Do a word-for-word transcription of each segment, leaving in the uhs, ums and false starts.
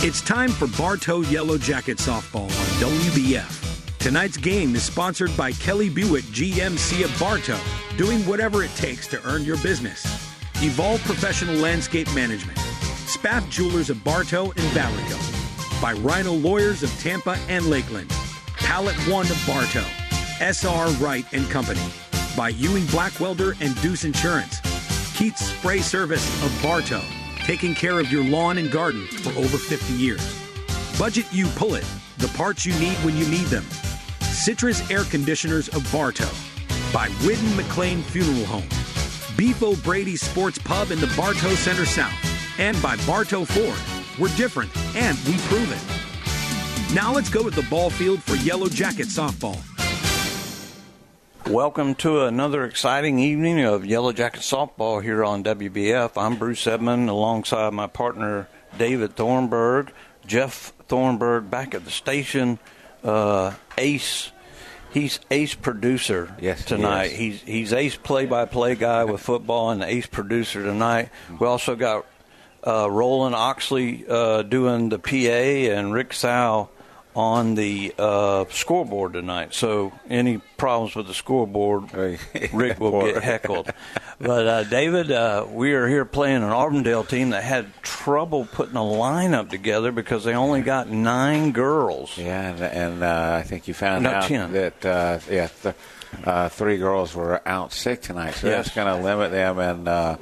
It's time for Bartow Yellow Jacket Softball on W B F. Tonight's game is sponsored by Kelly Buick G M C of Bartow, doing whatever it takes to earn your business. Evolve Professional Landscape Management. Spaff Jewelers of Bartow and Vallejo. By Rhino Lawyers of Tampa and Lakeland. Pallet One of Bartow. S R Wright and Company. By Ewing Blackwelder and Deuce Insurance. Keats Spray Service of Bartow, taking care of your lawn and garden for over fifty years. Budget You Pull It, the parts you need when you need them. Citrus Air Conditioners of Bartow. By Whidden McLean Funeral Home. Beef O'Brady Sports Pub in the Bartow Center South. And by Bartow Ford. We're different, and we prove it. Now let's go to the ball field for Yellow Jacket Softball. Welcome to another exciting evening of Yellow Jacket Softball here on W B F. I'm Bruce Edmond alongside my partner David Thornburg. Jeff Thornburg back at the station. Uh, ace, he's ace producer yes, tonight. Yes. He's he's ace play-by-play guy with football and ace producer tonight. We also got uh, Roland Oxley uh, doing the P A and Rick Sow on the uh, scoreboard tonight. So any problems with the scoreboard, Rick will get heckled. But, uh, David, uh, we are here playing an Auburndale team that had trouble putting a lineup together because they only got nine girls. Yeah, and, and uh, I think you found Not out ten. that uh, yeah, th- uh, three girls were out sick tonight. So Yes. that's going to limit them. And uh,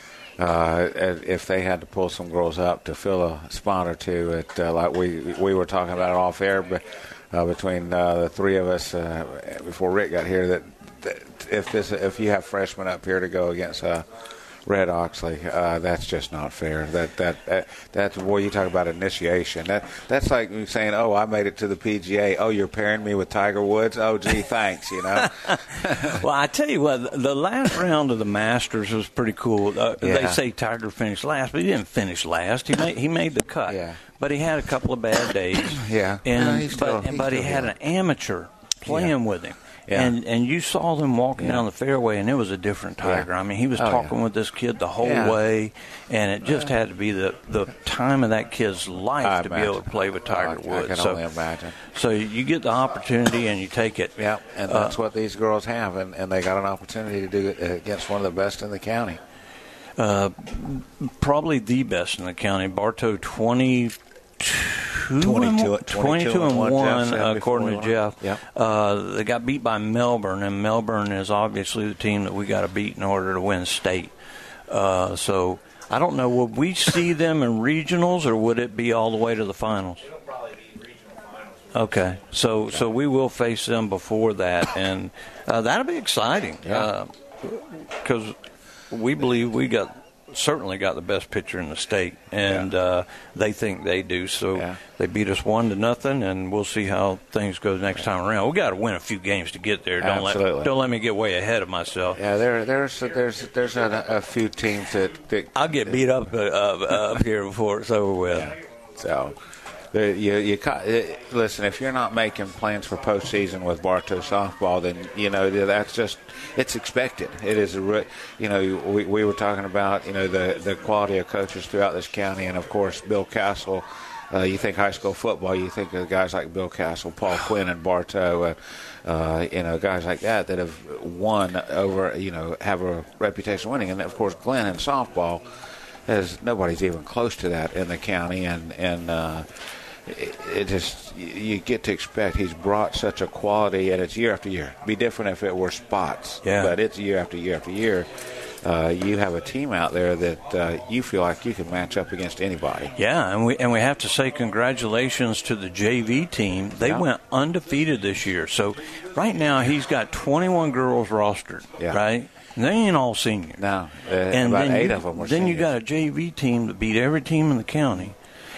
uh, if they had to pull some girls up to fill a spot or two, it, uh, like we we were talking about it off air, but uh, between uh, the three of us uh, before Rick got here, that, that if this if you have freshmen up here to go against uh, Red Oxley, uh, that's just not fair. That that uh, that's boy, you talk about initiation. That that's like saying, "Oh, I made it to the P G A. Oh, you're pairing me with Tiger Woods. Oh, gee, thanks." You know. Well, I tell you what, the last round of the Masters was pretty cool. Uh, Yeah. They say Tiger finished last, but he didn't finish last. He made he made the cut. Yeah. But he had a couple of bad days. Yeah. And No, he's still- but, he's but he still had young. an amateur playing Yeah. with him. Yeah. And and you saw them walking Yeah. down the fairway, and it was a different Tiger. Yeah. I mean, he was Oh, talking yeah. with this kid the whole Yeah. way, and it just had to be the, the time of that kid's life I to be imagine. able to play with Tiger Oh, I- I Woods. can so, only imagine. So you get the opportunity, and you take it. Yeah, and Uh, that's what these girls have, and, and they got an opportunity to do it against one of the best in the county. Uh, probably the best in the county. Bartow twenty-two, twenty-two, and, twenty-two and one, Jeff said uh, before according we to went. Jeff. Yep. Uh, they got beat by Melbourne, and Melbourne is obviously the team that we got to beat in order to win state. Uh, so I don't know, would we see them in regionals, or would it be all the way to the finals? It'll probably be regional finals. Okay, so so we will face them before that, and uh, that'll be exciting. Yeah. Because we believe we got certainly got the best pitcher in the state, and Yeah. uh, they think they do. So Yeah. they beat us one to nothing, and we'll see how things go next time around. We got to win a few games to get there. Don't Absolutely. let don't let me get way ahead of myself. Yeah, there, there's there's there's a, a few teams that, that I'll get beat up uh, uh, up here before it's over with. Yeah. So, there, you you ca- uh, listen. If you're not making plans for postseason with Bartow softball, then you know that's just it's expected. It is a re- you know we we were talking about you know the the quality of coaches throughout this county, and of course Bill Castle. Uh, you think high school football, you think of guys like Bill Castle, Paul Quinn, and Bartow. Uh, uh, you know, guys like that that have won over. You know, have a reputation of winning, and of course Glenn in softball. As nobody's even close to that in the county, and and uh, it, it just you get to expect he's brought such a quality, and it's year after year. It'd be different if it were spots, Yeah. but it's year after year after year. Uh, you have a team out there that uh, you feel like you can match up against anybody. Yeah, and we and we have to say congratulations to the J V team. They Yeah. went undefeated this year. So right now he's got twenty-one girls rostered, Yeah. right? And they ain't all seniors. No, uh, and about then eight you, of them were Then you seniors. got a J V team that beat every team in the county.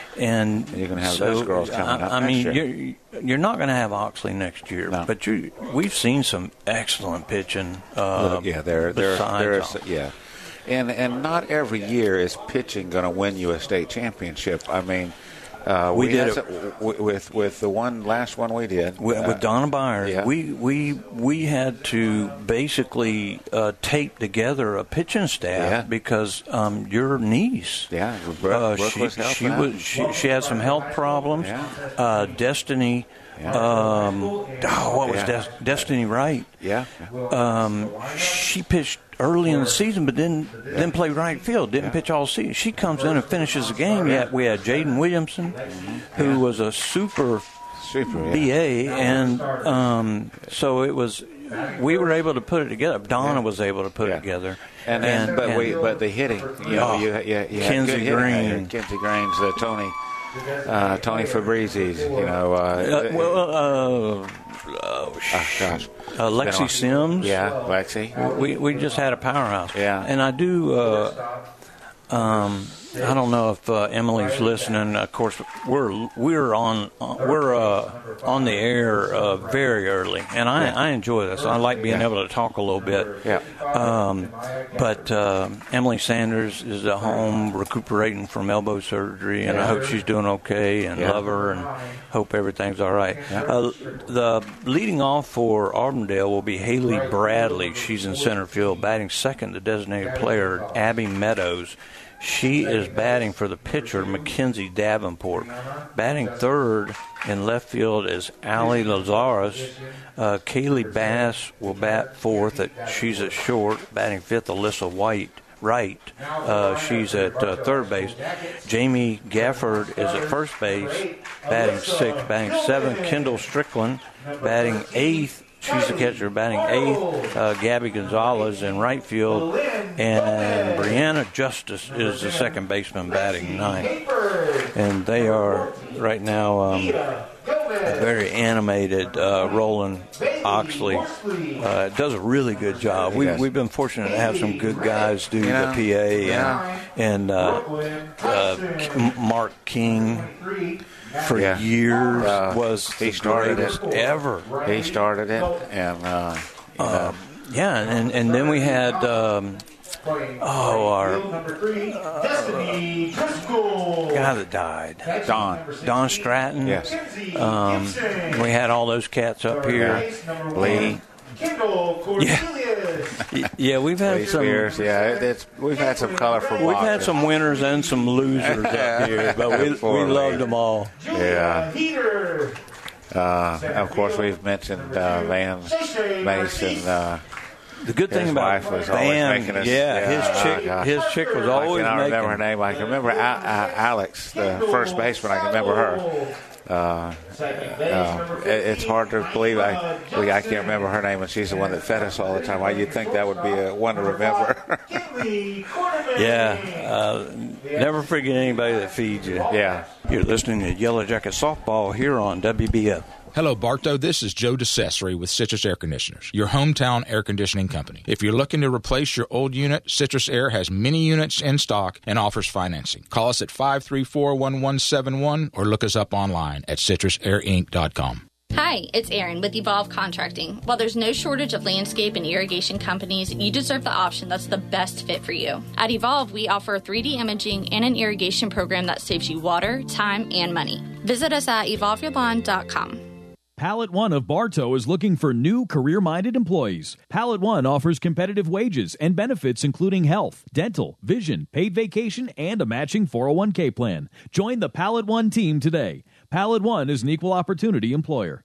And, And you're gonna have so, those girls coming I, up I next mean, year. you're you're not going to have Oxley next year, No. but you we've seen some excellent pitching. Uh, Look, yeah, there, there, besides there is, Oxley. yeah, and and not every year is pitching going to win you a state championship. I mean, Uh, we, we did it w- with with the one last one we did with, uh, with Donna Byers. Yeah. We we we had to basically uh, tape together a pitching staff yeah. because um, your niece. Yeah, Brooke, uh, Brooke she was helping she out. was she, she had some health problems. Yeah. Uh, Destiny. Yeah. Um, oh, what was yeah. Des- Destiny Wright? Yeah. Um, she pitched early in the season, but didn't yeah. didn't play right field. Didn't yeah. pitch all season. She comes in and finishes the game. Yeah, we had Jaden Williamson, mm-hmm. who yeah. was a super, super yeah. B A, and um, so it was. We were able to put it together. Donna yeah. was able to put yeah. it together. And, and, and but and, we but the hitting, you know, oh, you, you, you Kinsey had Green, Kinsey Green's, uh, Tony. Uh, Tony Fabrizi's, you know. Uh, uh, well, uh, oh, oh gosh, uh, Lexi Sims. Yeah, Lexi. We we just had a powerhouse. Yeah, and I do. Uh, um, I don't know if uh, Emily's listening. Of course, we're we're on we're uh, on the air uh, very early, and I, I enjoy this. I like being yeah. able to talk a little bit. Yeah. Um, but uh, Emily Sanders is at home recuperating from elbow surgery, and I hope she's doing okay, and yeah. love her, and hope everything's all right. Yeah. Uh, the leading off for Auburndale will be Haley Bradley. She's in center field, batting second. The designated player, Abby Meadows. She is batting for the pitcher, Mackenzie Davenport. Batting third in left field is Allie Lazarus. Uh, Kaylee Bass will bat fourth. At, she's at short. Batting fifth, Alyssa White. Right. Uh, she's at uh, third base. Jamie Gafford is at first base, batting sixth. Batting seventh, Kendall Strickland. Batting eighth. She's the catcher, batting eighth. Uh, Gabby Gonzalez in right field, and Brianna Justice is the second baseman, batting ninth. And they are right now um, a very animated. Uh, Roland Oxley uh, does a really good job. We, we've been fortunate to have some good guys do yeah. the P A, yeah. and, and uh, uh, Mark King. For yeah. years uh, was he the started greatest it. ever. He started it, and uh, you uh, know. yeah, and and then we had um, oh our uh, guy that died, Don Don Stratton. Yes, um, we had all those cats up here. Lee. Yeah, yeah, we've had Lee some. Spears, yeah, it, it's we've had some colorful. We've boxes. had some winners and some losers up here, but we we loved them all. Yeah. Uh, of course, we've mentioned uh, Van's Mason. Uh, The good thing his about wife was Van, always making us, yeah, yeah, his chick, oh his chick was always I cannot making. remember her name. I can remember Al- Al- Alex, the first baseman. I can remember her. Uh, uh, it, it's hard to believe I we, I can't remember her name, and she's the one that fed us all the time. I, you'd think that would be a one to remember. Yeah, uh, never forget anybody that feeds you. Yeah. You're listening to Yellow Jacket Softball here on W B F. Hello, Bartow. This is Joe DeCessory with Citrus Air Conditioners, your hometown air conditioning company. If you're looking to replace your old unit, Citrus Air has many units in stock and offers financing. Call us at five three four, one one seven one or look us up online at citrus air inc dot com. Hi, it's Erin with Evolve Contracting. While there's no shortage of landscape and irrigation companies, you deserve the option that's the best fit for you. At Evolve, we offer three D imaging and an irrigation program that saves you water, time, and money. Visit us at evolve your lawn dot com. Pallet One of Bartow is looking for new career-minded employees. Pallet One offers competitive wages and benefits including health, dental, vision, paid vacation, and a matching four oh one k plan. Join the Pallet One team today. Pallet One is an equal opportunity employer.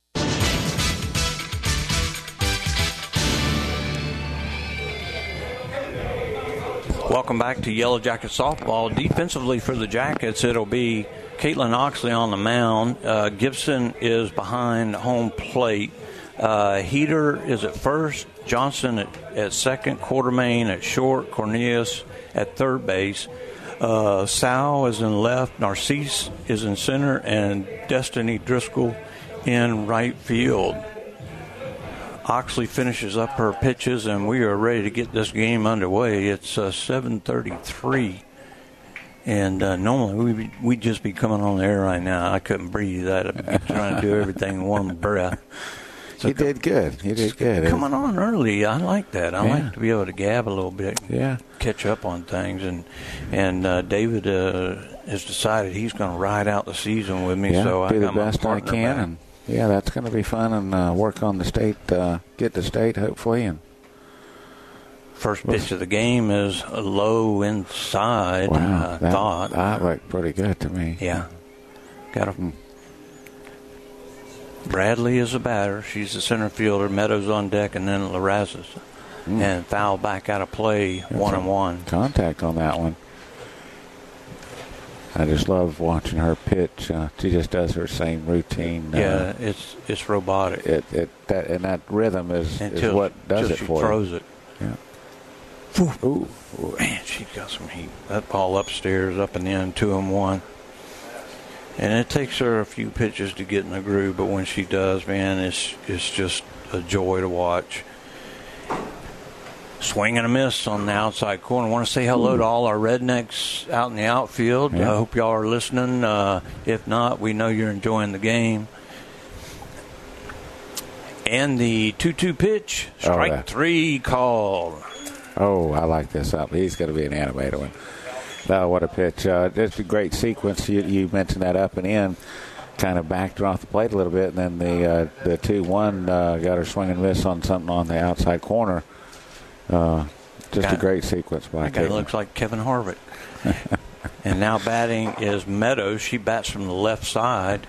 Welcome back to Yellow Jacket Softball. Defensively for the Jackets, it'll be Caitlin Oxley on the mound. Uh, Gibson is behind home plate. Uh, Heater is at first. Johnson at, at second. Quartermain at short. Cornelius at third base. Uh, Sal is in left. Narcisse is in center. And Destiny Driscoll in right field. Oxley finishes up her pitches, and we are ready to get this game underway. It's uh, seven thirty-three. And uh, normally we'd, we'd just be coming on the air right now. I couldn't breathe. I'd be trying to do everything in one breath. So he did good. He did good. Coming on early, I like that. I yeah. like to be able to gab a little bit, yeah, catch up on things. And and uh, David uh, has decided he's going to ride out the season with me. Yeah, so do I the got my best I partner can, back. and yeah, that's going to be fun, and uh, work on the state, uh, get the state hopefully, and First pitch of the game is a low inside. wow, I that, thought that looked pretty good to me. Yeah, got a. Mm. Bradley is a batter. She's the center fielder. Meadows on deck, and then Larrazas. Mm. And foul back out of play, That's one and one. Contact on that one. I just love watching her pitch. Uh, she just does her same routine. Yeah, uh, it's it's robotic. It it that and that rhythm is, until, is what does it she for throws you. it. Yeah. Ooh, ooh. Man, she got some heat. That ball upstairs, up and in, two and one. And it takes her a few pitches to get in the groove, but when she does, man, it's it's just a joy to watch. Swing and a miss on the outside corner. I want to say hello Ooh. to all our rednecks out in the outfield. Yeah. I hope y'all are listening. Uh, if not, we know you're enjoying the game. And the two two pitch, strike oh, three called. Oh, I like this up. He's going to be an animator one. Oh, what a pitch. Uh, it's a great sequence. You, you mentioned that up and in. Kind of backed her off the plate a little bit, and then the uh, the two one uh, got her swing and miss on something on the outside corner. Uh, just guy, a great sequence by That guy looks like Kevin Harvick. And now batting is Meadows. She bats from the left side.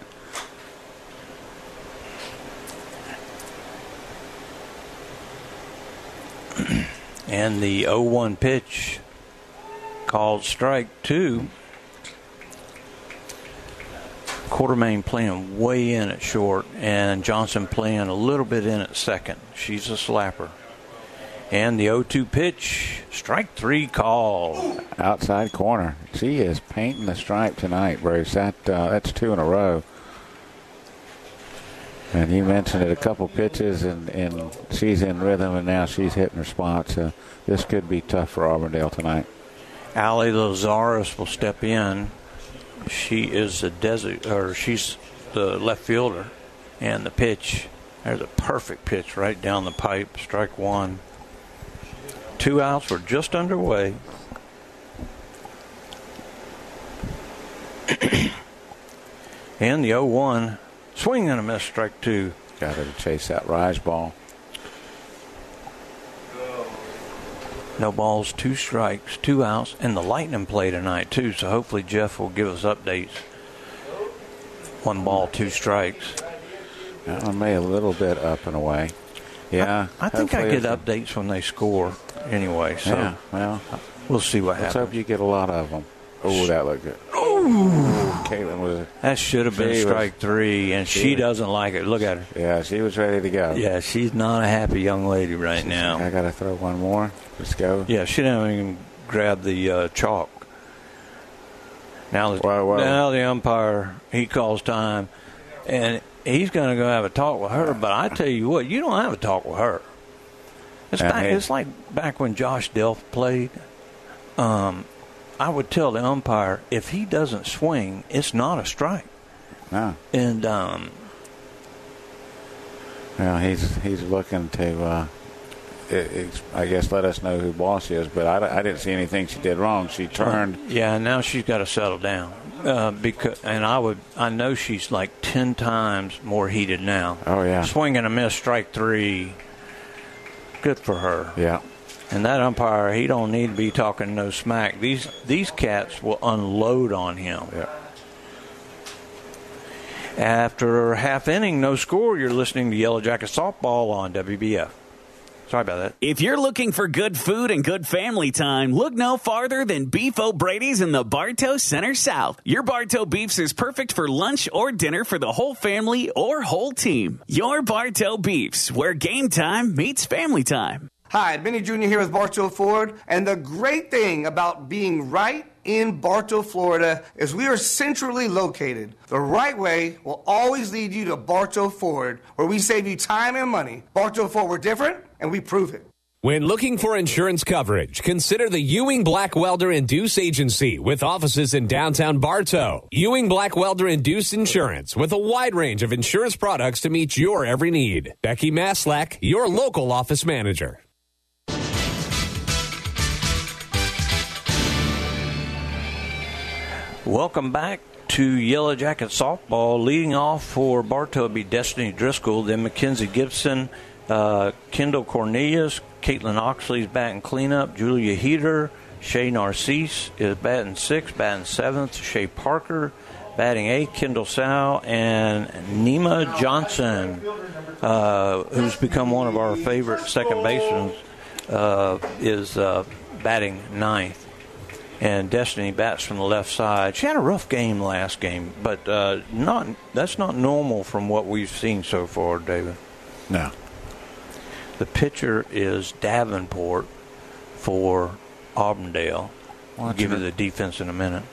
And the oh one pitch called strike two. Quartermain playing way in at short, and Johnson playing a little bit in at second. She's a slapper. And the oh two pitch, strike three call. Outside corner. She is painting the stripe tonight, Bruce. That, uh, that's two in a row. And you mentioned it, a couple pitches, and, and she's in rhythm, and now she's hitting her spots. Uh, this could be tough for Auburndale tonight. Allie Lazaris will step in. She is the desert, or she's the left fielder, and the pitch. There's a perfect pitch right down the pipe. Strike one. Two outs were just underway. And the oh one. Swing and a miss, strike two. Got her to chase that rise ball. No balls, two strikes, two outs, and the Lightning play tonight, too, so hopefully Jeff will give us updates. One ball, two strikes. That one may a little bit up and away. Yeah. I, I think I get updates when they score anyway, so yeah, well, we'll see what let's happens. hope you get a lot of them. Oh, that looked good. Oh, Caitlin was. That should have been strike was, three, and she, she doesn't like it. Look at her. Yeah, she was ready to go. Yeah, she's not a happy young lady right she's now. Like, I got to throw one more. Let's go. Yeah, she didn't even grab the uh, chalk. Now the, whoa, whoa. now the umpire, he calls time, and he's going to go have a talk with her. But I tell you what, you don't have a talk with her. It's, back, it's like back when Josh Delph played. Um, I would tell the umpire, if he doesn't swing, it's not a strike. No. And um, well, he's he's looking to, uh, it, it's, I guess, let us know who boss is. But I, I didn't see anything she did wrong. She turned. Yeah, now she's got to settle down. Uh, because and I would I know she's like ten times more heated now. Oh yeah. Swing and a miss, strike three. Good for her. Yeah. And that umpire, he don't need to be talking no smack. These these cats will unload on him. Yeah. After half inning, no score, you're listening to Yellow Jacket Softball on W B F. Sorry about that. If you're looking for good food and good family time, look no farther than Beef O'Brady's in the Bartow Center South. Your Bartow Beefs is perfect for lunch or dinner for the whole family or whole team. Your Bartow Beefs, where game time meets family time. Hi, Benny Junior here with Bartow Ford, and the great thing about being right in Bartow, Florida, is we are centrally located. The right way will always lead you to Bartow Ford, where we save you time and money. Bartow Ford, we're different, and we prove it. When looking for insurance coverage, consider the Ewing Black Welder and Deuce Agency with offices in downtown Bartow. Ewing Black Welder and Deuce Insurance with a wide range of insurance products to meet your every need. Becky Maslak, your local office manager. Welcome back to Yellow Jacket Softball. Leading off for Bartow will be Destiny Driscoll, then Mackenzie Gibson, uh, Kendall Cornelius, Caitlin Oxley's batting cleanup, Julia Heater, Shay Narcisse is batting sixth, batting seventh, Shay Parker, batting eighth, Kendall Sow, and Nima Johnson, uh, who's become one of our favorite second basemen, uh, is uh, batting ninth. And Destiny bats from the left side. She had a rough game last game, but uh, not that's not normal from what we've seen so far, David. No. The pitcher is Davenport for Auburndale. I'll give you the defense in a minute.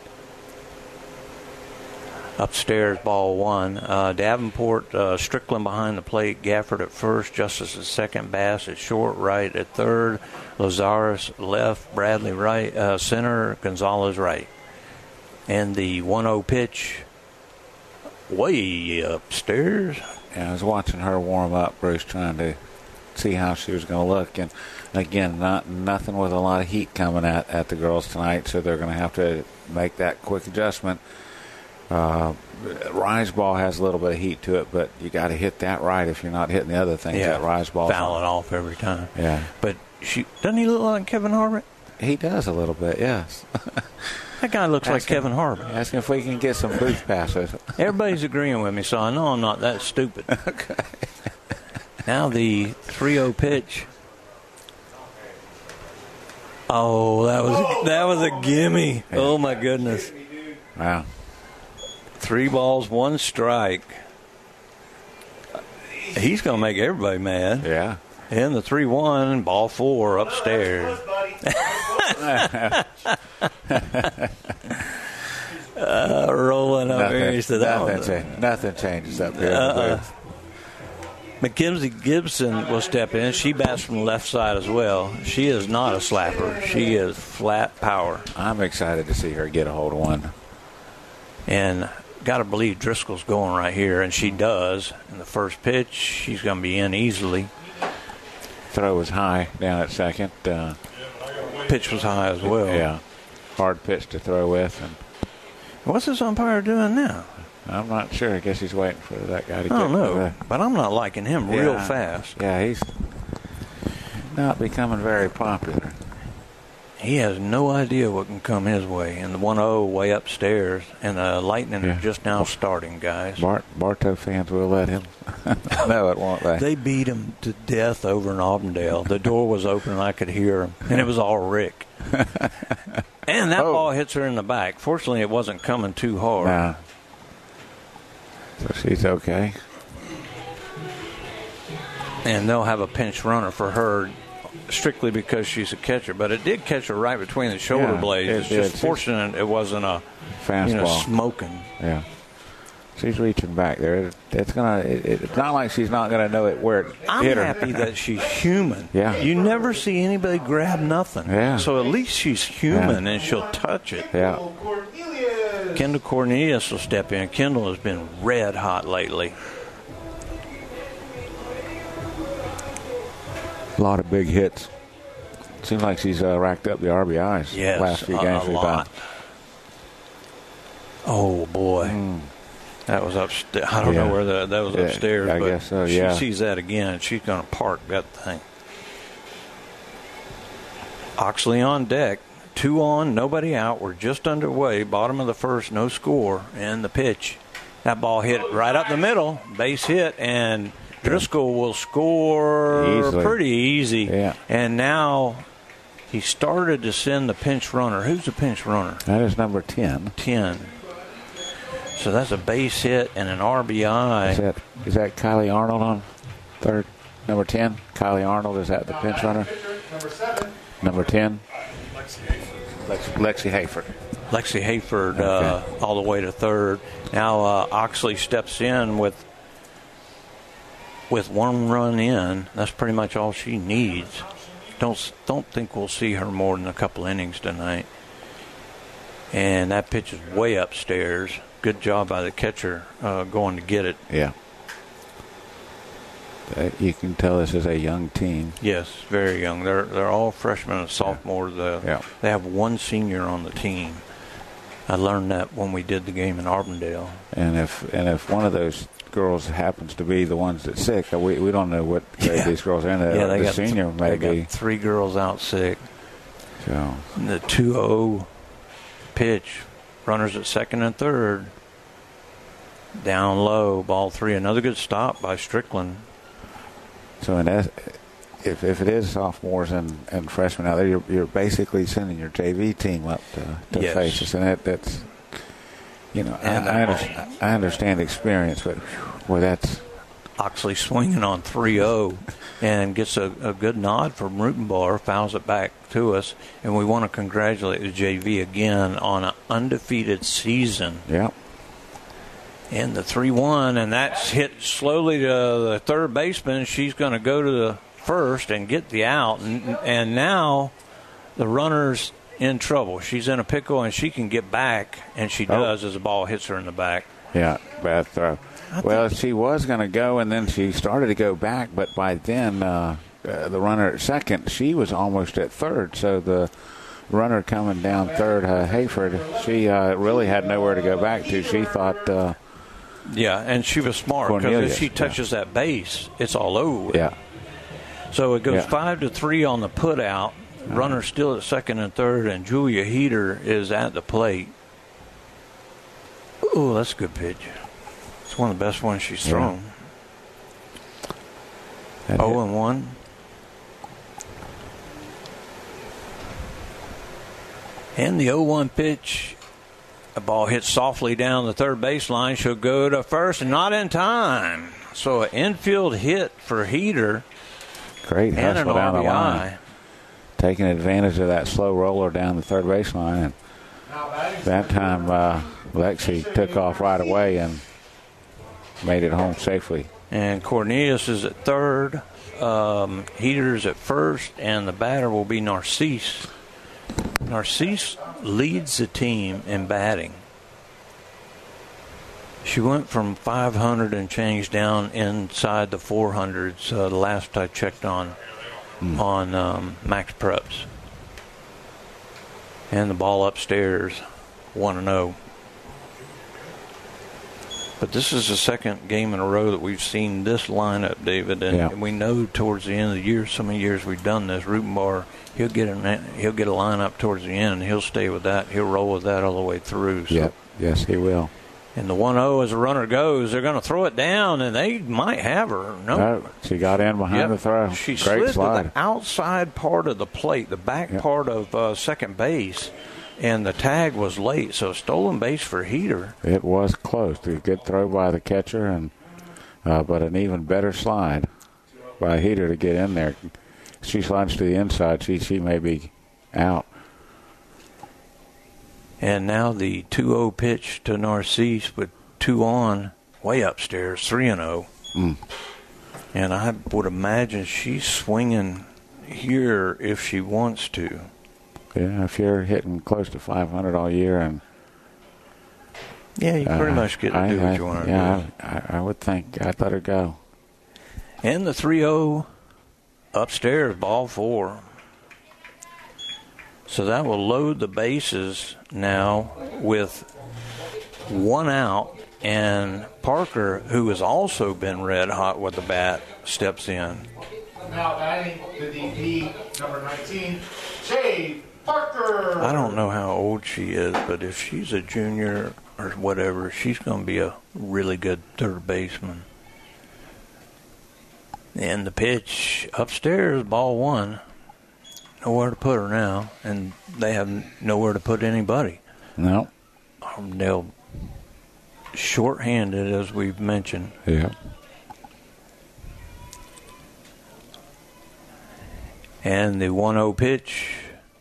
Upstairs, ball one. Uh, Davenport, uh, Strickland behind the plate, Gafford at first, Justice at second, Bass at short, Wright at third, Lazarus left, Bradley right, uh, center, Gonzalez right. And the one oh pitch way upstairs. Yeah, I was watching her warm up, Bruce, trying to see how she was going to look. And, again, not nothing with a lot of heat coming at, at the girls tonight, so they're going to have to make that quick adjustment. Uh, rise ball has a little bit of heat to it, but you got to hit that right if you're not hitting the other things. Yeah, that rise ball foul it off every time. Yeah, but she doesn't he look like Kevin Harbert? He does a little bit, yes. That guy looks ask like him, Kevin Harbert. Ask him if we can get some booth passes. Everybody's agreeing with me, so I know I'm not that stupid. Okay. Now the three oh pitch. Oh, that was a, that was a gimme. Yeah. Oh my goodness! Wow. Three balls, one strike. He's going to make everybody mad. Yeah. And the three one, ball four upstairs. uh, rolling up nothing, here. So that nothing, was, change, nothing changes up here. Uh-uh. Mackenzie Gibson will step in. She bats from the left side as well. She is not a slapper. She is flat power. I'm excited to see her get a hold of one. And got to believe Driscoll's going right here, and she does. In the first pitch, she's going to be in easily. Throw was high down at second. Uh, pitch was high as well. Yeah. Hard pitch to throw with. And what's this umpire doing now? I'm not sure. I guess he's waiting for that guy to get. I don't know, but I'm not liking him yeah. real fast. Yeah, he's not becoming very popular. He has no idea what can come his way. And the one oh way upstairs, and the Lightning yeah. are just now starting, guys. Bart, Bartow fans will let him. No, it won't they? They beat him to death over in Auburndale. The door was open, and I could hear him. And it was all Rick. And that oh. ball hits her in the back. Fortunately, it wasn't coming too hard. Nah. So she's okay. And they'll have a pinch runner for her strictly because she's a catcher. But it did catch her right between the shoulder yeah, blades. It, it's just it's fortunate it wasn't a fastball. You know, smoking. Yeah. She's reaching back there. It's gonna. It, it's not like she's not gonna know it where it I'm hit her. happy that she's human. Yeah. You never see anybody grab nothing. Yeah. So at least she's human yeah. and she'll touch it. Yeah. Kendall Cornelius will step in. Kendall has been red hot lately. A lot of big hits. Seems like she's uh, racked up the R B Is yes, last few a, games. A lot. Oh boy, mm. that was upstairs. I don't yeah. know where the, that was yeah, upstairs. I but guess so. Yeah. She sees that again, and she's going to park that thing. Oxley on deck. Two on, nobody out. We're just underway. Bottom of the first, no score. And the pitch. That ball hit right up the middle. Base hit, and Driscoll will score Easily. pretty easy. Yeah. And now he started to send the pinch runner. Who's the pinch runner? That is number ten. ten. So that's a base hit and an R B I. Is that, is that Kylie Arnold on third? Number ten? Kylie Arnold, is that the pinch runner? Number seven. Number ten? Lexi, Lexi Hayford. Lexi Hayford okay. uh, all the way to third. Now uh, Oxley steps in with with one run in. That's pretty much all she needs. Don't don't think we'll see her more than a couple innings tonight. And that pitch is way upstairs. Good job by the catcher uh, going to get it. Yeah. Uh, you can tell this is a young team. Yes, very young. They're they're all freshmen and sophomores. Yeah. Uh, yeah. They have one senior on the team. I learned that when we did the game in Arbondale. And if and if one of those girls happens to be the ones that's sick, we we don't know what Yeah. these girls are in. Yeah, they the got senior th- may they be. got three girls out sick. So And the two oh pitch, runners at second and third, down low, ball three. Another good stop by Strickland. So in that, if if it is sophomores and, and freshmen out there, you're you're basically sending your J V team up to, to Yes. face us, and that that's you know And I, I, that understand, I understand experience, but boy, that's Oxley swinging on three oh and gets a, a good nod from Rutenbar, fouls it back to us, and we want to congratulate the J V again on an undefeated season. yeah. And the three one, and that's hit slowly to the third baseman. She's going to go to the first and get the out, and, and now the runner's in trouble. She's in a pickle, and she can get back, and she Oh. does as the ball hits her in the back. Yeah, bad throw. Well, she was going to go, and then she started to go back, but by then uh, uh, the runner at second, she was almost at third. So the runner coming down third, uh, Hayford, she uh, really had nowhere to go back to. She thought, uh, Yeah, and she was smart because Cornelius, if she touches that base, it's all over with. yeah, So it goes Yeah. five to three on the put out. Runner still at second and third, and Julia Heater is at the plate. Oh, that's a good pitch. It's one of the best ones she's Yeah. thrown. that Oh hit. and one. And the oh one pitch. The ball hits softly down the third baseline. She'll go to first, and not in time. So an infield hit for Heater Great and an hustle down the R B I. line, taking advantage of that slow roller down the third baseline. And that time, uh, Lexi took off right away and made it home safely. And Cornelius is at third. Um, Heater's at first, and the batter will be Narcisse. Narcisse leads the team in batting. She went from five hundred and change down inside the four hundreds uh, the last I checked on mm. on um, Max Preps. And the ball upstairs, one and oh. But this is the second game in a row that we've seen this lineup, David, and Yeah. we know towards the end of the year, so many years we've done this. Rutenbar, he'll get a he'll get a lineup towards the end, and he'll stay with that. He'll roll with that all the way through. So. Yep. Yes, he will. And the one oh as the runner goes, they're going to throw it down, and they might have her. No, No, she got in behind Yep. the throw. She Great slid slide. to the outside part of the plate, the back Yep. part of uh, second base, and the tag was late. So stolen base for Heater. It was close. A good throw by the catcher, and uh, but an even better slide by Heater to get in there. She slides to the inside. She she may be out. And now the two oh pitch to Narcisse with two on, way upstairs, three and oh. Mm. And I would imagine she's swinging here if she wants to. Yeah, if you're hitting close to five hundred all year, and Yeah, you pretty uh, much get to I, do what I, you want to yeah, do. I, I would think I'd let her go. And the three oh upstairs, ball four. So that will load the bases now with one out, and Parker, who has also been red hot with the bat, steps in. Now batting the D P, number nineteen, Jade Parker. I don't know how old she is, but if she's a junior or whatever, she's going to be a really good third baseman. And the pitch upstairs, ball one. Nowhere to put her now, and they have nowhere to put anybody. No. Um, they'll short-handed, as we've mentioned. Yeah. And the one oh pitch,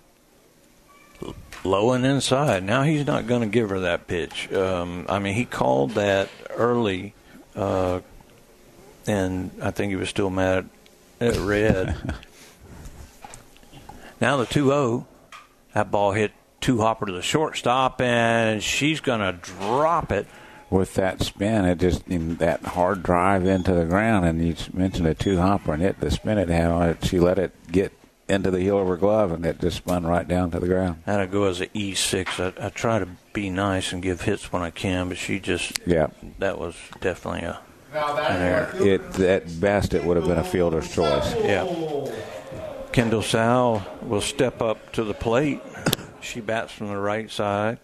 low and inside. Now he's not going to give her that pitch. Um, I mean, he called that early, uh, and I think he was still mad at Red. Now the two oh, that ball hit two-hopper to the shortstop, and she's going to drop it. With that spin, it just in that hard drive into the ground, and you mentioned a two hopper, and it the spin it had on it, she let it get into the heel of her glove, and it just spun right down to the ground. That'll go as an E six. I, I try to be nice and give hits when I can, but she just, yeah, that was definitely a Now that an error. It, at best, it would have been a fielder's choice. Yeah. Kendall Sal will step up to the plate. She bats from the right side.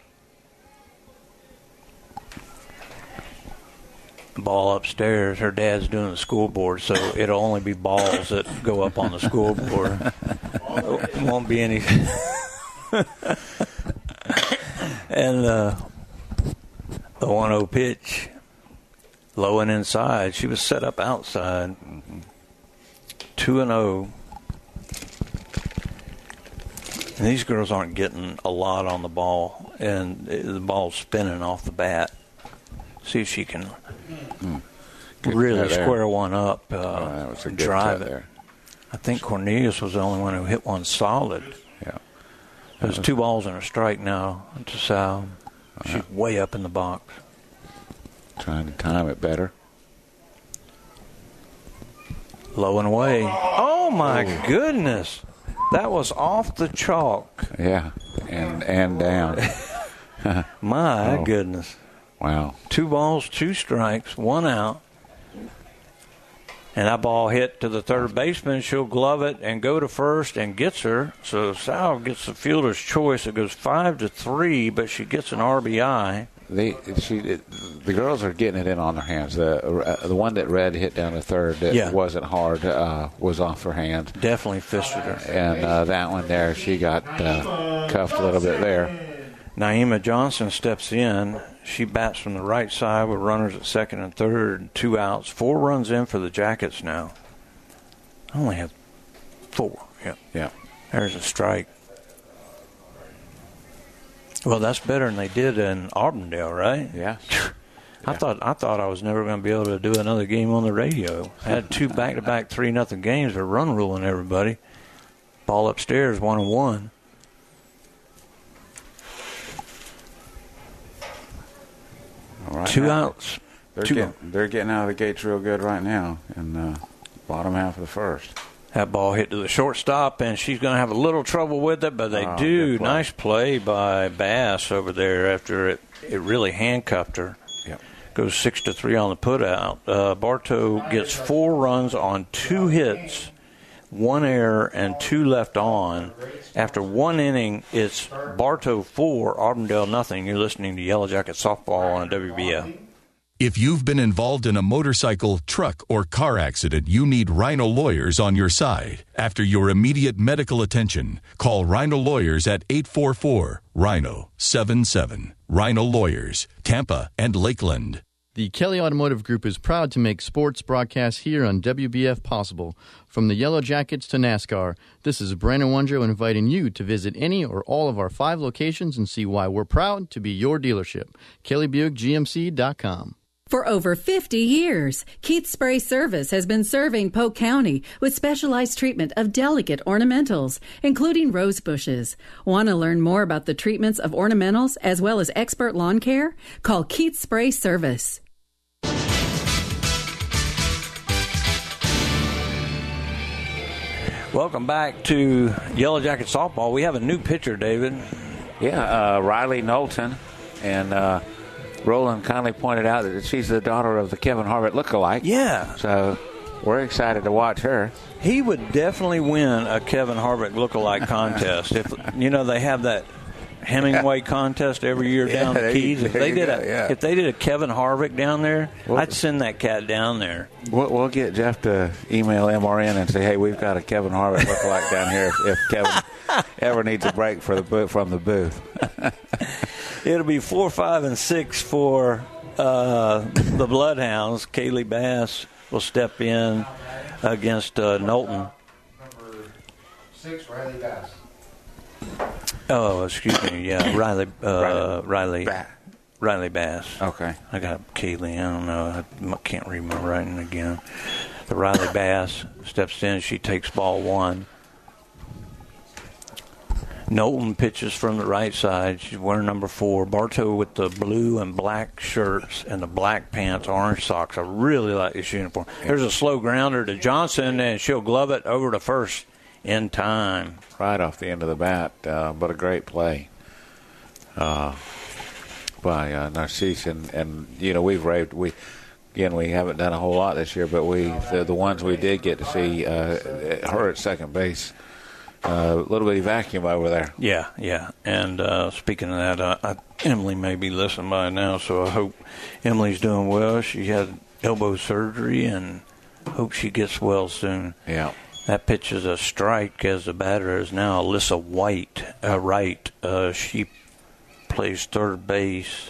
Ball upstairs. Her dad's doing the school so it'll only be balls that go up on the scoreboard. It won't be any. And uh, the one oh pitch, low and inside. She was set up outside. two and oh. And these girls aren't getting a lot on the ball, and the ball's spinning off the bat. See if she can hmm. really square one up uh, oh, that was a and good drive cut it. there. I think Cornelius was the only one who hit one solid. Yeah. There's two balls and a strike now to Sal. She's uh-huh. way up in the box. Trying to time it better. Low and away. Oh, my oh. goodness. That was off the chalk. Yeah, and and down. My oh. goodness. Wow. Two balls, two strikes, one out. And that ball hit to the third baseman. She'll glove it and go to first and gets her. So Sal gets the fielder's choice. It goes five to three, but she gets an R B I. They, she, it, the girls are getting it in on their hands. The uh, the one that Red hit down to third that yeah. wasn't hard uh, was off her hands. Definitely fisted her. And uh, that one there, she got uh, cuffed a little bit there. Naima Johnson steps in. She bats from the right side with runners at second and third, two outs. Four runs in for the Jackets now. I only have four. Yeah. Yeah. There's a strike. Well, that's better than they did in Auburndale, right? Yeah. I yeah. thought I thought I was never going to be able to do another game on the radio. I had two back-to-back three nothing games for run ruling everybody. Ball upstairs, one and one. All right, two now, outs. They're, two getting, they're getting out of the gates real good right now in the bottom half of the first. That ball hit to the shortstop, and she's going to have a little trouble with it, but they oh, do. Play. Nice play by Bass over there after it, it really handcuffed her. Yep. Goes six to three on the putout. Uh, Bartow gets four runs on two hits, one error, and two left on. After one inning, it's Bartow four, Auburndale nothing. You're listening to Yellow Jacket Softball on W B F. If you've been involved in a motorcycle, truck, or car accident, you need Rhino Lawyers on your side. After your immediate medical attention, call Rhino Lawyers at eight four four, Rhino seven seven. Rhino Lawyers, Tampa and Lakeland. The Kelly Automotive Group is proud to make sports broadcasts here on W B F possible. From the Yellow Jackets to NASCAR, this is Brandon Wondro inviting you to visit any or all of our five locations and see why we're proud to be your dealership. Kelly Buick G M C dot com. For over fifty years, Keith Spray Service has been serving Polk County with specialized treatment of delicate ornamentals, including rose bushes. Want to learn more about the treatments of ornamentals as well as expert lawn care? Call Keith Spray Service. Welcome back to Yellow Jacket Softball. We have a new pitcher, David. Yeah, uh, Riley Knowlton. And uh, Roland kindly pointed out that she's the daughter of the Kevin Harvick lookalike. Yeah. So we're excited to watch her. He would definitely win a Kevin Harvick lookalike contest. If you know, they have that Hemingway contest every year down yeah, the Keys. If they did go, a yeah. if they did a Kevin Harvick down there, we'll, I'd send that cat down there. We'll, we'll get Jeff to email M R N and say, "Hey, we've got a Kevin Harvick lookalike down here. If, if Kevin ever needs a break for the booth, from the booth." It'll be four, five, and six for uh, the Bloodhounds. Kaylee Bass will step in against uh, Knowlton. Number six, Riley Bass. Oh, excuse me. Yeah, Riley. Uh, Riley. Riley, Riley Bass. Okay. I got Kaylee. I don't know. I can't read my writing again. The Riley Bass steps in. She takes ball one. Knowlton pitches from the right side. She's wearing number four. Bartow with the blue and black shirts and the black pants, orange socks. I really like this uniform. There's a slow grounder to Johnson, and she'll glove it over to first in time. Right off the end of the bat, uh, but a great play uh, by uh, Narcisse. And, and, you know, we've raved. We, again, we haven't done a whole lot this year, but we the, the ones we did get to see, uh, her at second base, a uh, little bitty vacuum over there. Yeah, yeah. And uh, speaking of that, uh, I, Emily may be listening by now, so I hope Emily's doing well. She had elbow surgery and hope she gets well soon. Yeah. That pitch is a strike, as the batter is now Alyssa White, uh, Wright. Uh, she plays third base.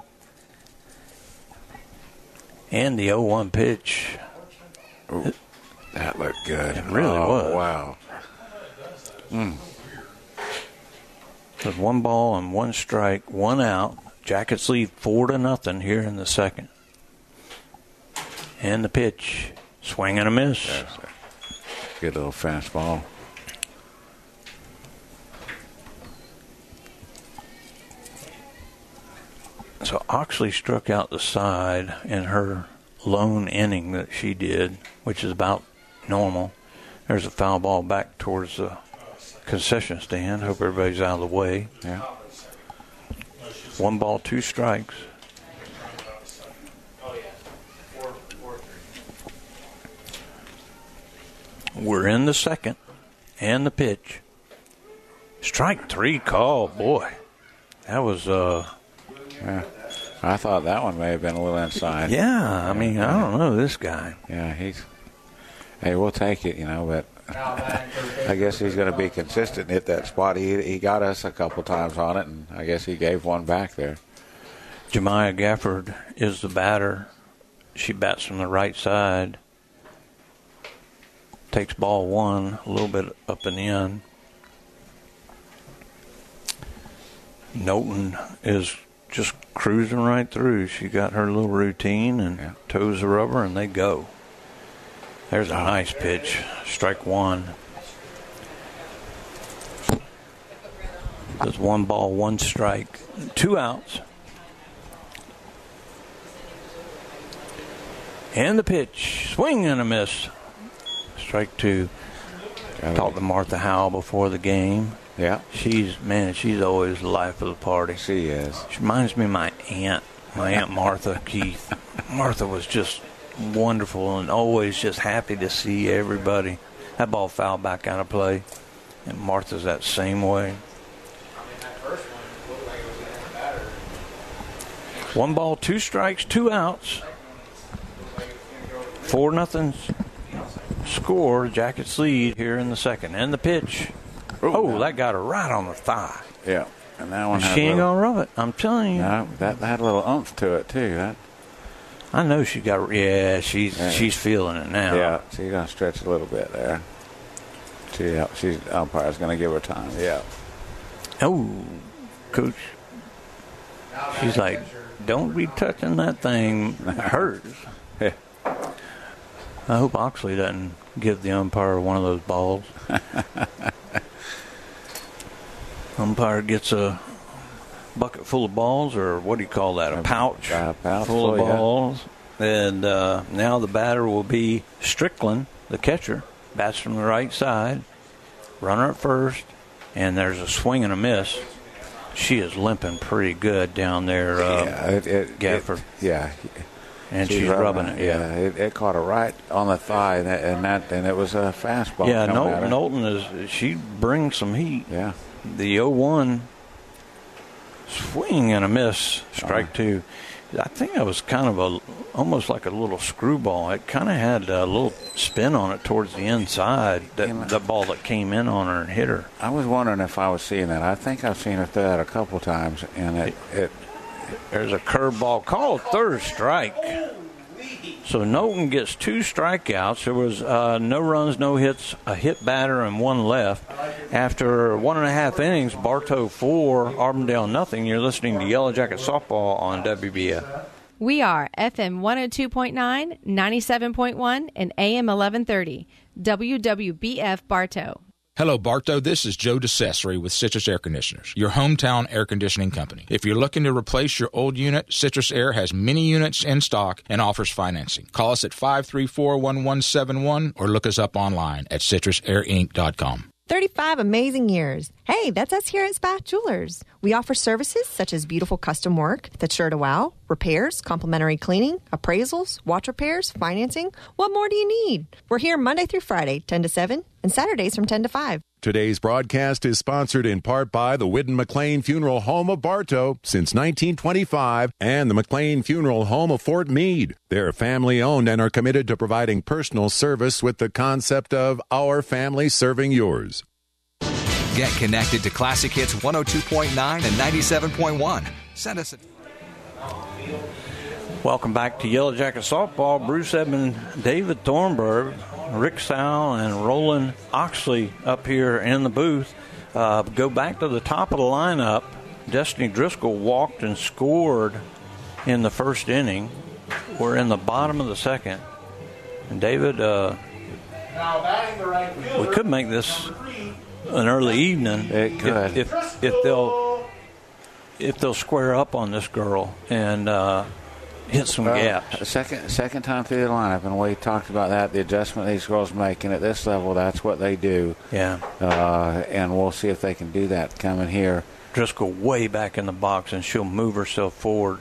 And the oh one pitch. Ooh, that looked good. It really oh, was. Wow. Mm. There's one ball and one strike, one out. Jackets lead four to nothing here in the second. And the pitch, swing and a miss. That's a good little fastball. So Oxley struck out the side in her lone inning that she did, which is about normal. There's a foul ball back towards the concession stand. Hope everybody's out of the way. Yeah. One ball, two strikes. We're in the second, and the pitch. Strike three call, boy. That was, uh... Yeah. I thought that one may have been a little inside. Yeah, I mean, I don't know this guy. Yeah, he's... Hey, we'll take it, you know, but I guess he's going to be consistent and hit that spot. He he got us a couple times on it, and I guess he gave one back there. Jemiah Gafford is the batter. She bats from the right side. Takes ball one, a little bit up and in. Knowlton is just cruising right through. She got her little routine and yeah. toes the rubber, and they go. There's a nice pitch. Strike one. There's one ball, one strike. Two outs. And the pitch. Swing and a miss. Strike two. Talked to Martha Howell before the game. Yeah. She's, man, she's always the life of the party. She is. She reminds me of my aunt, my Aunt Martha Keith. Martha was just wonderful and always just happy to see everybody. That ball fouled back out of play, and Martha's that same way. One ball, two strikes, two outs. Four nothing score. Jackets lead here in the second. And the pitch. Oh, that got her right on the thigh. Yeah, and that one. She ain't gonna rub it. I'm telling you. No, that, that had a little oomph to it too. That. I know she got. Yeah, she's yeah. she's feeling it now. Yeah, she's gonna stretch a little bit there. She, yeah, she's umpire's gonna give her time. Yeah. Oh, coach. She's like, don't be touching that thing. It hurts. Yeah. I hope Oxley doesn't give the umpire one of those balls. Umpire gets a bucket full of balls, or what do you call that? A pouch, a pouch full of yeah. balls. And uh, now the batter will be Strickland, the catcher. Bats from the right side. Runner at first. And there's a swing and a miss. She is limping pretty good down there, uh, yeah, it, it, Gafford. It, yeah. And she's, she's rubbing it, yeah. yeah it, it caught her right on the thigh, and that, and, that, and it was a fastball. Yeah, Knowlton, Knowlton is, she brings some heat. Yeah. The oh one swing and a miss, strike uh-huh. two. I think that was kind of a almost like a little screwball. It kind of had a little spin on it towards the inside. That you know, the ball that came in on her and hit her. I was wondering if I was seeing that. I think I've seen her throw that a couple times, and it. it There's a curveball called third strike. So Knowlton gets two strikeouts. There was uh, no runs, no hits, a hit batter, and one left. After one and a half innings, Bartow four, Auburndale nothing. You're listening to Yellow Jacket Softball on W B F. We are F M one oh two point nine, ninety-seven point one, and A M eleven thirty. W W B F Bartow. Hello, Bartow. This is Joe DeCesare with Citrus Air Conditioners, your hometown air conditioning company. If you're looking to replace your old unit, Citrus Air has many units in stock and offers financing. Call us at five three four, one one seven one or look us up online at citrus air inc dot com. thirty-five amazing years. Hey, that's us here at Spath Jewelers. We offer services such as beautiful custom work that's sure to wow, repairs, complimentary cleaning, appraisals, watch repairs, financing. What more do you need? We're here Monday through Friday, ten to seven, and Saturdays from ten to five. Today's broadcast is sponsored in part by the Whidden McLean Funeral Home of Bartow since nineteen twenty-five and the McLean Funeral Home of Fort Meade. They're family-owned and are committed to providing personal service with the concept of our family serving yours. Get connected to Classic Hits one oh two point nine and ninety-seven point one. Send us a... Welcome back to Yellow Jacket Softball. Bruce Edmond, David Thornburg, Rick Sowell, and Roland Oxley up here in the booth. Uh, go back to the top of the lineup. Destiny Driscoll walked and scored in the first inning. We're in the bottom of the second. And David, uh, Now batting the right fielder, we could make this an early evening It could. if if, if they'll if they'll square up on this girl and uh, hit some Well, gaps. Second, second time through the lineup, and we talked about that, the adjustment these girls making at this level, that's what they do. Yeah. Uh, and we'll see if they can do that coming here. Driscoll way back in the box, and she'll move herself forward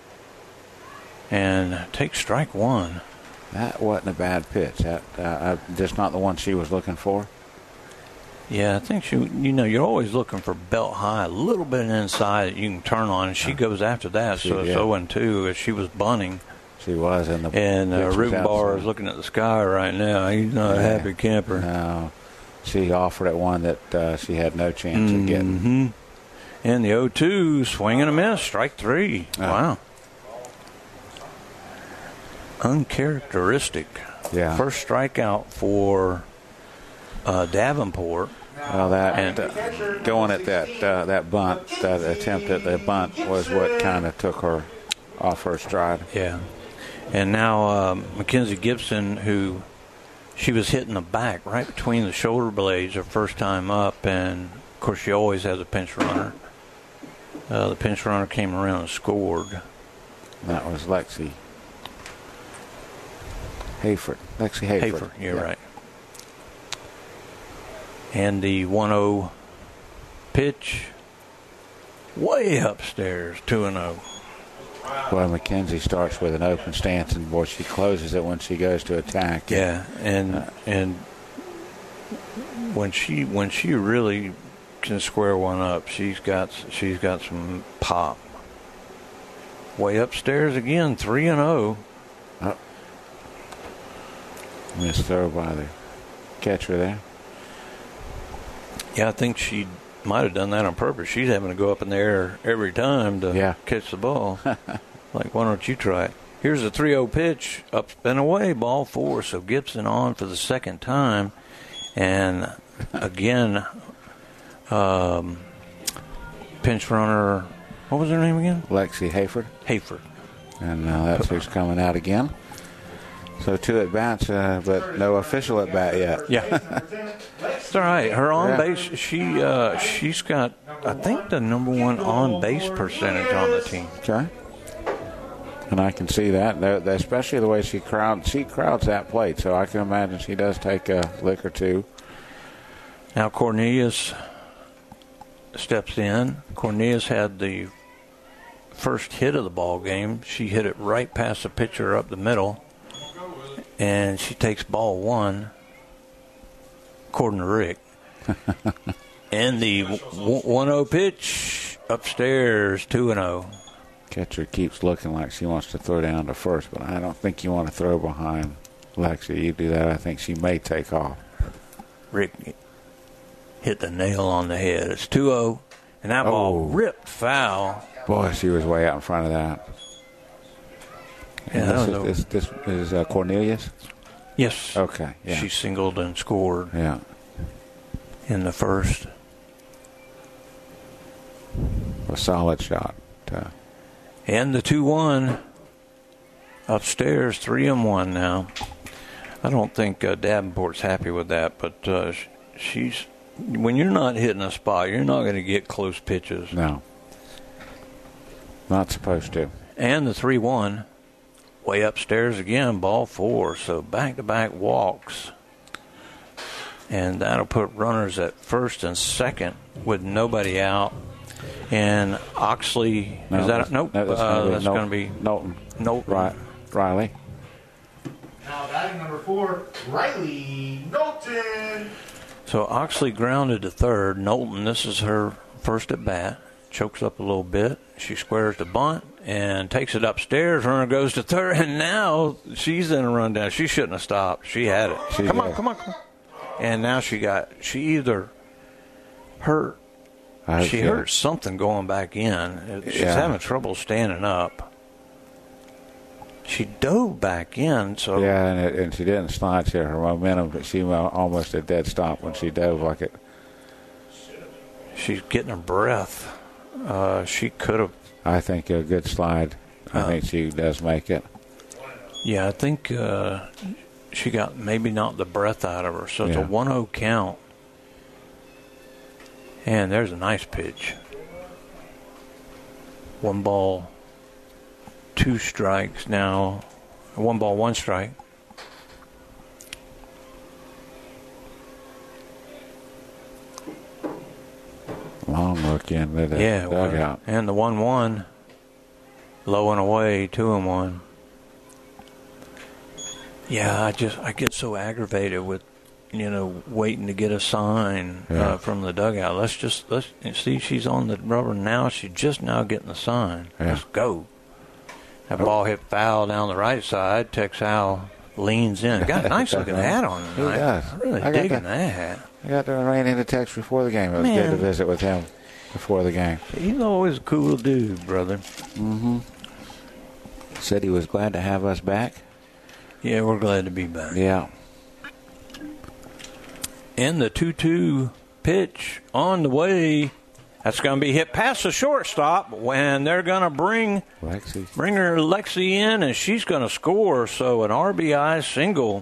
and take strike one. That wasn't a bad pitch. That uh, just not the one she was looking for. Yeah, I think she, you know, you're always looking for belt high, a little bit inside that you can turn on, and she goes after that. She So it's did. oh and two as she was bunting. She was in the And uh, pitch was Rubenbar outside. is looking at the sky right now. He's not a Yeah. happy camper. No, she offered at one that uh, she had no chance of getting. Mm-hmm. And the oh two, swing and a miss, strike three. Oh. Wow. Uncharacteristic. Yeah. First strikeout for uh, Davenport. Well, that And- uh, going at that uh, that bunt, that attempt at the bunt was what kind of took her off her stride. Yeah. And now um, Mackenzie Gibson, who she was hitting the back right between the shoulder blades her first time up, and of course she always has a pinch runner. Uh, the pinch runner came around and scored. That was Lexi Hayford. Lexi Hayford. Hafer, you're Yeah. right. And the one oh pitch way upstairs, two and oh. Well, Mackenzie starts with an open stance, and boy, she closes it when she goes to attack. Yeah, and and when she when she really can square one up, she's got she's got some pop. Way upstairs again, three and oh. Oh. Missed throw by the catcher there. Yeah, I think she might have done that on purpose. She's having to go up in the air every time to Yeah. catch the ball. Like, why don't you try it? Here's a three oh pitch, up and away, ball four. So Gibson on for the second time. And again, um, pinch runner, what was her name again? Lexi Hayford. Hayford. And uh, that's who's coming out again. So two at bats, uh, but no official at bat yet. Yeah. It's all right. Her on Yeah. base, she uh, she's got, I think, the number one on base percentage on the team. Okay. And I can see that, They're- they're- especially the way she crowds. She crowds that plate, so I can imagine she does take a lick or two. Now Cornelius steps in. Cornelius had the first hit of the ball game. She hit it right past the pitcher up the middle, and she takes ball one, according to Rick. And the one oh pitch upstairs, two and oh. Catcher keeps looking like she wants to throw down to first, but I don't think you want to throw behind Lexi. You do that, I think she may take off. Rick hit the nail on the head. It's two oh, and that ball Oh. ripped foul. Boy, she was way out in front of that. Yeah, And that this, was is, this, this is uh, Cornelius? Yes. Okay, yeah. She singled and scored Yeah. in the first. A solid shot. Uh, And the two one upstairs, three and one now. I don't think uh, Davenport's happy with that, but uh, sh- she's when you're not hitting a spot, you're not going to get close pitches. no. Not supposed to. And the three one, way upstairs again, ball four. So back to back walks. And that'll put runners at first and second with nobody out. And Oxley, No, is that? A, nope. no, that's uh, gonna be that's Nol- going to be Knowlton. Knowlton. Right, Riley. Now batting number four, Riley Knowlton. So Oxley grounded to third. Knowlton, this is her first at bat. Chokes up a little bit. She squares the bunt and takes it upstairs. Runner goes to third, and now she's in a rundown. She shouldn't have stopped. She had it. She come did. on, come on, come on. And now she got, she either hurt, I she feel- hurt something going back in. She's Yeah. having trouble standing up. She dove back in, so Yeah, and, it, and she didn't slide to her momentum, but she went almost a dead stop when she dove like it. she's getting her breath. Uh, she could have. I think a good slide. I Uh, think she does make it. Yeah, I think uh, she got maybe not the breath out of her. So it's a Yeah. one oh count. And there's a nice pitch. One ball, two strikes now. One ball, one strike. Long look into the Yeah, well, dugout. and the one one, low and away, two and one. Yeah, I just I get so aggravated with, you know, waiting to get a sign Yeah. uh, from the dugout. Let's just let's see. She's on the rubber now. She's just now getting the sign. Yeah. Let's go. That ball hit foul down the right side. Texal leans in. Got a nice looking hat on He tonight. does. Really I got digging the- that hat. I got to ran into text before the game. It was Man. good to visit with him before the game. He's always a cool dude, brother. Mm-hmm. Said he was glad to have us back. Yeah, we're glad to be back. Yeah. And the two two pitch on the way. That's going to be hit past the shortstop when they're going to bring Lexi. bring her Lexi in, and she's going to score. So an R B I single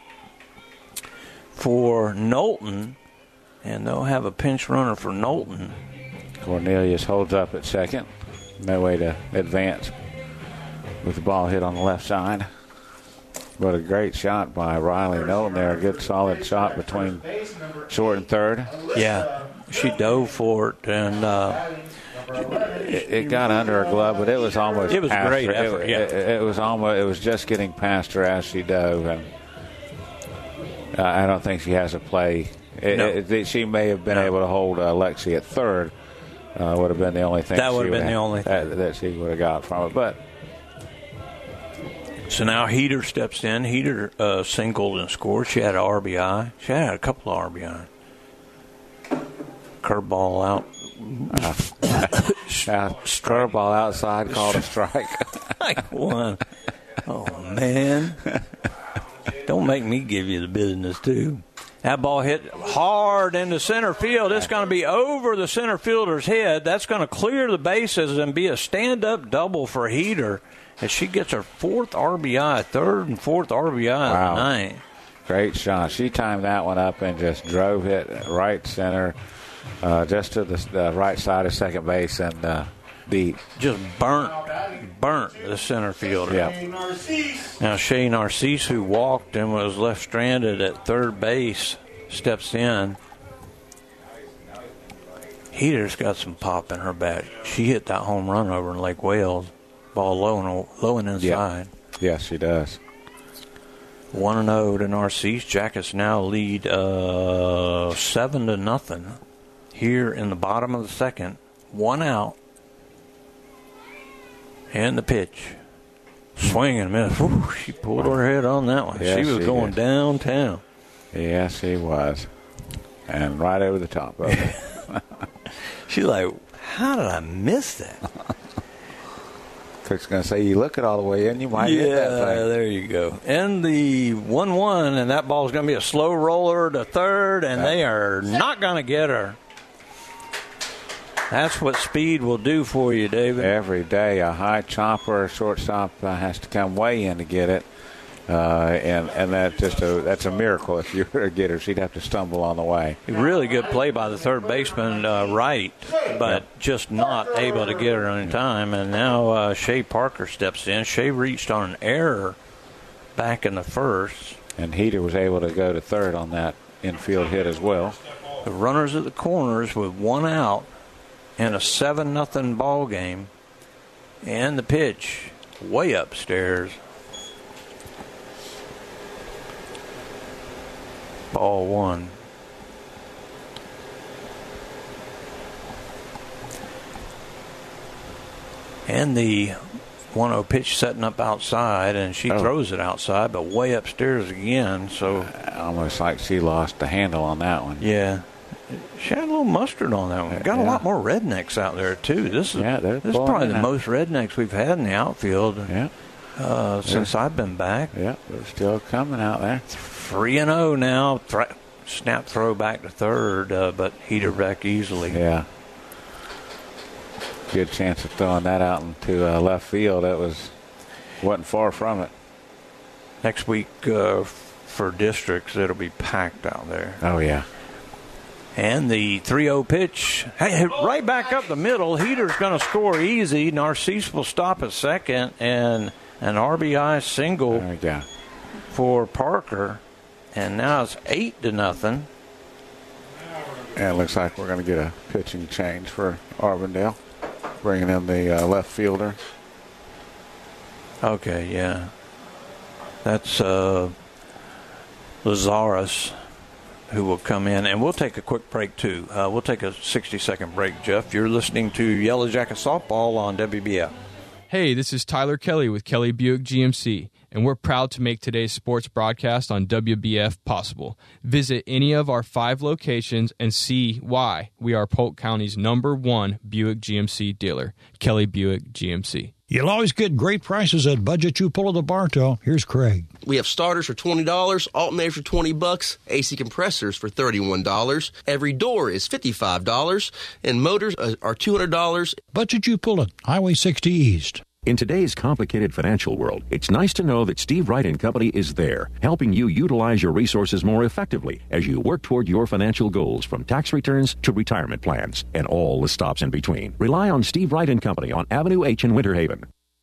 for Knowlton, and they'll have a pinch runner for Knowlton. Cornelius holds up at second. No way to advance with the ball hit on the left side. But a great shot by Riley Knowlton there. A good solid shot between short and third. Yeah, she dove for it, and uh, It, it got under her glove, but it was almost It was a past great her. effort, It, yeah. it, it was almost. It was just getting past her as she dove, and uh, I don't think she has a play. It, No. it, it- she may have been able to hold uh, Lexi at third. Uh, would have been the only thing. That she would have been would the only that, that she would have got from it. But so now Heater steps in. Heater uh, singled and scored. She had an R B I. She had a couple of R B I. Curveball out. uh, curveball outside called a strike. Strike one. Oh, man. Don't make me give you the business, too. That ball hit hard into center field. It's going to be over the center fielder's head. That's going to clear the bases and be a stand-up double for Heater as she gets her fourth R B I, third and fourth R B I Wow. of the night. Great shot. She timed that one up and just drove it right center, uh, just to the, the right side of second base and uh, deep. Just burnt, burnt the center fielder. Yeah. Now Shay Narcisse, who walked and was left stranded at third base, steps in. Heater's got some pop in her bat. She hit that home run over in Lake Wales. Ball low and low and inside. Yes, she does. One and zero to Narcisse. Jackets now lead uh, seven to nothing. Here in the bottom of the second, one out, and the pitch. Swing and miss. Whew, she pulled her head on that one. Yes, she was she going did. downtown. Yes, he was. And right over the top of it. She's like, how did I miss that? Cook's going to say, you look it all the way in, you might yeah, hit that thing. there you go. And the one one, and that ball's going to be a slow roller to third, and they are not going to get her. That's what speed will do for you, David. Every day, a high chopper, a shortstop uh, has to come way in to get it. Uh, and and that just a, that's a miracle if you were to get her. She'd have to stumble on the way. Really good play by the third baseman, uh, Wright, but just not able to get her in time. And now uh, Shay Parker steps in. Shay reached on an error back in the first. And Heater was able to go to third on that infield hit as well. The runners at the corners with one out in a seven nothing ball game. And the pitch way upstairs. Ball one. And the one oh pitch setting up outside, and she oh. throws it outside, but way upstairs again. So almost like she lost the handle on that one. Yeah. She had a little mustard on that one. Got yeah. a lot more rednecks out there, too. This is, yeah, this is probably the out. most rednecks we've had in the outfield yeah. uh, since I've been back. Yeah, they're still coming out there. three and oh now. Th- snap throw back to third, uh, but heater back easily. Yeah. Good chance of throwing that out into uh, left field. That was wasn't far from it. Next week uh, for districts, it'll be packed out there. Oh, yeah. And the three oh pitch, hey, right back up the middle. Heater's going to score easy. Narcisse will stop at second, and an R B I single for Parker. And now it's eight to nothing. And it looks like we're going to get a pitching change for Auburndale, bringing in the uh, left fielder. Okay, yeah. That's uh, Lazarus, who will come in, and we'll take a quick break too. Uh, we'll take a sixty-second break, Jeff. You're listening to Yellow Jacket Softball on W B F. Hey, this is Tyler Kelly with Kelly Buick G M C, and we're proud to make today's sports broadcast on W B F possible. Visit any of our five locations and see why we are Polk County's number one Buick G M C dealer, Kelly Buick G M C. You'll always get great prices at Budget You Pull of the Bartow. Here's Craig. We have starters for twenty dollars, alternators for twenty bucks, A C compressors for thirty-one dollars. Every door is fifty-five dollars, and motors are two hundred dollars. Budget You Pull It, Highway sixty East. In today's complicated financial world, it's nice to know that Steve Wright and Company is there, helping you utilize your resources more effectively as you work toward your financial goals, from tax returns to retirement plans and all the stops in between. Rely on Steve Wright and Company on Avenue H in Winter Haven.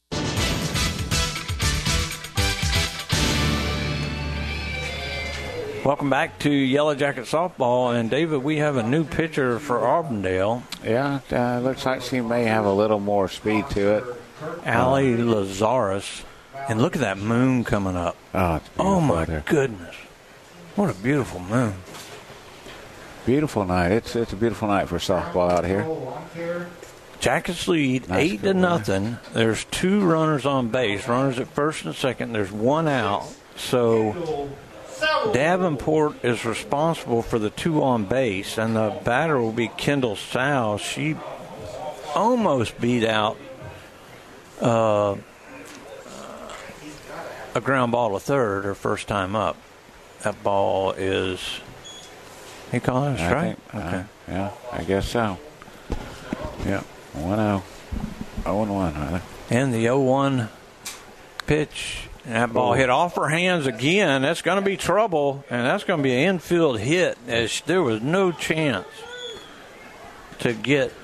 Welcome back to Yellow Jacket Softball, and David, we have a new pitcher for Auburndale. Yeah, uh, looks like she may have a little more speed to it. Allie Lazarus, and look at that moon coming up. Oh, oh my there. goodness. What a beautiful moon. Beautiful night. It's it's a beautiful night for softball out here. Jackets lead nice eight to nothing. There's two runners on base, runners at first and second. There's one out. So Davenport is responsible for the two on base, and the batter will be Kendall Sow. She almost beat out Uh, a ground ball to third, her first time up. That ball is, he calling it a strike? Think, okay. Uh, yeah, I guess so. Yeah, one oh. oh and one, rather. And the oh one pitch, and that ball oh. hit off her hands again. That's going to be trouble, and that's going to be an infield hit, as there was no chance to get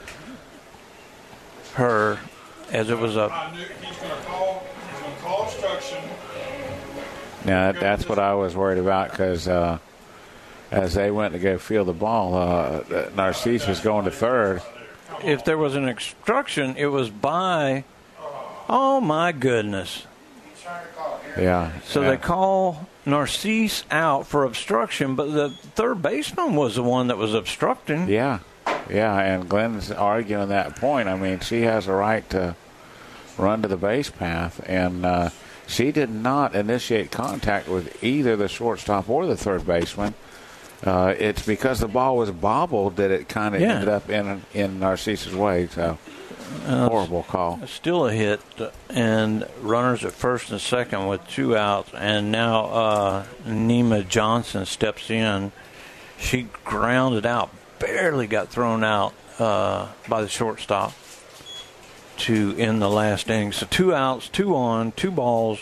her, as it was a. He's going to call. He's going to call obstruction. Yeah, that, that's what I was worried about, because uh, as they went to go field the ball, uh, Narcisse was going to third. If there was an obstruction, it was by. Oh my goodness! Yeah. So yeah. they call Narcisse out for obstruction, but the third baseman was the one that was obstructing. Yeah. Yeah, and Glenn's arguing that point. I mean, she has a right to run to the base path, and uh, she did not initiate contact with either the shortstop or the third baseman. Uh, it's because the ball was bobbled that it kind of yeah. ended up in in Narcisse's way. So, uh, horrible call. Still a hit, and runners at first and second with two outs, and now uh, Nima Johnson steps in. She grounded out. Barely got thrown out uh, by the shortstop to end the last inning. So two outs, two on, two balls.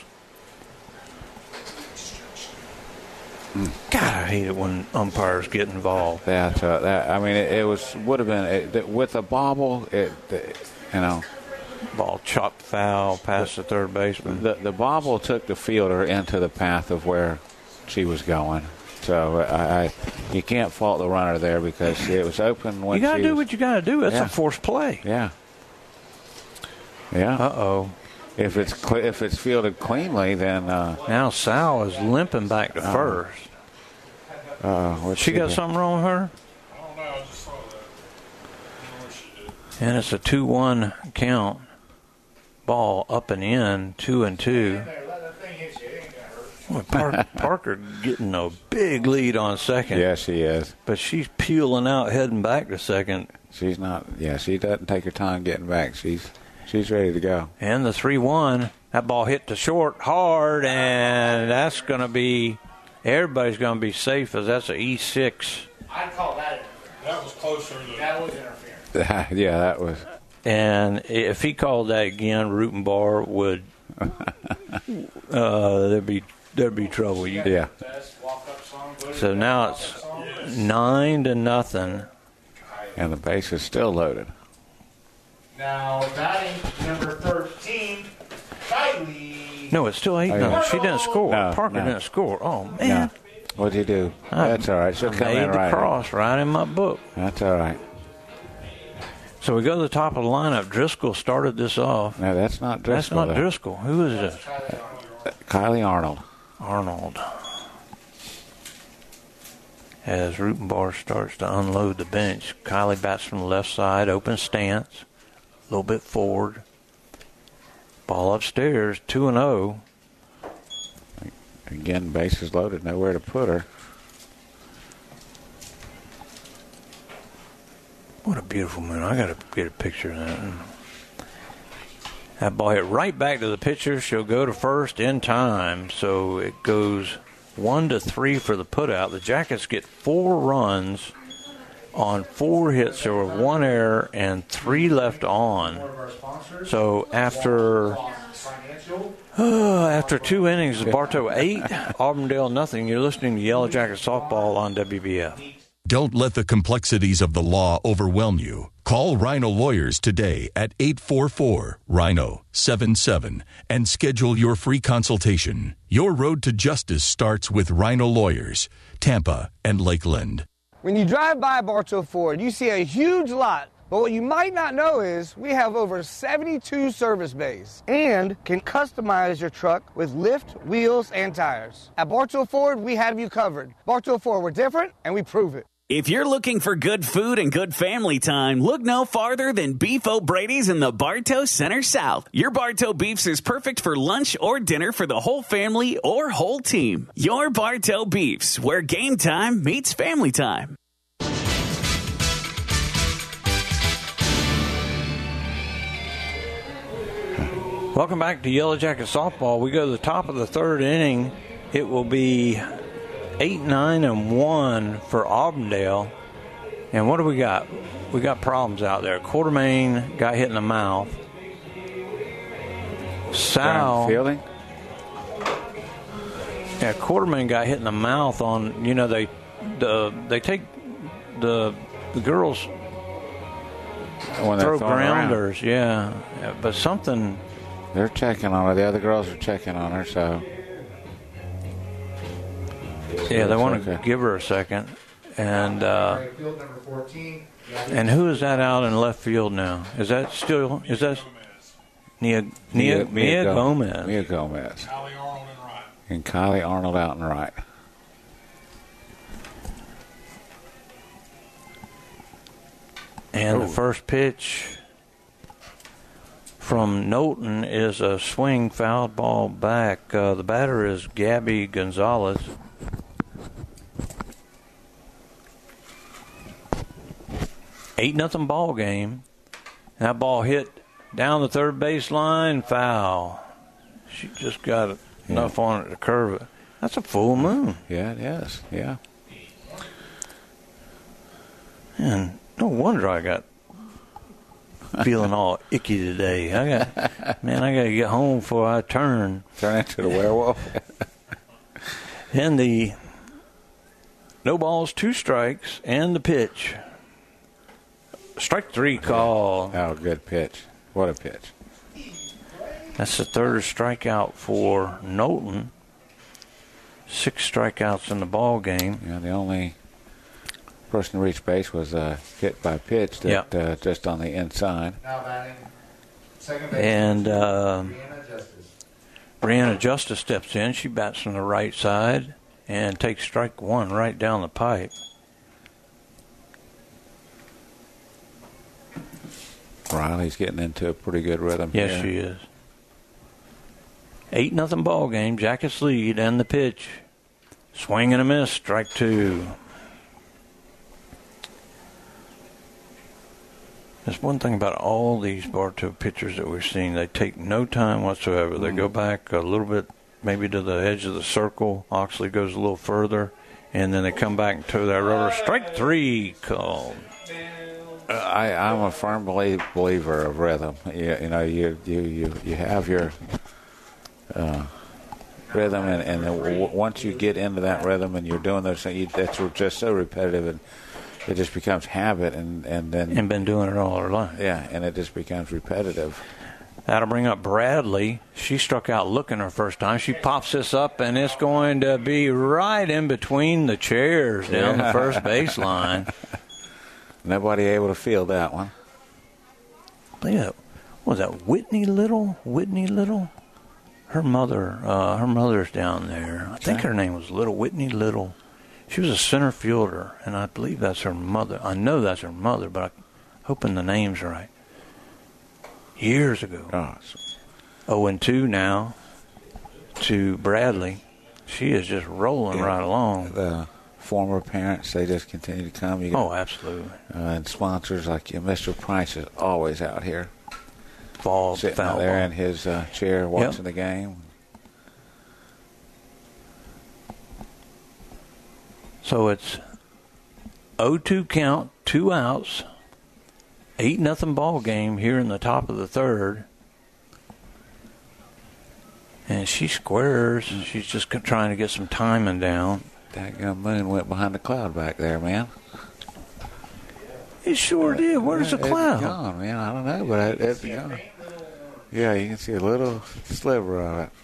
Mm. God, I hate it when umpires get involved. That, uh, that I mean, it, it was would have been it, with a bobble. It, it, you know, ball chopped foul past the, the third baseman. The the bobble took the fielder into the path of where she was going. So I, I, you can't fault the runner there because it was open when you got to she do was, what you got to do. That's yeah. a forced play. Yeah. Yeah. Uh-oh. If it's cl- if it's fielded cleanly, then uh, now Sal is limping back to uh, first. Uh, she got something wrong with her? I don't know. I just saw that. I don't know what she did. And it's a two one count. Ball up and in, two and two. Boy, Park, Parker getting a big lead on second. Yes, she is. But she's peeling out, heading back to second. She's not. Yeah, she doesn't take her time getting back. She's she's ready to go. And the three one. That ball hit the short hard, and that's going to be. Everybody's going to be safe as that's an E six. I'd call that. That was closer than That was interference. Yeah, that was. And if he called that again, Rutenbar would. uh, there'd be. There'd be trouble. You, yeah. So now it's nine to nothing. And the base is still loaded. Now batting number thirteen, Kylie. No, it's still eight oh, nothing. yeah. She didn't score. No, Parker no. didn't score. Oh man. No. What'd you do? I, That's all right. She'll I come made in the right. cross right in my book. That's all right. So we go to the top of the lineup. Driscoll started this off. No, that's not Driscoll. That's not though. Driscoll. Who is this? Uh, Kylie Arnold. Arnold. As Rutenbar starts to unload the bench, Kylie bats from the left side, open stance, a little bit forward. Ball upstairs, two and oh. Again, bases loaded, nowhere to put her. What a beautiful moon. I got to get a picture of that. That ball hit right back to the pitcher. She'll go to first in time. So it goes one to three for the putout. The Jackets get four runs on four hits. There were one error and three left on. So after uh, after two innings, Bartow eight, Auburndale nothing. You're listening to Yellow Jacket Softball on W B F. Don't let the complexities of the law overwhelm you. Call Rhino Lawyers today at eight four four, Rhino seven seven and schedule your free consultation. Your road to justice starts with Rhino Lawyers, Tampa and Lakeland. When you drive by Bartow Ford, you see a huge lot. But what you might not know is we have over seventy-two service bays and can customize your truck with lift, wheels, and tires. At Bartow Ford, we have you covered. Bartow Ford, we're different, and we prove it. If you're looking for good food and good family time, look no farther than Beef O'Brady's in the Bartow Center South. Your Bartow Beefs is perfect for lunch or dinner for the whole family or whole team. Your Bartow Beefs, where game time meets family time. Welcome back to Yellow Jacket Softball. We go to the top of the third inning. It will be eight, nine, and one for Auburndale. And what do we got? We got problems out there. Quartermain got hit in the mouth. Sal. Fielding? Yeah, Quartermain got hit in the mouth on, you know, they the they take the the girls when throw grounders, grounders, yeah. yeah. But something. They're checking on her. The other girls are checking on her, so. Yeah, they want to give her a second. And uh, and who is that out in left field now? Is that still, is that Nia, Nia, Mia, Mia Gomez? Mia Gomez. And Kylie Arnold out and right. And oh. the first pitch from Knowlton is a swing foul ball back. Uh, the batter is Gabby Gonzalez. Eight nothing ball game. That ball hit down the third base line, foul. She just got yeah. enough on it to curve it. That's a full moon. Yeah, it is. Yeah. And no wonder I got feeling all icky today. I got, man, I got to get home before I turn. Turn into the werewolf. And the no balls, two strikes, and the pitch. Strike three call. Oh, good pitch. What a pitch. That's the third strikeout for Knowlton. six strikeouts in the ball game. Yeah, the only person to reach base was uh, hit by pitch that Yep. uh, just on the inside. Now batting second base. And uh, Brianna Justice. Brianna Justice steps in. She bats from the right side and takes strike one right down the pipe. Riley's getting into a pretty good rhythm. Yes, here. she is. Eight nothing ball game. Jackets lead and the pitch. Swing and a miss. Strike two. There's one thing about all these Bartow pitchers that we're seeing. They take no time whatsoever. They go back a little bit, maybe to the edge of the circle. Oxley goes a little further, and then they come back and toe that rubber. Strike three called. Uh, I, I'm a firm belie- believer of rhythm. You, you know, you you, you, you have your uh, rhythm, and, and then w- once you get into that rhythm and you're doing those things, you, that's just so repetitive, and it just becomes habit, and, and then... And been doing it all her life. Yeah, and it just becomes repetitive. That'll bring up Bradley. She struck out looking her first time. She pops this up, and it's going to be right in between the chairs down Yeah. the first baseline. Nobody able to field that one. Yeah, what was that Whitney Little? Whitney Little? Her mother, uh, her mother's down there. I think her name was Little, Whitney Little. She was a center fielder, and I believe that's her mother. I know that's her mother, but I'm hoping the name's right. Years ago. Awesome. Oh, and two now to Bradley. She is just rolling Yeah. right along. The former parents, they just continue to come. You got, Oh, absolutely. Uh, and sponsors like you, Mister Price is always out here. Fall, Sitting foul out there ball. in his uh, chair watching the game. So it's oh two count, two outs, eight nothing ball game here in the top of the third. And she squares. She's just c- trying to get some timing down. That gun moon went behind the cloud back there, man. It sure did. Where's the It's cloud? gone, man. I don't know, but it, it's gone. Yeah, you can see a little sliver of it.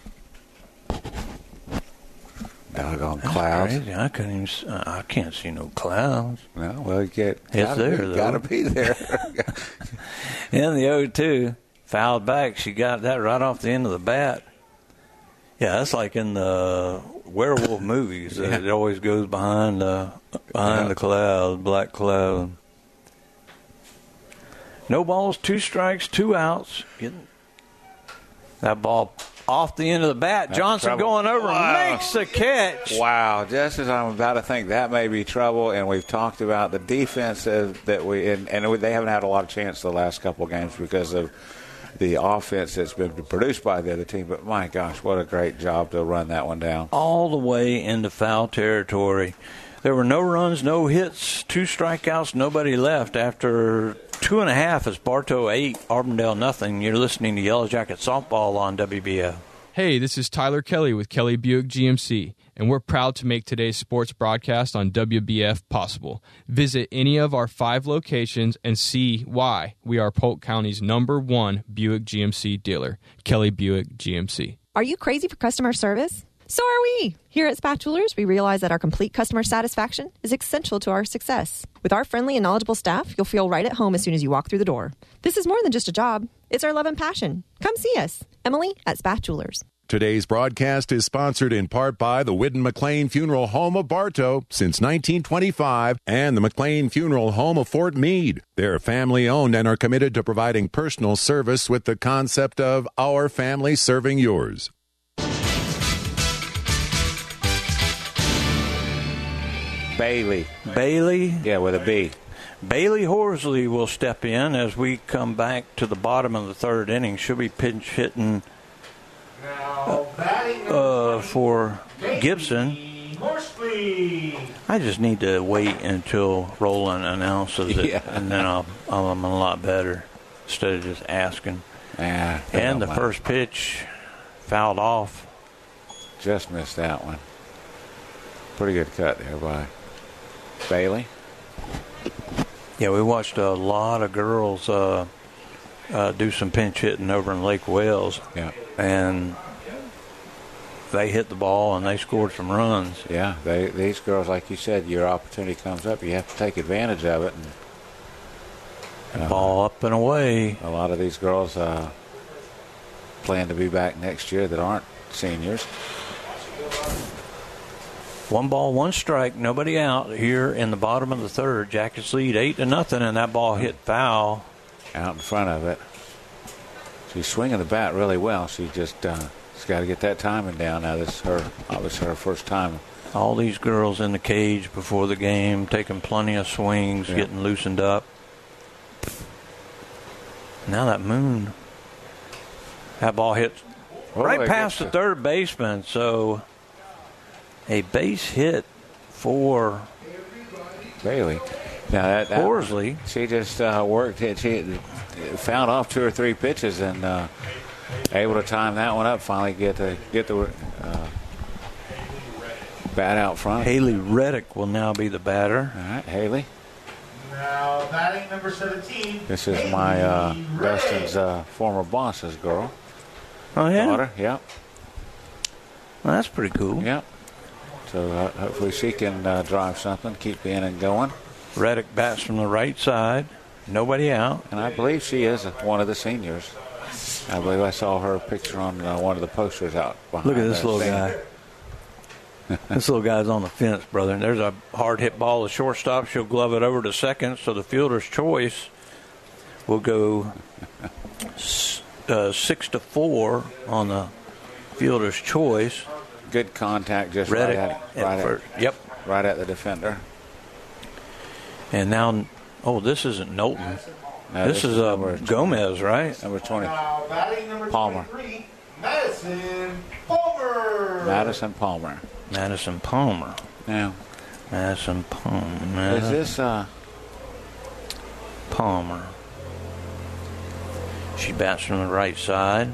Doggone That's clouds. crazy. I couldn't even. s- uh, I can't see no clouds. No, well, you get. It's gotta there be, though. Gotta be there. In the oh two, fouled back. She got that right off the end of the bat. Yeah, that's like in the werewolf movies. Yeah. It always goes behind the behind Yeah. the cloud, black cloud. No balls, two strikes, two outs. Getting that ball off the end of the bat. That's Johnson trouble. going over, Wow. makes the catch. Wow, just as I'm about to think that may be trouble, and we've talked about the defense that that we and, and they haven't had a lot of chance the last couple of games because of the offense that's been produced by the other team. But my gosh, what a great job to run that one down. All the way into foul territory. There were no runs, no hits, two strikeouts, nobody left after two and a half as Bartow eight, Auburndale nothing. You're listening to Yellow Jacket Softball on W B F. Hey, this is Tyler Kelly with Kelly Buick G M C, and we're proud to make today's sports broadcast on W B F possible. Visit any of our five locations and see why we are Polk County's number one Buick G M C dealer, Kelly Buick G M C. Are you crazy for customer service? So are we. Here at Spat Jewelers, we realize that our complete customer satisfaction is essential to our success. With our friendly and knowledgeable staff, you'll feel right at home as soon as you walk through the door. This is more than just a job. It's our love and passion. Come see us. Emily at Spat Jewelers. Today's broadcast is sponsored in part by the Whidden McLean Funeral Home of Bartow since nineteen twenty-five and the McLean Funeral Home of Fort Meade. They're family owned and are committed to providing personal service with the concept of our family serving yours. Bailey. Bailey? Yeah, with a B. Bailey Horsley will step in as we come back to the bottom of the third inning. She'll be pinch hitting Now batting uh, for Gibson. Horsley. I just need to wait until Roland announces it, Yeah. and then I'll, I'm a lot better instead of just asking. Yeah, And the first pitch fouled off. Just missed that one. Pretty good cut there by Bailey. Yeah, we watched a lot of girls uh, uh, do some pinch hitting over in Lake Wales. Yeah. And they hit the ball and they scored some runs. Yeah, they, these girls, like you said, your opportunity comes up. You have to take advantage of it. And, uh, ball up and away. A lot of these girls uh, plan to be back next year that aren't seniors. One ball, one strike, nobody out here in the bottom of the third. Jackets lead eight to nothing, and that ball hit foul. Out in front of it. She's swinging the bat really well. She just uh, she's got to get that timing down. Now this is her, obviously her first time. All these girls in the cage before the game, taking plenty of swings, yeah. getting loosened up. Now that moon, that ball hits oh, right past the third baseman. So a base hit for Bailey. Now that, that Horsley. She just uh, worked it. She found off two or three pitches and uh, able to time that one up. Finally get the get the uh, bat out front. Haley Reddick will now be the batter. All right, Haley. Now batting number seventeen. This is my uh, Dustin's uh, former boss's girl. Oh yeah. Daughter. Yep. Well, that's pretty cool. Yep. So uh, hopefully she can uh, drive something, keep the inning going. Reddick bats from the right side. Nobody out. And I believe she is one of the seniors. I believe I saw her picture on uh, one of the posters out behind. Look at this little guy. This little guy's on the fence, brother. And there's a hard hit ball to shortstop. She'll glove it over to second. So the fielder's choice will go uh, six to four on the fielder's choice. Good contact, just Reddick right at, right at, at yep, right at the defender. And now, oh, this isn't Knowlton. No, this, this is is uh, number Gomez, right? Number twenty. Now batting number Palmer. twenty-three, Madison Palmer. Madison Palmer. Madison Palmer. Now, Madison Palmer. is this uh, Palmer? She bats from the right side.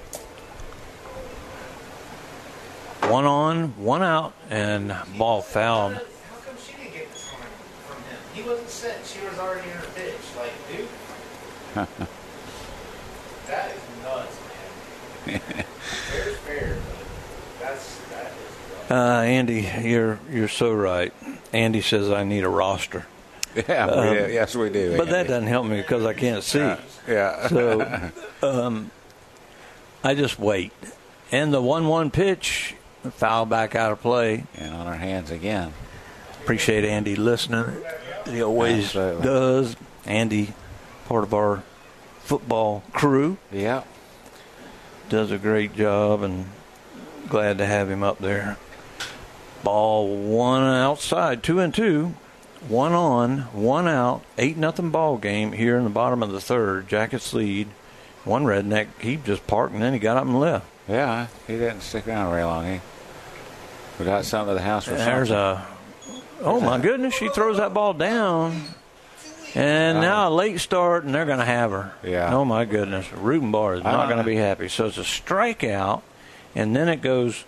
One on, one out, and ball fouled. How come she didn't get this one from him? He wasn't set. She was already in her pitch. Like, dude, that is nuts, man. Fair's fair, but that's that is. Uh, Andy, you're you're so right. Andy says I need a roster. Yeah, um, we do. Yes, we do. But Andy. that doesn't help me because I can't see. Uh, yeah. So um, I just wait. And the one one pitch, foul back out of play. And on our hands again. Appreciate Andy listening. He always Absolutely. does. Andy, part of our football crew. Yeah. Does a great job, and glad to have him up there. Ball one outside, two and two. One on, one out, eight nothing ball game here in the bottom of the third. Jackets lead. One redneck, he just parked and then he got up and left. Yeah, he didn't stick around very long. He we got something to the house for There's something. a, oh my goodness, she throws that ball down. And now a late start, and they're going to have her. Yeah. Oh my goodness, Rubenbar is not Uh-huh. going to be happy. So it's a strikeout, and then it goes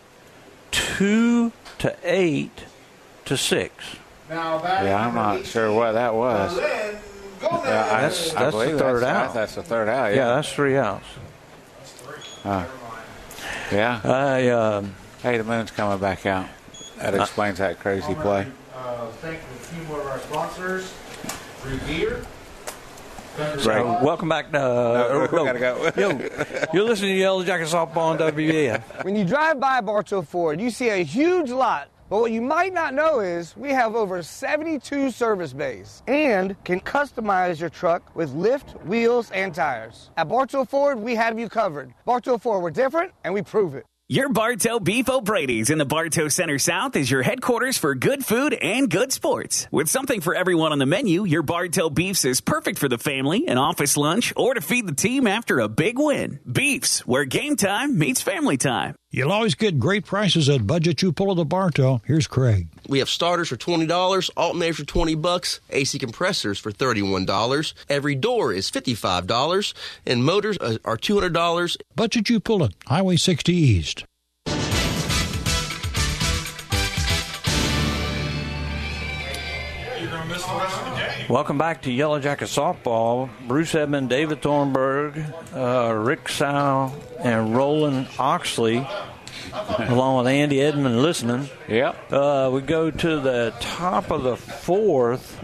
two to eight to six. Now batting Yeah, I'm number not sure what that was. Berlin Gomez. Yeah, I, That's- I that's the believe third that's, out. That's the third out. Yeah, Yeah. that's three outs. Uh, yeah. I, um, Hey, the moon's coming back out. That explains that crazy play. Uh, thank a few more of our sponsors. Revere. So, welcome back to. Uh, No, we no, gotta go. Yo, you're listening to Yellow Jacket Softball on W B F. When you drive by Bartow Ford, you see a huge lot. But what you might not know is we have over seventy-two service bays and can customize your truck with lift, wheels, and tires. At Bartow Ford, we have you covered. Bartow Ford, we're different, and we prove it. Your Bartow Beef O'Brady's in the Bartow Center South is your headquarters for good food and good sports. With something for everyone on the menu, your Bartow Beefs is perfect for the family, an office lunch, or to feed the team after a big win. Beefs, where game time meets family time. You'll always get great prices at Budget You Pull of the Bartow. Here's Craig. We have starters for twenty dollars, alternators for twenty bucks, A C compressors for thirty-one dollars. Every door is fifty-five dollars, and motors are two hundred dollars. Budget You Pull It, Highway sixty East. You're going to miss the rest of the game. Welcome back to Yellow Jacket Softball. Bruce Edmond, David Thornburg, uh, Rick Sow, and Roland Oxley along with Andy Edmond listening. Yep. Uh, we go to the top of the fourth.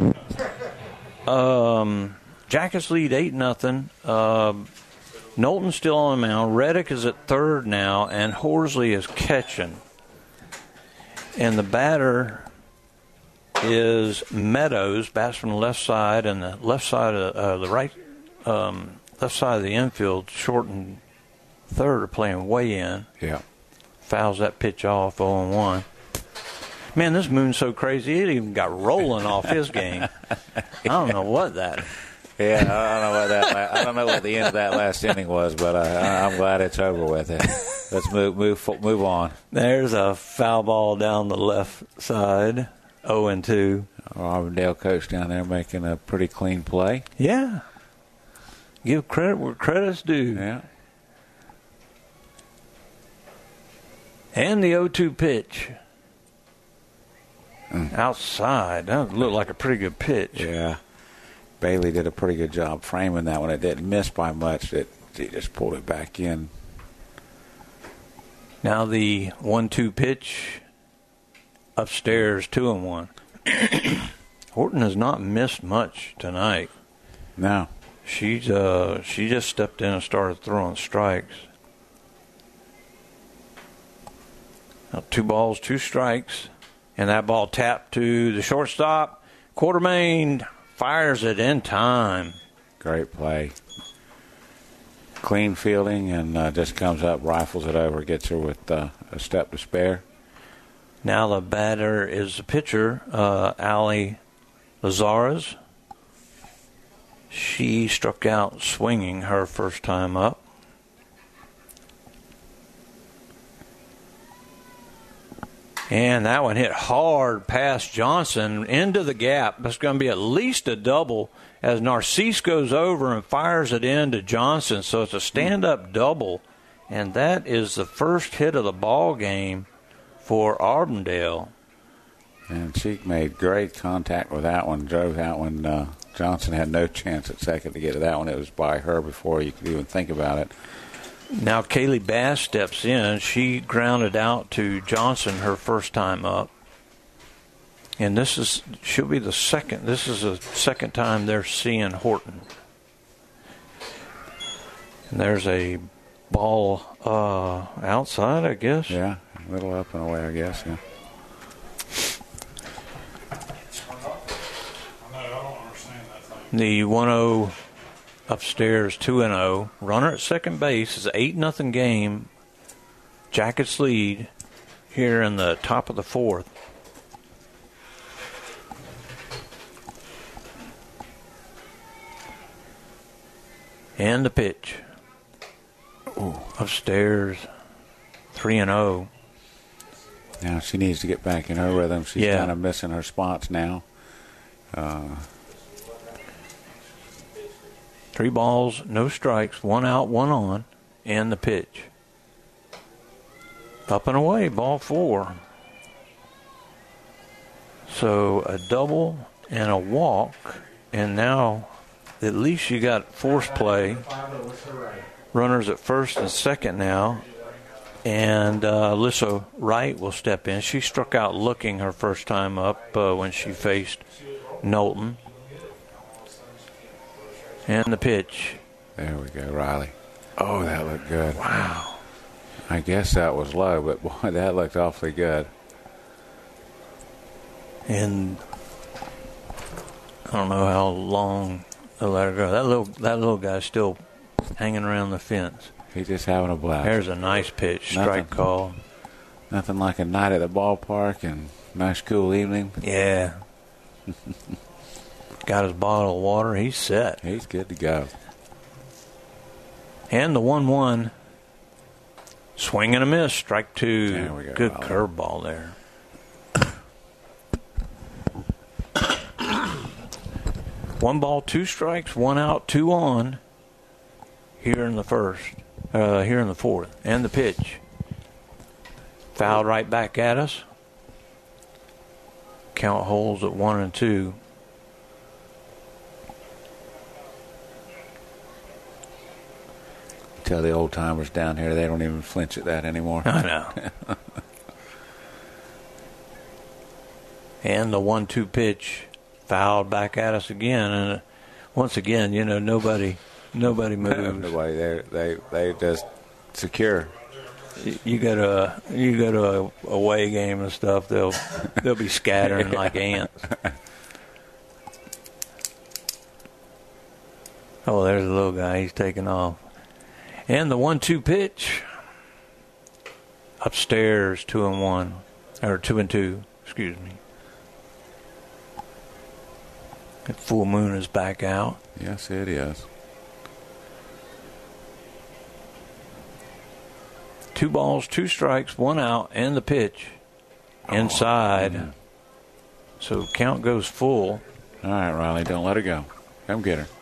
Um, Jackets lead eight nothing. Uh, Knowlton's still on the mound. Reddick is at third now, and Horsley is catching. And the batter is Meadows, bats from the left side, and the left side of uh, the right, um, left side of the infield, short and third are playing way in. Yeah. Fouls that pitch off, oh and one. Man, this moon's so crazy, it even got rolling off his game. I don't know what that. Yeah, I don't know what that. I don't know what the end of that last inning was, but I, I'm glad it's over with it. Let's move, move, move on. There's a foul ball down the left side, oh and two. Auburndale coach down there making a pretty clean play. Yeah. Give credit where credit's due. Yeah. And the oh two pitch. Mm. Outside. That looked like a pretty good pitch. Yeah. Bailey did a pretty good job framing that one. It didn't miss by much. It, he just pulled it back in. Now the one two pitch upstairs, two and one. Horton has not missed much tonight. No. She's uh she just stepped in and started throwing strikes. Now two balls, two strikes. And that ball tapped to the shortstop. Quartermain fires it in time. Great play. Clean fielding, and uh, just comes up, rifles it over, gets her with uh, a step to spare. Now the batter is the pitcher, uh, Allie Lazares. She struck out swinging her first time up. And that one hit hard past Johnson into the gap. That's going to be at least a double as Narcisse goes over and fires it into Johnson. So it's a stand-up double. And that is the first hit of the ball game for Auburndale. And she made great contact with that one, drove that one. Uh, Johnson had no chance at second to get to that one. It was by her before you could even think about it. Now Kaylee Bass steps in. She grounded out to Johnson her first time up. And this is, she'll be the second, this is the second time they're seeing Horton. And there's a ball uh, outside, I guess. Yeah, a little up and away, I guess, yeah. The one oh upstairs, two and oh. Runner at second base is an eight nothing game. Jackets lead here in the top of the fourth. And the pitch. Ooh, upstairs, three and oh. Now she needs to get back in her rhythm. She's yeah. kind of missing her spots now. Uh, Three balls, no strikes, one out, one on, and the pitch. Up and away, ball four. So a double and a walk, and now at least you got force play. Runners at first and second now. And uh, Alyssa Wright will step in. She struck out looking her first time up uh, when she faced Knowlton. And the pitch. There we go, Riley. Oh, that looked good. Wow. I guess that was low, but boy, that looked awfully good. And I don't know how long they'll let her go. That little that little guy's still hanging around the fence. He's just having a blast. There's a nice pitch, strike nothing, call. Nothing like a night at the ballpark and nice cool evening. Yeah. Got his bottle of water. He's set. He's good to go. And the one one. Swing and a miss. Strike two. There we go. Good curveball there. One ball, two strikes, one out, two on. Here in the first. Uh, here in the fourth. And the pitch. Fouled right back at us. Count holds at one and two. tell the old timers down here they don't even flinch at that anymore. I know. And the one two pitch fouled back at us again. And once again, you know, nobody nobody moves. Nobody. They they they just secure. You go to you go to a away game and stuff, they'll they'll be scattering like ants. Oh, there's a little guy. He's taking off. And the one two pitch upstairs, two and one, or two and two. Excuse me. That full moon is back out. Yes, it is. Two balls, two strikes, one out, and the pitch inside. Oh, so count goes full. All right, Riley, don't let her go. Come get her.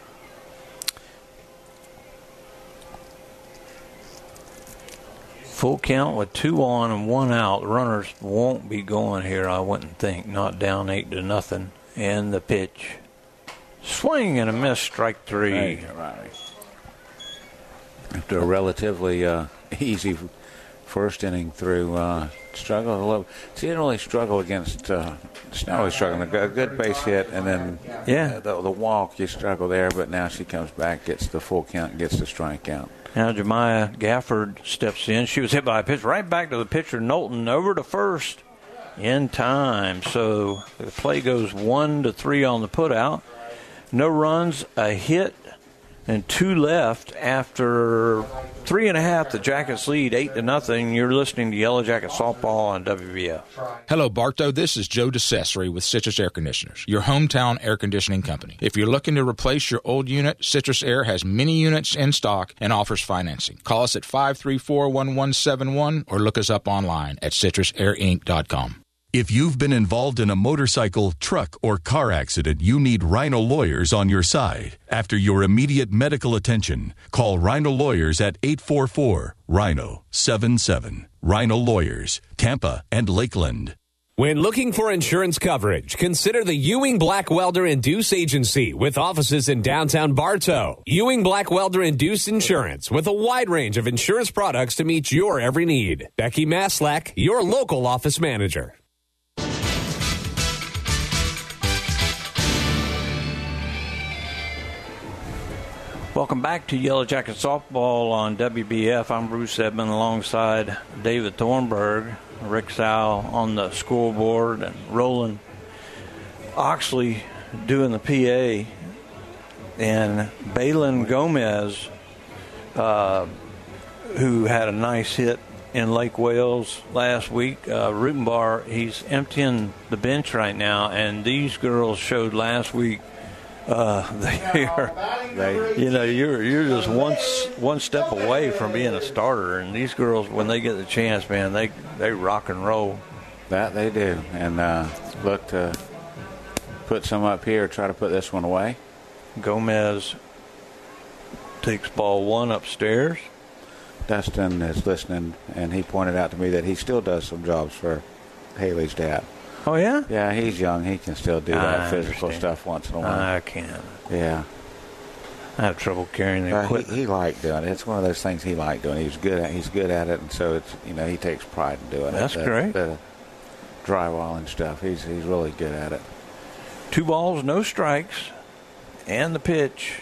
Full count with two on and one out. The runners won't be going here, I wouldn't think. Not down eight to nothing. And the pitch. Swing and a miss, strike three. Hey, Riley. After a relatively uh, easy first inning through, uh, struggled a little. She didn't really struggle against, uh, she's not really struggling. A good base hit, and then yeah. uh, the, the walk, you struggle there, but now she comes back, gets the full count, and gets the strikeout. Now Jemiah Gafford steps in. She was hit by a pitch right back to the pitcher, Knowlton, over to first in time. So the play goes one to three on the putout. No runs, a hit, and two left after three and a half. The Jackets lead eight to nothing. You're listening to Yellow Jacket Softball on W B F. Hello, Bartow. This is Joe DeCesare with Citrus Air Conditioners, your hometown air conditioning company. If you're looking to replace your old unit, Citrus Air has many units in stock and offers financing. Call us at five three four, one one seven one or look us up online at citrus air inc dot com. If you've been involved in a motorcycle, truck, or car accident, you need Rhino Lawyers on your side. After your immediate medical attention, call Rhino Lawyers at eight four four, Rhino seven seven. Rhino Lawyers, Tampa and Lakeland. When looking for insurance coverage, consider the Ewing Black Welder and Deuce Agency with offices in downtown Bartow. Ewing Black Welder and Deuce Insurance with a wide range of insurance products to meet your every need. Becky Maslak, your local office manager. Welcome back to Yellow Jacket Softball on W B F. I'm Bruce Edmond alongside David Thornburg, Rick Sal on the scoreboard, and Roland Oxley doing the P A. And Balin Gomez, uh, who had a nice hit in Lake Wales last week. Uh, Rutenbar, he's emptying the bench right now, and these girls showed last week Uh, they are, they, you know, you're you're just one one step away from being a starter, and these girls, when they get the chance, man, they they rock and roll. That they do, and uh, look to put some up here. Try to put this one away. Gomez takes ball one upstairs. Dustin is listening, and he pointed out to me that he still does some jobs for Haley's dad. Oh, yeah? Yeah, he's young. He can still do that I physical understand. stuff once in a while. I can. Yeah. I have trouble carrying the Uh, equipment. he, he liked doing it. It's one of those things he liked doing. He's good at. He's good at it, and so it's you know he takes pride in doing That's it. That's great. The drywall and stuff. He's he's really good at it. Two balls, no strikes, and the pitch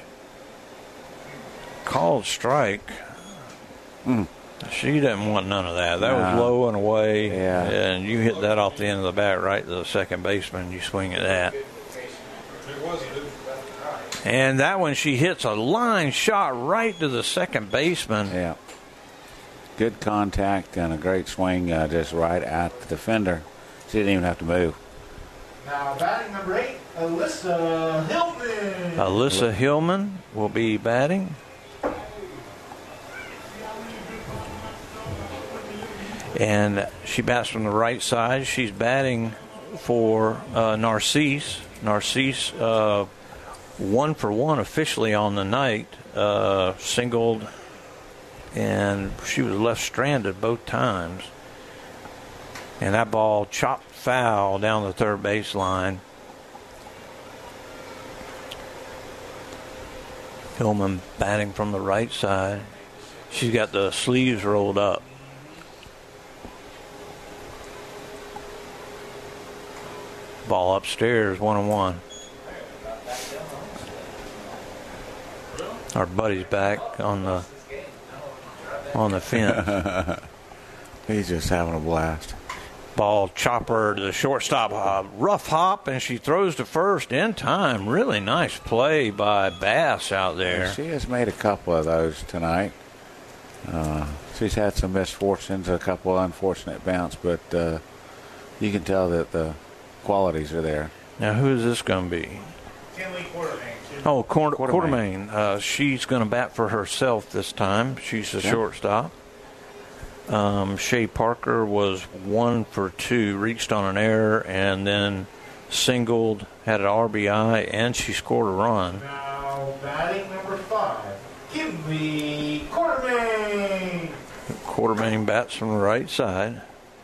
called strike. Mm. She didn't want none of that. That No. was low and away, Yeah. and you hit that off the end of the bat right to the second baseman. You swing at that. And that one, she hits a line shot right to the second baseman. Yeah. Good contact and a great swing, uh, just right at the defender. She didn't even have to move. Now batting number eight, Alyssa Hillman. Alyssa Hillman will be batting. And she bats from the right side. She's batting for uh, Narcisse. Narcisse, uh, one for one officially on the night, uh, singled, and she was left stranded both times. And that ball chopped foul down the third baseline. Hillman batting from the right side. She's got the sleeves rolled up. Ball upstairs, one and one. Our buddy's back on the on the fence. He's just having a blast. Ball chopper to the shortstop. Uh, rough hop, and she throws to first in time. Really nice play by Bass out there. She has made a couple of those tonight. Uh, she's had some misfortunes, a couple of unfortunate bounce, but uh, you can tell that the qualities are there. Now, who is this going to be? Kinley Quartermain. Oh, Quarter, Quartermain. Quartermain. Uh, she's going to bat for herself this time. She's the Yeah. shortstop. Um, Shea Parker was one for two, reached on an error, and then singled, had an R B I, and she scored a run. Now, batting number five, Kinley Quartermain. Quartermain bats from the right side.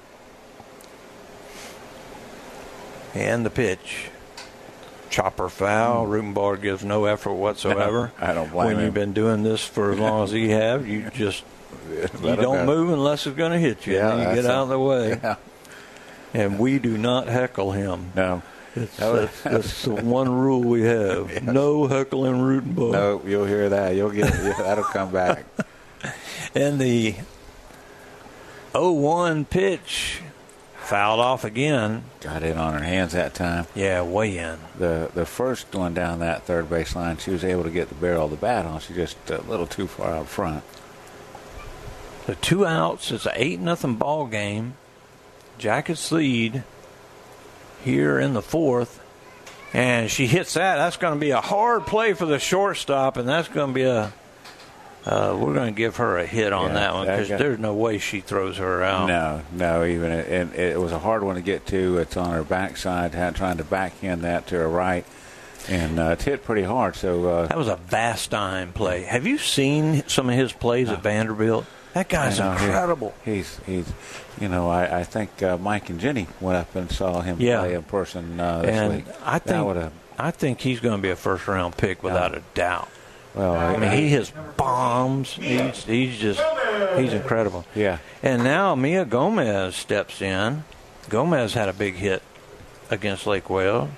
And the pitch. Chopper foul. Mm. Rutenbar gives no effort whatsoever. I don't blame When him. you've been doing this for as long as he have, you just you Let don't him move unless it's going to hit you. Yeah, and you that's get out of the way. Yeah. And we do not heckle him. No. It's, That was- that's, that's the one rule we have. Yes. No heckling Rutenbar. No, you'll hear that. You'll get yeah, that'll come back. And the oh one pitch fouled off again. Got in on her hands that time. Yeah, way in. The the first one down that third base line, she was able to get the barrel of the bat on. She just a little too far out front. The two outs. It's an eight nothing ball game. Jackets lead here in the fourth, and she hits that. That's going to be a hard play for the shortstop, and that's going to be a. Uh, we're going to give her a hit on Yeah, that one that because got- there's no way she throws her out. No, no, even it, and it was a hard one to get to. It's on her backside, had- trying to backhand that to her right, and uh, it's hit pretty hard. So uh, That was a Vastine play. Have you seen some of his plays at Vanderbilt? That guy's I know, he- incredible. he's he's, you know, I, I think uh, Mike and Jenny went up and saw him Yeah. play in person uh, this and week. I That think would've- I think he's going to be a first round pick without a doubt. Well, I mean, he hits bombs. He's, he's just he's incredible. Yeah. And now Mia Gomez steps in. Gomez had a big hit against Lake Wales.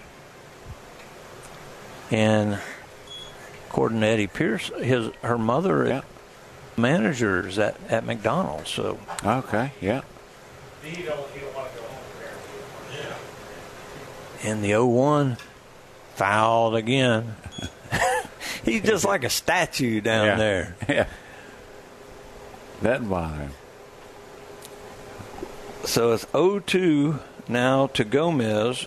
And according to Eddie Pierce, his her mother Yeah. managers at, at McDonald's. So Okay, yeah. He don't, he don't want to go home there. Yeah. in the oh one, fouled again. He's just like a statue down Yeah. there. Yeah. Doesn't bother him. So it's oh two now to Gomez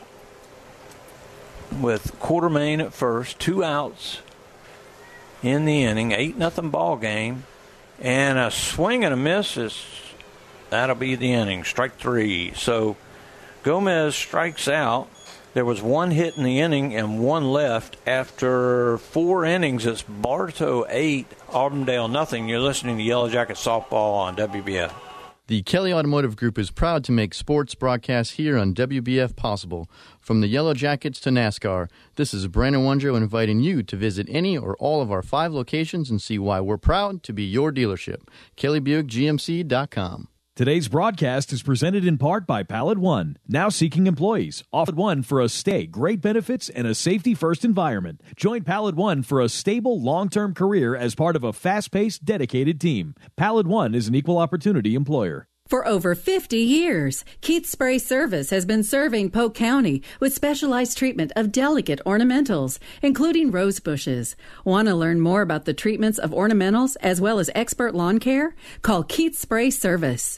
with Quartermain at first, two outs in the inning, eight nothing ball game, and a swing and a miss is that'll be the inning, strike three. So Gomez strikes out. There was one hit in the inning and one left. After four innings, it's Bartow eight, Auburndale nothing. You're listening to Yellow Jacket Softball on W B F. The Kelly Automotive Group is proud to make sports broadcasts here on W B F possible. From the Yellow Jackets to NASCAR, this is Brandon Wondro inviting you to visit any or all of our five locations and see why we're proud to be your dealership. Kelly Buick G M C dot com. Today's broadcast is presented in part by Pallet One, now seeking employees. Pallet One for a stay, great benefits, and a safety-first environment. Join Pallet One for a stable, long-term career as part of a fast-paced, dedicated team. Pallet One is an equal opportunity employer. For over fifty years, Keith Spray Service has been serving Polk County with specialized treatment of delicate ornamentals, including rose bushes. Want to learn more about the treatments of ornamentals as well as expert lawn care? Call Keith Spray Service.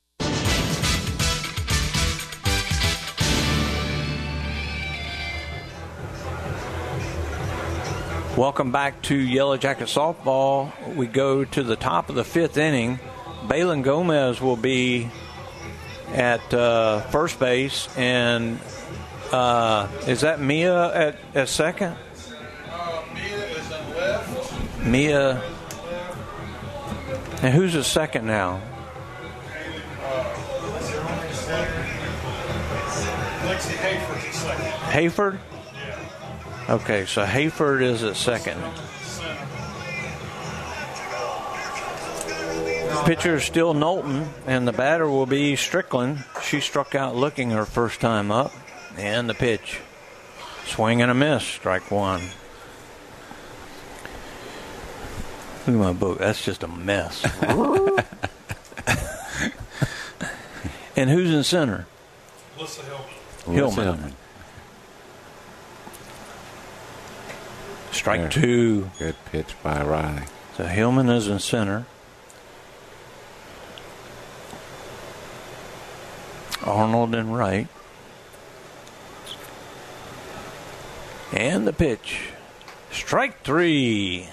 Welcome back to Yellow Jacket Softball. We go to the top of the fifth inning. Balin Gomez will be at uh, first base, and uh, is that Mia at, at second? Uh, Mia is in left. Mia, and who's at second now? Lexi Hayford's at second. Hayford? Okay, so Hayford is at second. Pitcher is still Knowlton, and the batter will be Strickland. She struck out looking her first time up. And the pitch. Swing and a miss. Strike one. Look at my book. That's just a mess. And who's in center? Alyssa Hillman. Hillman. Hillman. Strike There. two. Good pitch by Riley. So Hillman is in center. Arnold in right. And the pitch. Strike three.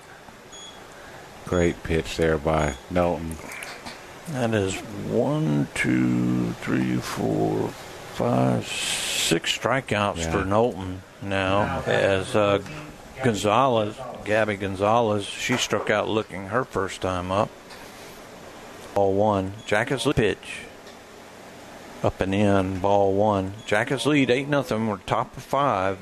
Great pitch there by Knowlton. That is one, two, three, four, five, six strikeouts Yeah. for Knowlton now. As uh, Gonzalez, Gabby Gonzalez, she struck out looking her first time up. Ball one. Jackets lead pitch. Up and in. Ball one. Jackets lead eight nothing. We're top of five.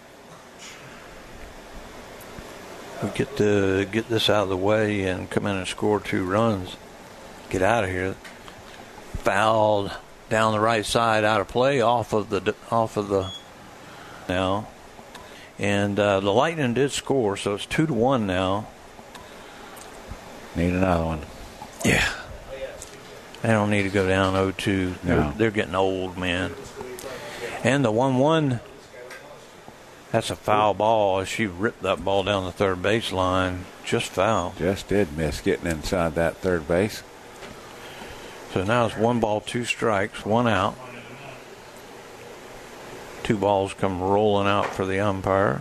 We get to get this out of the way and come in and score two runs. Get out of here. Fouled down the right side, out of play, off of the off of the now, and uh, the Lightning did score, so it's two to one now. Need another one. Yeah, they don't need to go down oh two. No. They're, they're getting old, man. And the one one. That's a foul ball. She ripped that ball down the third baseline. Just foul. Just did miss getting inside that third base. So now it's one ball, two strikes, one out. Two balls come rolling out for the umpire.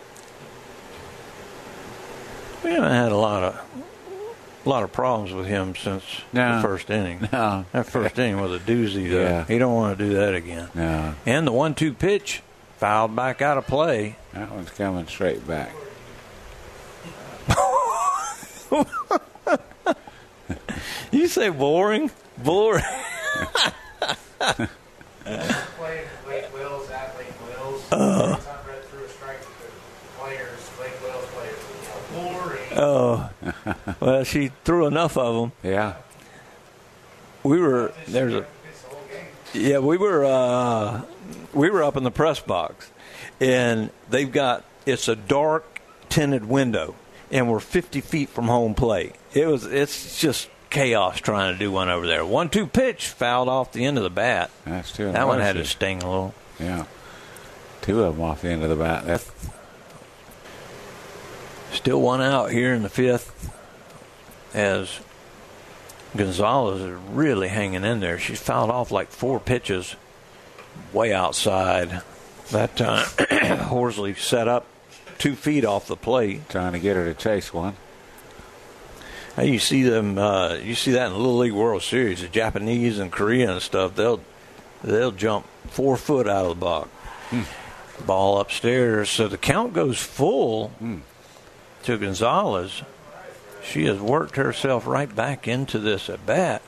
We haven't had a lot of a lot of problems with him since No. the first inning. No. That first inning was a doozy, though. Yeah. He don't want to do that again. No. And the one two pitch, fouled back out of play. That one's coming straight back. You say boring? Boring. Playing Lake Wills at Lake Wills. Uh. Every time I read through a strike with the players, Lake Wills players, boring. Oh, well, she threw enough of them. Yeah. We were there's a yeah we were uh, we were up in the press box, and they've got it's a dark tinted window, and we're fifty feet from home plate. It was it's just chaos trying to do one over there. One two pitch fouled off the end of the bat. That's two. That one had to sting a little. Yeah. Two of them off the end of the bat. That's Still one out here in the fifth as Gonzalez is really hanging in there. She's fouled off like four pitches way outside. That time, Horsley set up two feet off the plate. Trying to get her to chase one. Hey, you see them, uh, you see that in the Little League World Series. The Japanese and Korean and stuff, they'll they'll jump four foot out of the box. Hmm. Ball upstairs. So the count goes full. Hmm. To Gonzalez. She has worked herself right back into this at bat.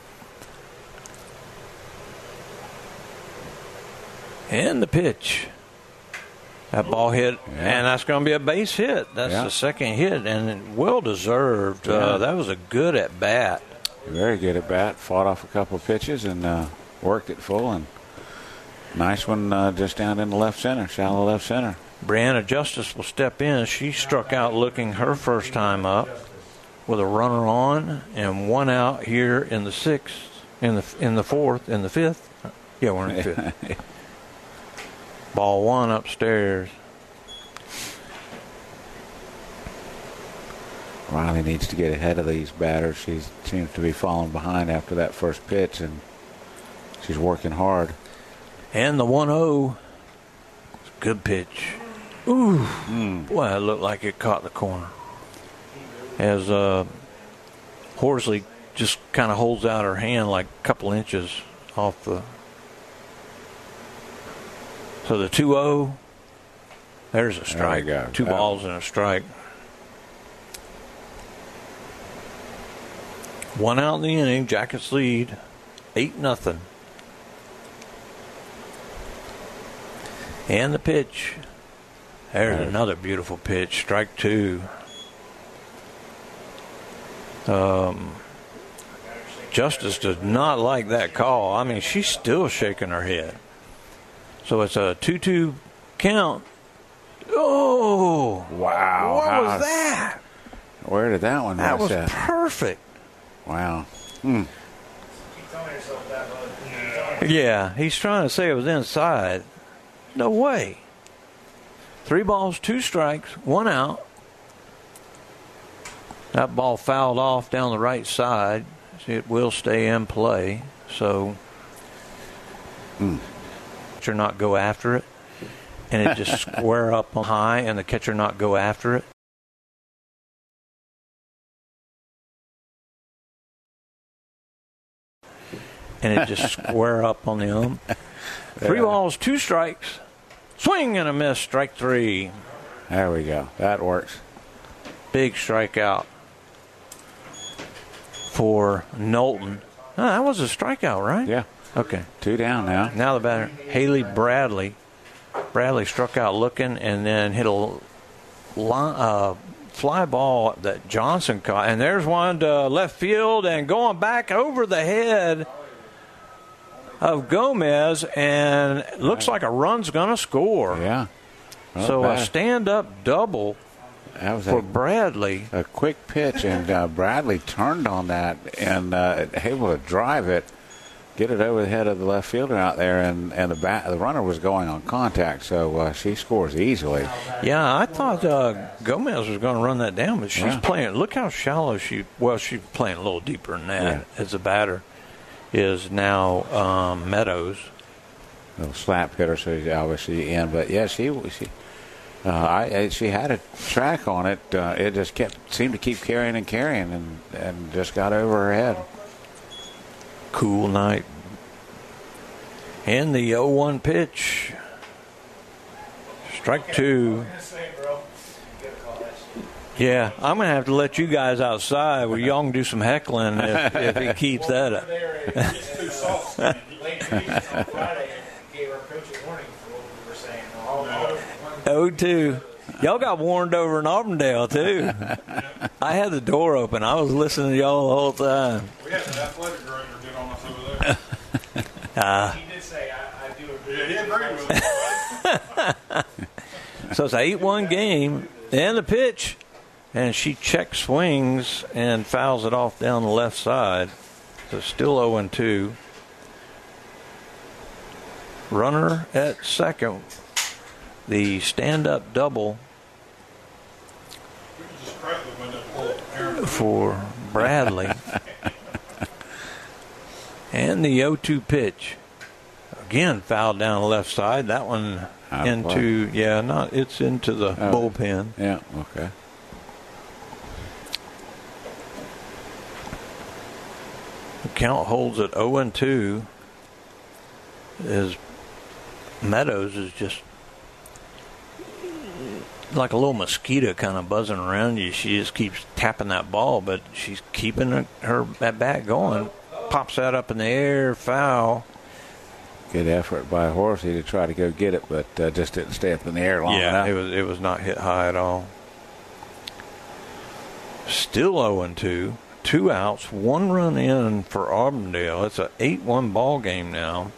And the pitch. That ball hit, Yeah. and that's going to be a base hit. That's Yeah. the second hit, and well deserved. Yeah. Uh, that was a good at bat. Very good at bat. Fought off a couple of pitches and uh, worked it full. And nice one uh, just down in the left center, shallow left center. Brianna Justice will step in. She struck out looking her first time up with a runner on and one out here in the sixth, in the in the fourth, in the fifth. Yeah, we're in the fifth. Ball one upstairs. Riley needs to get ahead of these batters. She seems to be falling behind after that first pitch, and she's working hard. And the one oh. Good pitch. Ooh. Mm. Boy, it looked like it caught the corner. As uh, Horsley just kind of holds out her hand like a couple inches off the. So the two oh. There's a strike. There we go. Two That- balls and a strike. One out in the inning. Jackets lead. Eight nothing. And the pitch. There's Right. another beautiful pitch. Strike two. Um, Justice does not like that call. I mean, she's still shaking her head. So it's a two two count. Oh! Wow. What How, was that? Where did that one That miss was at? perfect. Wow. Hmm. Yeah, he's trying to say it was inside. No way. Three balls, two strikes, one out. That ball fouled off down the right side. It will stay in play. So, mm. catcher not go after it, and it just square up on high, and the catcher not go after it. And it just square up on the ump. Three Yeah. balls, two strikes. Swing and a miss, strike three. There we go. That works. Big strikeout for Knowlton. Oh, that was a strikeout, right? Yeah. Okay. Two down now. Now the batter, Haley Bradley. Bradley struck out looking and then hit a li- uh, fly ball that Johnson caught. And there's one to left field and going back over the head of Gomez, and looks like a run's going to score. Yeah. Not so bad. a stand-up double That was for a, Bradley. a quick pitch, and uh, Bradley turned on that and uh, able to drive it, get it over the head of the left fielder out there, and, and the bat, the runner was going on contact, so uh, she scores easily. Yeah, I thought uh, Gomez was going to run that down, but she's Yeah. playing. Look how shallow she. Well, she's playing a little deeper than that. Yeah. As a batter is now um, Meadows. Little slap hitter, so he's obviously in. But yeah, she she uh, I, I she had a track on it. Uh, it just kept seemed to keep carrying and carrying, and and just got over her head. Cool night. And the oh one pitch. Strike two. Yeah, I'm going to have to let you guys outside where y'all can do some heckling if, if he keeps that up. It's too soft. Friday gave our coach a warning for what we were saying. oh two. Y'all got warned over in Auburndale, too. I had the door open. I was listening to y'all the whole time. We had an athletic director get on us over there. Uh, He did say, I, I do agree. Yeah, he agreed with us. so it's an eight one game. And the pitch. And she check swings and fouls it off down the left side. So still oh two. Runner at second. The stand-up double for Bradley. And the oh two pitch. Again, fouled down the left side. That one Out of into, yeah, not it's into the Oh. bullpen. Yeah. Okay. The count holds at oh two. As Meadows is just like a little mosquito kind of buzzing around you. She just keeps tapping that ball, but she's keeping her, her that bat going. Pops that up in the air, foul. Good effort by Horsey to try to go get it, but uh, just didn't stay up in the air long yeah, enough. it was it was not hit high at all. Still oh two. Two outs, one run in for Auburndale. It's an eight one ball game now.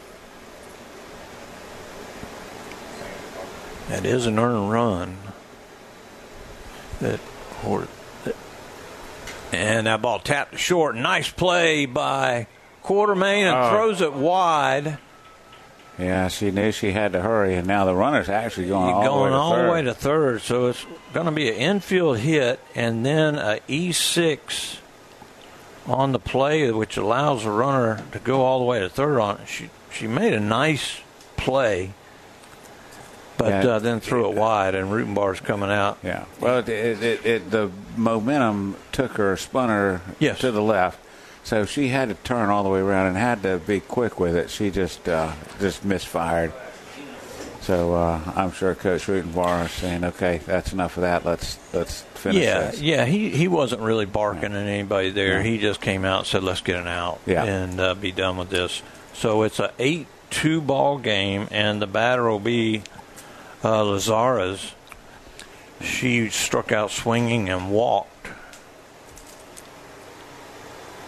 That is an earned run. That, or, that, and that ball tapped to short. Nice play by Quartermain and Oh. throws it wide. Yeah, she knew she had to hurry, and now the runner's actually going all going the way to all third. the way to third. So it's going to be an infield hit and then a E six on the play, which allows the runner to go all the way to third on it. She, she made a nice play. But Yeah. uh, then threw it wide, and Rutenbar's coming out. Yeah. Well, it, it, it, it, the momentum took her, spun her Yes. to the left, so she had to turn all the way around and had to be quick with it. She just uh, just misfired. So uh, I'm sure Coach Rutenbar is saying, "Okay, that's enough of that. Let's let's finish Yeah, this." yeah. He, he wasn't really barking at anybody there. Yeah. He just came out and said, "Let's get an out Yeah. and uh, be done with this." So it's a eight two ball game, and the batter will be uh, Lazarez. She struck out swinging and walked.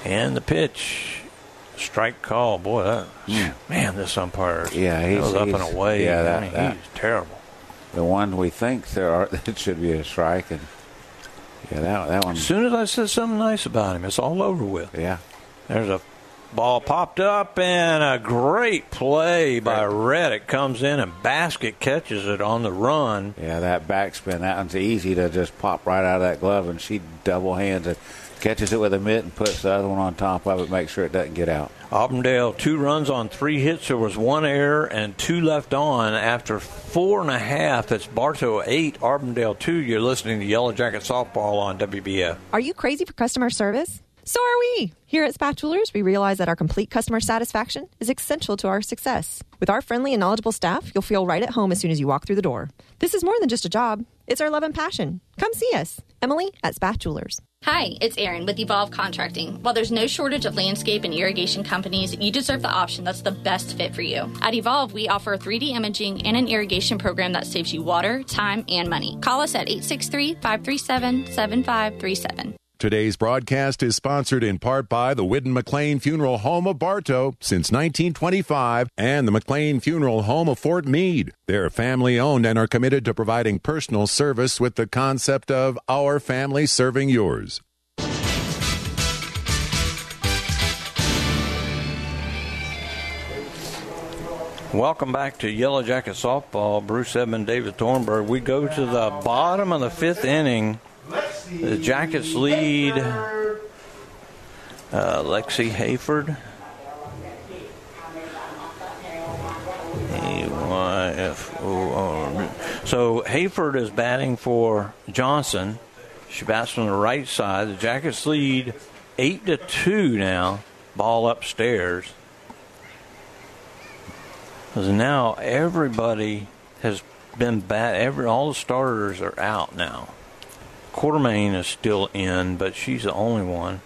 And the pitch. Strike call. Boy, that, Mm. man, this umpire Yeah, he's, goes up he's, and away. Yeah, that, I mean, that, he's terrible. The one we think there are, it should be a strike, and yeah, that that one. As soon as I said something nice about him, it's all over with. Yeah. There's a ball popped up, and a great play by Reddick comes in, and Basket catches it on the run. Yeah, that backspin, that one's easy to just pop right out of that glove, and she double hands it, catches it with a mitt, and puts the other one on top of it, make sure it doesn't get out. Auburndale, two runs on three hits. There was one error and two left on after four and a half. That's Bartow eight, Auburndale two. You're listening to Yellow Jacket Softball on W B F. Are you crazy for customer service? So are we. Here at Spath Jewelers, we realize that our complete customer satisfaction is essential to our success. With our friendly and knowledgeable staff, you'll feel right at home as soon as you walk through the door. This is more than just a job. It's our love and passion. Come see us. Emily at Spath Jewelers. Hi, it's Erin with Evolve Contracting. While there's no shortage of landscape and irrigation companies, you deserve the option that's the best fit for you. At Evolve, we offer three D imaging and an irrigation program that saves you water, time, and money. Call us at eight six three, five three seven, seven five three seven. Today's broadcast is sponsored in part by the Whidden McLean Funeral Home of Bartow since nineteen twenty-five and the McLean Funeral Home of Fort Meade. They're family-owned and are committed to providing personal service with the concept of our family serving yours. Welcome back to Yellow Jacket Softball. Bruce Edmond, David Thornburg. We go to the bottom of the fifth inning. The Jackets lead uh, Lexi Hayford. A Y F O R. So Hayford is batting for Johnson. She bats from the right side. The Jackets lead eight to two now. Ball upstairs. Because now everybody has been bat. Every all the starters are out now. Quartermain is still in, but she's the only one.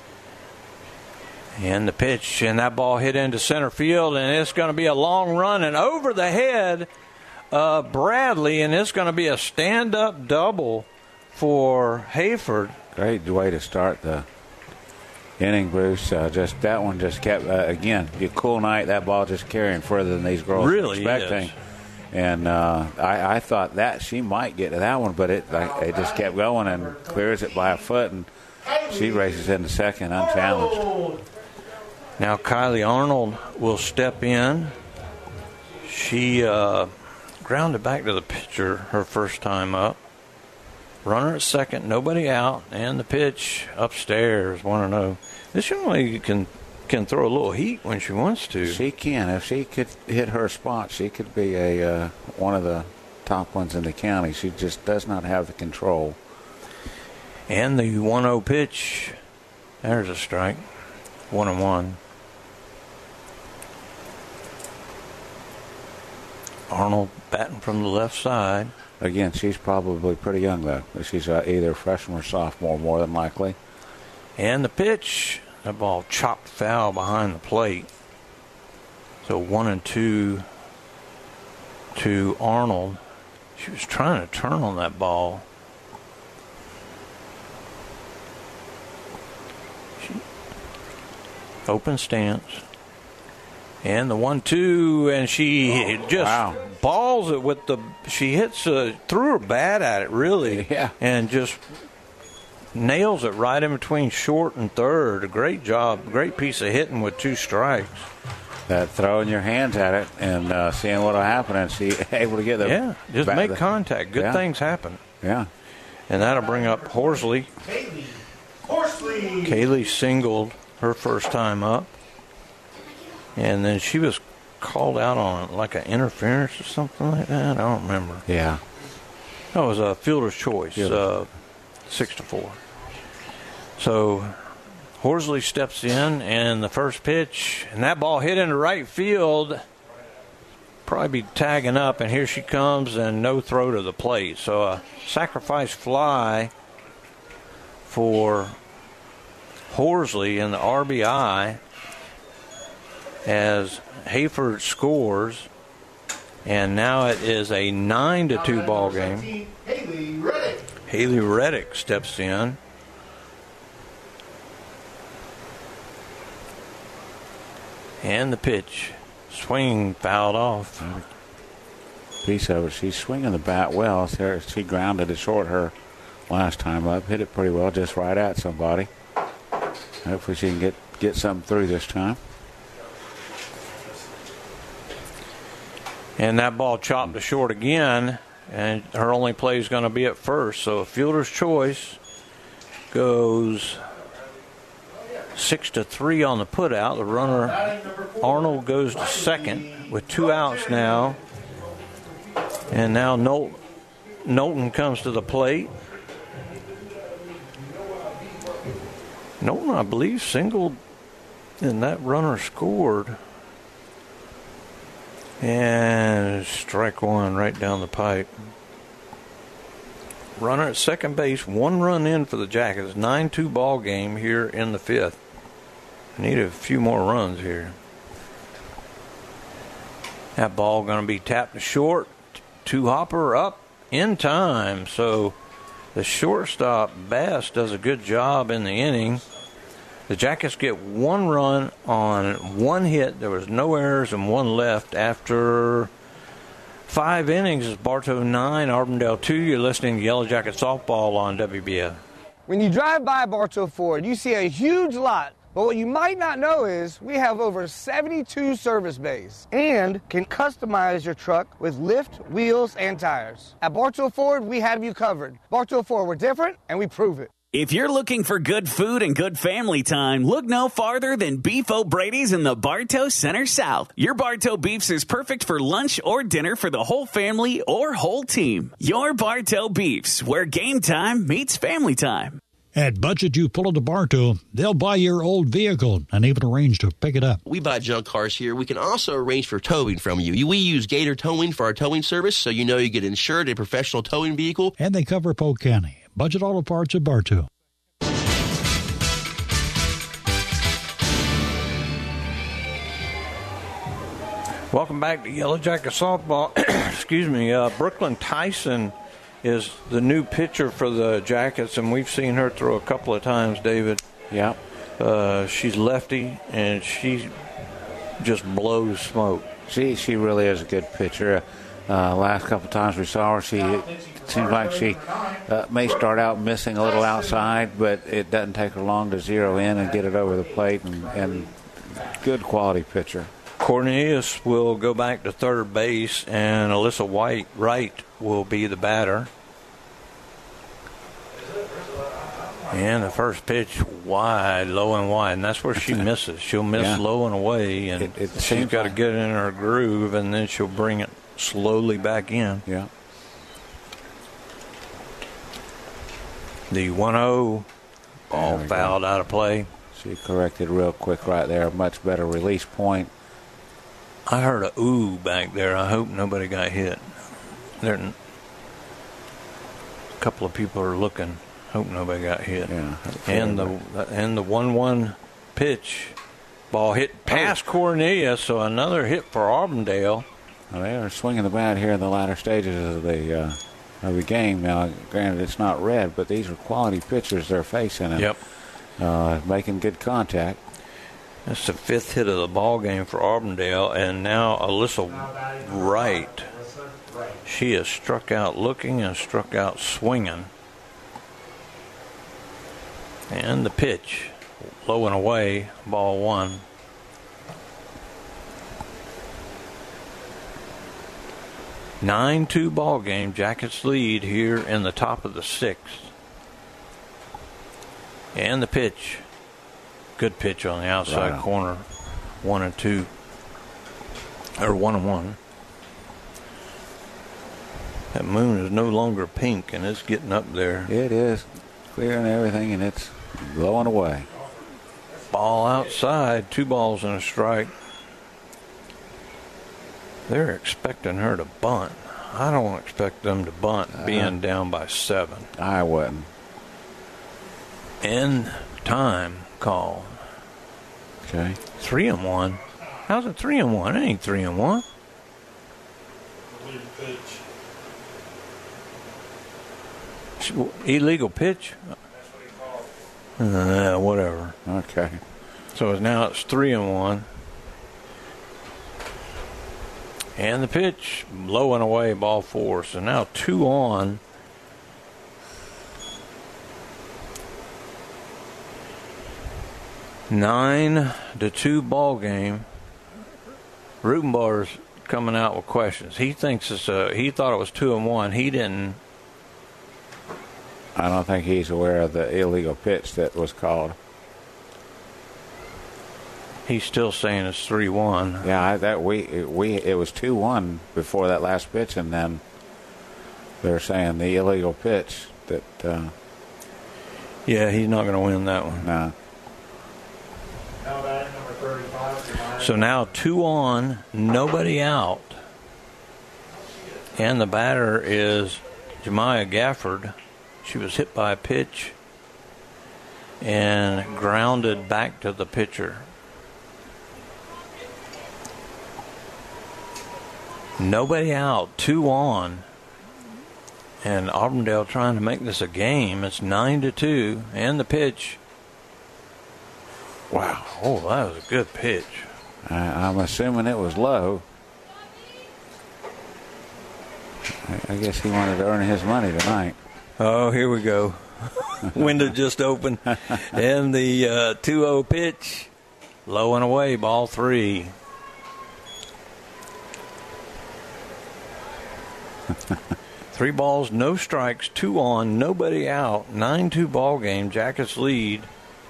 And the pitch, and that ball hit into center field, and it's going to be a long run and over the head of Bradley, and it's going to be a stand-up double for Hayford. Great way to start the inning, Bruce. Uh, just that one just kept uh, again. A cool night. That ball just carrying further than these girls really were expecting. Is. And uh, I, I thought that she might get to that one, but it like, it just kept going and clears it by a foot, and she races into second unchallenged. Now Kylie Arnold will step in. She uh, grounded back to the pitcher her first time up. Runner at second, nobody out, and the pitch upstairs. one oh. This young lady can can throw a little heat when she wants to. She can. If she could hit her spot, she could be a uh, one of the top ones in the county. She just does not have the control. And the one oh pitch. There's a strike. One and one. Arnold batting from the left side. Again, she's probably pretty young, though. She's uh, either freshman or sophomore, more than likely. And the pitch. That ball chopped foul behind the plate. So one and two to Arnold. She was trying to turn on that ball. She, open stance. And the one two, and she oh, just wow. balls it with the. She hits, uh, threw her bat at it, really. Yeah. And just nails it right in between short and third. A great job, great piece of hitting with two strikes. That throwing your hands at it and uh, seeing what will happen, and she able to get the yeah, just back make the, contact. Good yeah. things happen. Yeah, and that'll bring up Horsley. Kaylee. Horsley. Kaylee singled her first time up, and then she was called out on like an interference or something like that. I don't remember. Yeah, that was a fielder's choice. Uh, six to four. So Horsley steps in, and the first pitch, and that ball hit into right field. Probably be tagging up, and here she comes, and no throw to the plate. So a sacrifice fly for Horsley in the R B I as Hayford scores, and now it is a nine to two ball game. Haley Reddick. Haley Reddick steps in. And the pitch. Swing fouled off. Piece of it. She's swinging the bat well. She grounded it short her last time up. Hit it pretty well, just right at somebody. Hopefully she can get, get something through this time. And that ball chopped to short again, and her only play is going to be at first. So a fielder's choice goes six to three on the put out. The runner Arnold goes to second with two outs now, and now Knowlton, Knowlton comes to the plate. Knowlton, I believe, singled, and that runner scored. And strike one right down the pipe. Runner at second base, one run in for the Jackets. nine two ball game here in the fifth. Need a few more runs here. That ball going to be tapped to short. Two hopper up in time. So the shortstop, Bass, does a good job in the inning. The Jackets get one run on one hit. There was no errors and one left after five innings. It's Bartow nine, Auburndale two. You're listening to Yellow Jacket Softball on W B F. When you drive by Bartow Ford, you see a huge lot. But what you might not know is we have over seventy-two service bays and can customize your truck with lift, wheels, and tires. At Bartow Ford, we have you covered. Bartow Ford, we're different, and we prove it. If you're looking for good food and good family time, look no farther than Beef O'Brady's in the Bartow Center South. Your Bartow Beefs is perfect for lunch or dinner for the whole family or whole team. Your Bartow Beefs, where game time meets family time. At Budget You Pull to Bartow, they'll buy your old vehicle and even arrange to pick it up. We buy junk cars here. We can also arrange for towing from you. We use Gator Towing for our towing service, so you know you get insured a professional towing vehicle. And they cover Polk County. Budget Auto Parts at Bartow. Welcome back to Yellow Jacket Softball. Excuse me. Uh, Brooklyn Tyson is the new pitcher for the Jackets, and we've seen her throw a couple of times, David. Yeah. Uh, she's lefty, and she just blows smoke. She she really is a good pitcher. Uh, last couple of times we saw her, she it seems like she uh, may start out missing a little outside, but it doesn't take her long to zero in and get it over the plate, and, and good quality pitcher. Cornelius will go back to third base, and Alyssa White Wright will be the batter. And the first pitch wide, low and wide, and that's where she misses. She'll miss yeah. low and away, and it, it she's got to like... get in her groove, and then she'll bring it slowly back in. Yeah. The one oh ball fouled go. out of play. She corrected real quick right there. Much better release point. I heard a ooh back there. I hope nobody got hit. There, a couple of people are looking. Hope nobody got hit. Yeah, and the and the one one pitch, ball hit past oh. Cornelius, so another hit for Auburndale. Well, they are swinging the bat here in the latter stages of the uh, of the game. Now, granted, it's not red, but these are quality pitchers they're facing. And, yep. Uh, making good contact. That's the fifth hit of the ball game for Auburndale, and now Alyssa Wright. She has struck out looking and struck out swinging. And the pitch, low and away, ball one. nine two ball game. Jackets lead here in the top of the sixth. And the pitch. Good pitch on the outside right corner. One and two. Or one and one. That moon is no longer pink, and it's getting up there. It is. Clearing everything, and it's blowing away. Ball outside. Two balls and a strike. They're expecting her to bunt. I don't expect them to bunt uh, being down by seven. I wouldn't. End time call. Okay. Three and one. How's it three and one? It ain't three and one. Illegal pitch. That's what he called. Uh, whatever. Okay. So now it's three and one. And the pitch, low and away, ball four. So now two on. Nine to two ball game. Rubenbar's coming out with questions. He thinks it's a, he thought it was two and one. He didn't. I don't think he's aware of the illegal pitch that was called. He's still saying it's three one. Yeah, I, that we we it was two one before that last pitch, and then they're saying the illegal pitch that. Uh, yeah, he's not going to win that one. No. Now batting number thirty-five. So now two on, nobody out, and the batter is Jemiah Gafford. She was hit by a pitch and grounded back to the pitcher. Nobody out, two on, and Auburndale trying to make this a game. It's nine to two, and the pitch. Wow! Oh, that was a good pitch. I, I'm assuming it was low. I, I guess he wanted to earn his money tonight. Oh, here we go. Window just opened, and the uh, two oh pitch, low and away, ball three. Three balls, no strikes, two on, nobody out. nine two ball game. Jackets lead.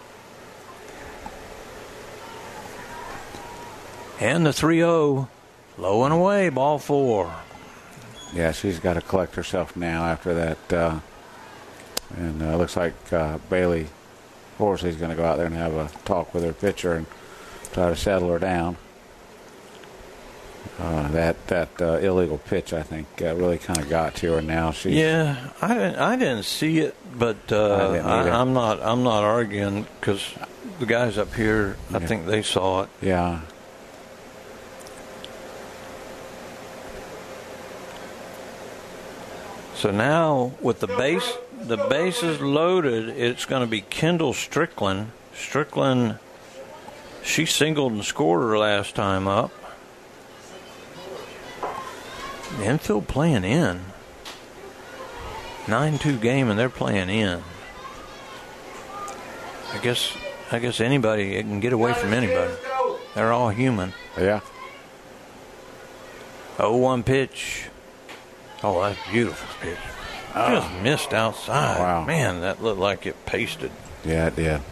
And the three oh, low and away, ball four. Yeah, she's got to collect herself now after that. Uh, and it uh, looks like uh, Bailey Horsley's going to go out there and have a talk with her pitcher and try to settle her down. Uh, that that uh, illegal pitch, I think, uh, really kind of got to her. Now she's yeah, I didn't I didn't see it, but uh, I I, I'm not I'm not arguing because the guys up here, I yeah. think they saw it. Yeah. So now with the base the bases loaded, it's going to be Kendall Strickland. Strickland, she singled and scored her last time up. The infield playing in. nine two game and they're playing in. I guess I guess anybody it can get away from anybody. They're all human. Yeah. oh one pitch. Oh, that's a beautiful pitch. Oh. Just missed outside. Wow. Man, that looked like it pasted. Yeah, it did.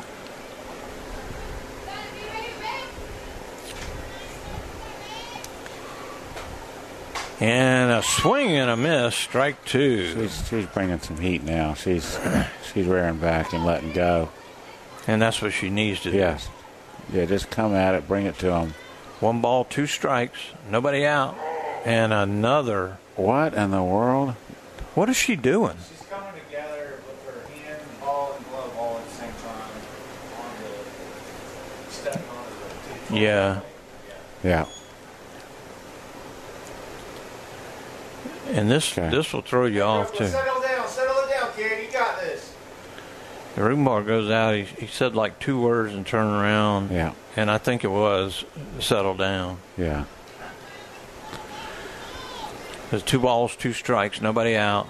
And a swing and a miss, strike two. She's, she's bringing some heat now. She's she's rearing back and letting go. And that's what she needs to do. Yes. Yeah, just come at it, bring it to them. One ball, two strikes, nobody out. And another. What in the world? What is she doing? She's coming together with her hand, ball, and glove all at the same time on the stepping on the Yeah. Yeah. And this okay. this will throw you off, too. Settle down, settle it down, kid. You got this. The Rubenbar goes out. He, he said like two words and turned around. Yeah. And I think it was settle down. Yeah. There's two balls, two strikes, nobody out.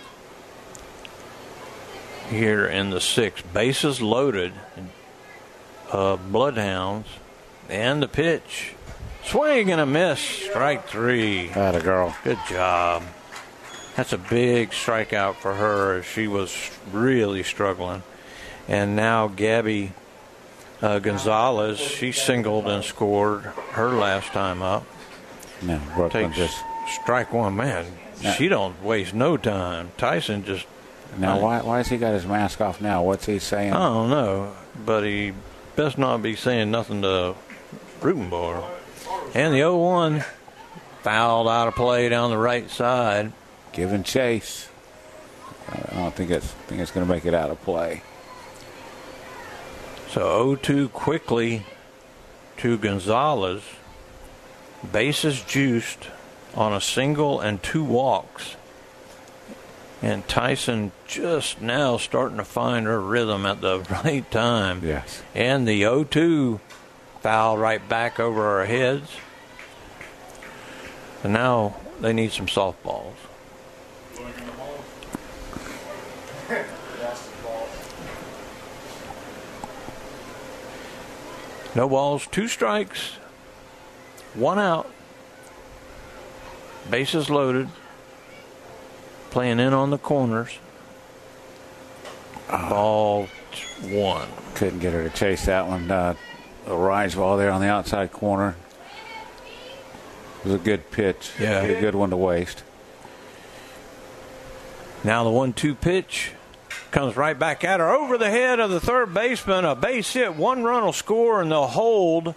Here in the sixth. Bases loaded. Uh, Bloodhounds. And the pitch. Swing and a miss. Strike three. Atta girl. Good job. That's a big strikeout for her. She was really struggling. And now Gabby uh, Gonzalez, she singled and scored her last time up. No, Brooklyn Takes just strike one. Man, now, she don't waste no time. Tyson just. Now, why why has he got his mask off now? What's he saying? I don't know, but he best not be saying nothing to Rubenbar. And the oh one fouled out of play down the right side. Giving chase. I don't think it's I think it's going to make it out of play. So oh two quickly to Gonzalez. Bases juiced on a single and two walks. And Tyson just now starting to find her rhythm at the right time. Yes. And the oh two foul right back over our heads. And now they need some softballs. No balls, two strikes, one out, bases loaded, playing in on the corners. Oh. Ball one. Couldn't get her to chase that one. Uh, a rise ball there on the outside corner. It was a good pitch. Yeah. A good one to waste. Now the one two pitch comes right back at her over the head of the third baseman. A base hit, one run will score, and they'll hold.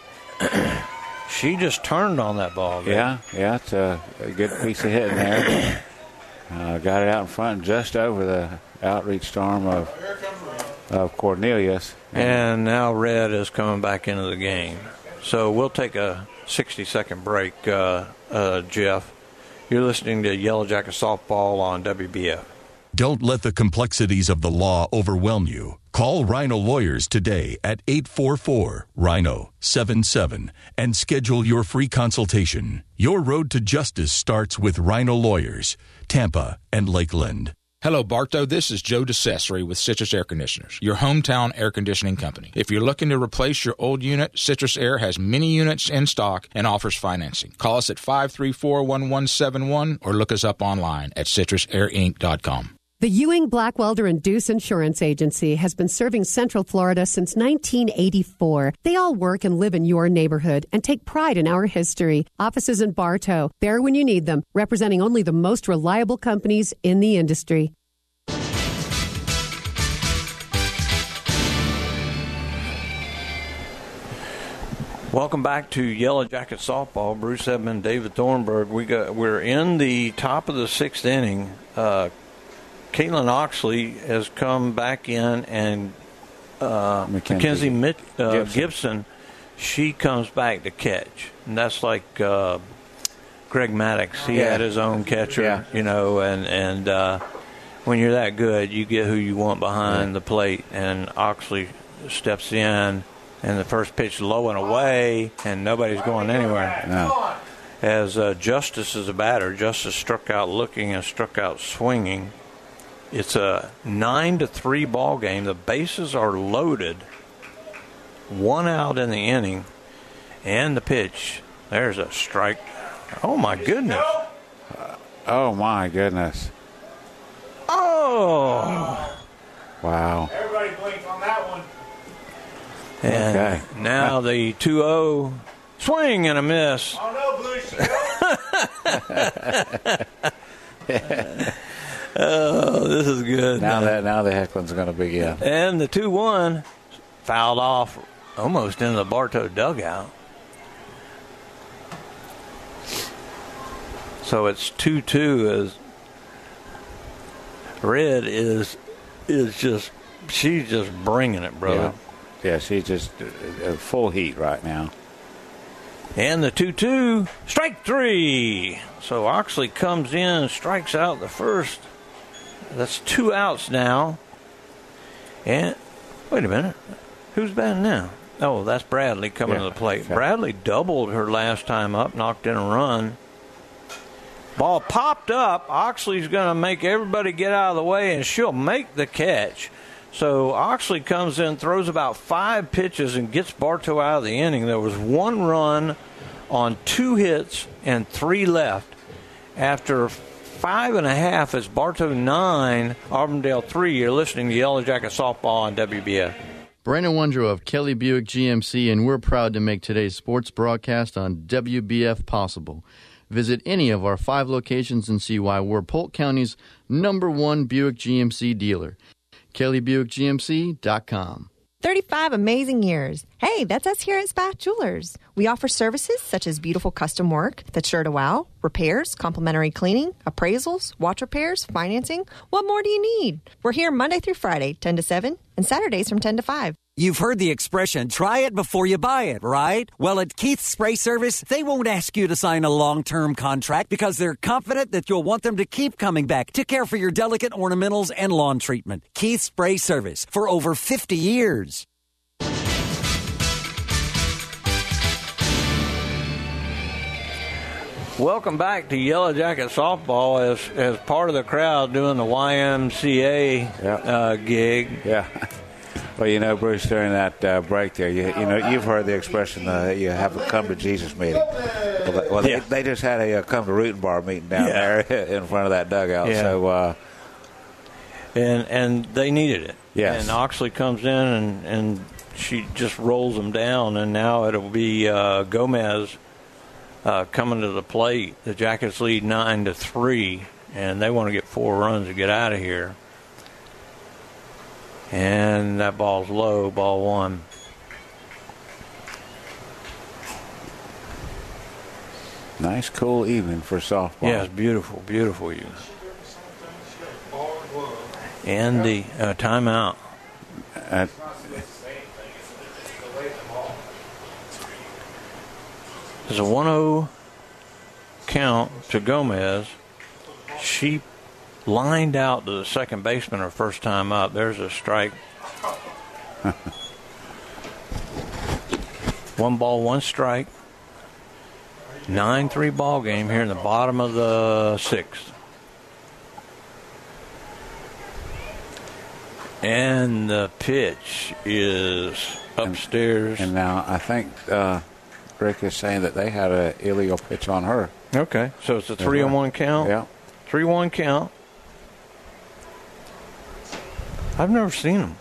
She just turned on that ball. Baby. Yeah, yeah, it's a, a good piece of hitting there. Uh, got it out in front, just over the outreached arm of of Cornelius. And now Red is coming back into the game. So we'll take a sixty-second break, uh, uh, Jeff. You're listening to Yellow Jacket Softball on W B F. Don't let the complexities of the law overwhelm you. Call Rhino Lawyers today at eight four four, Rhino seven seven and schedule your free consultation. Your road to justice starts with Rhino Lawyers, Tampa and Lakeland. Hello, Bartow. This is Joe DeCesare with Citrus Air Conditioners, your hometown air conditioning company. If you're looking to replace your old unit, Citrus Air has many units in stock and offers financing. Call us at five three four, one one seven one or look us up online at citrus air inc dot com. The Ewing Blackwelder and Deuce Insurance Agency has been serving Central Florida since nineteen eighty-four. They all work and live in your neighborhood and take pride in our history. Offices in Bartow, there when you need them, representing only the most reliable companies in the industry. Welcome back to Yellow Jacket Softball. Bruce Edmond, David Thornburg. We got we're in the top of the sixth inning. Uh, Caitlin Oxley has come back in, and uh, Mackenzie Mit, uh, Gibson. Gibson, she comes back to catch, and that's like uh, Greg Maddox. He yeah. had his own catcher, yeah. you know, and and uh, when you're that good, you get who you want behind yeah. the plate, and Oxley steps in. And the first pitch low and away, and nobody's going anywhere. No. As uh, Justice is a batter, Justice struck out looking and struck out swinging. It's a nine to three ball game. The bases are loaded. One out in the inning, and the pitch. There's a strike. Oh my goodness! Uh, oh my goodness! Oh! Wow! Everybody blinked on that one. And okay. now the two oh swing and a miss. Oh, no, Blue. Oh, this is good. Now that now the hecklin's going to begin. And the two one fouled off almost into the Bartow dugout. So it's two two as Red is is just she's just bringing it, brother. Yeah. Yeah, she's just uh, full heat right now. And the two two, strike three. So Oxley comes in, strikes out the first. That's two outs now. And, wait a minute. Who's batting now? Oh, that's Bradley coming yeah, to the plate. Okay. Bradley doubled her last time up, knocked in a run. Ball popped up. Oxley's going to make everybody get out of the way, and she'll make the catch. So Oxley comes in, throws about five pitches, and gets Bartow out of the inning. There was one run on two hits and three left. After five and a half, it's Bartow nine, Auburndale three. You're listening to Yellow Jacket Softball on W B F. Brandon Wondrow of Kelly Buick G M C, and we're proud to make today's sports broadcast on W B F possible. Visit any of our five locations and see why we're Polk County's number one Buick G M C dealer. Kelly Buick G M C dot com. thirty-five amazing years. Hey, that's us here at Spath Jewelers. We offer services such as beautiful custom work that's sure to wow, repairs, complimentary cleaning, appraisals, watch repairs, financing. What more do you need? We're here Monday through Friday, ten to seven, and Saturdays from ten to five. You've heard the expression, try it before you buy it, right? Well, at Keith's Spray Service, they won't ask you to sign a long-term contract because they're confident that you'll want them to keep coming back to care for your delicate ornamentals and lawn treatment. Keith's Spray Service for over fifty years. Welcome back to Yellow Jacket Softball as as part of the crowd doing the Y M C A Yep. uh, gig. Yeah. Well, you know, Bruce, during that uh, break there, you, you know, you've heard the expression, uh, you have a come to Jesus meeting. Well, they, well, Yeah. they, they just had a uh, come to Rootin' Bar meeting down Yeah. there in front of that dugout. Yeah. So, uh, and and they needed it. Yes. And Oxley comes in and, and she just rolls them down, and now it'll be uh, Gomez uh, coming to the plate. The Jackets lead nine to three, and they want to get four runs to get out of here. And that ball's low, ball one. nice, cool evening for softball. Yeah, it's beautiful, beautiful evening. And the uh, timeout. Uh, There's a one oh count to Gomez. She lined out to the second baseman her first time up. There's a strike. One ball, one strike. nine three ball game here in the bottom of the sixth. And the pitch is upstairs. And now I think uh, Rick is saying that they had an illegal pitch on her. Okay, so it's a three and one count. Yeah, three one count. I've never seen them.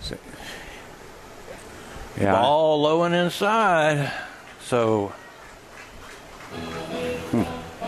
Yeah. Ball low and inside. So Hmm.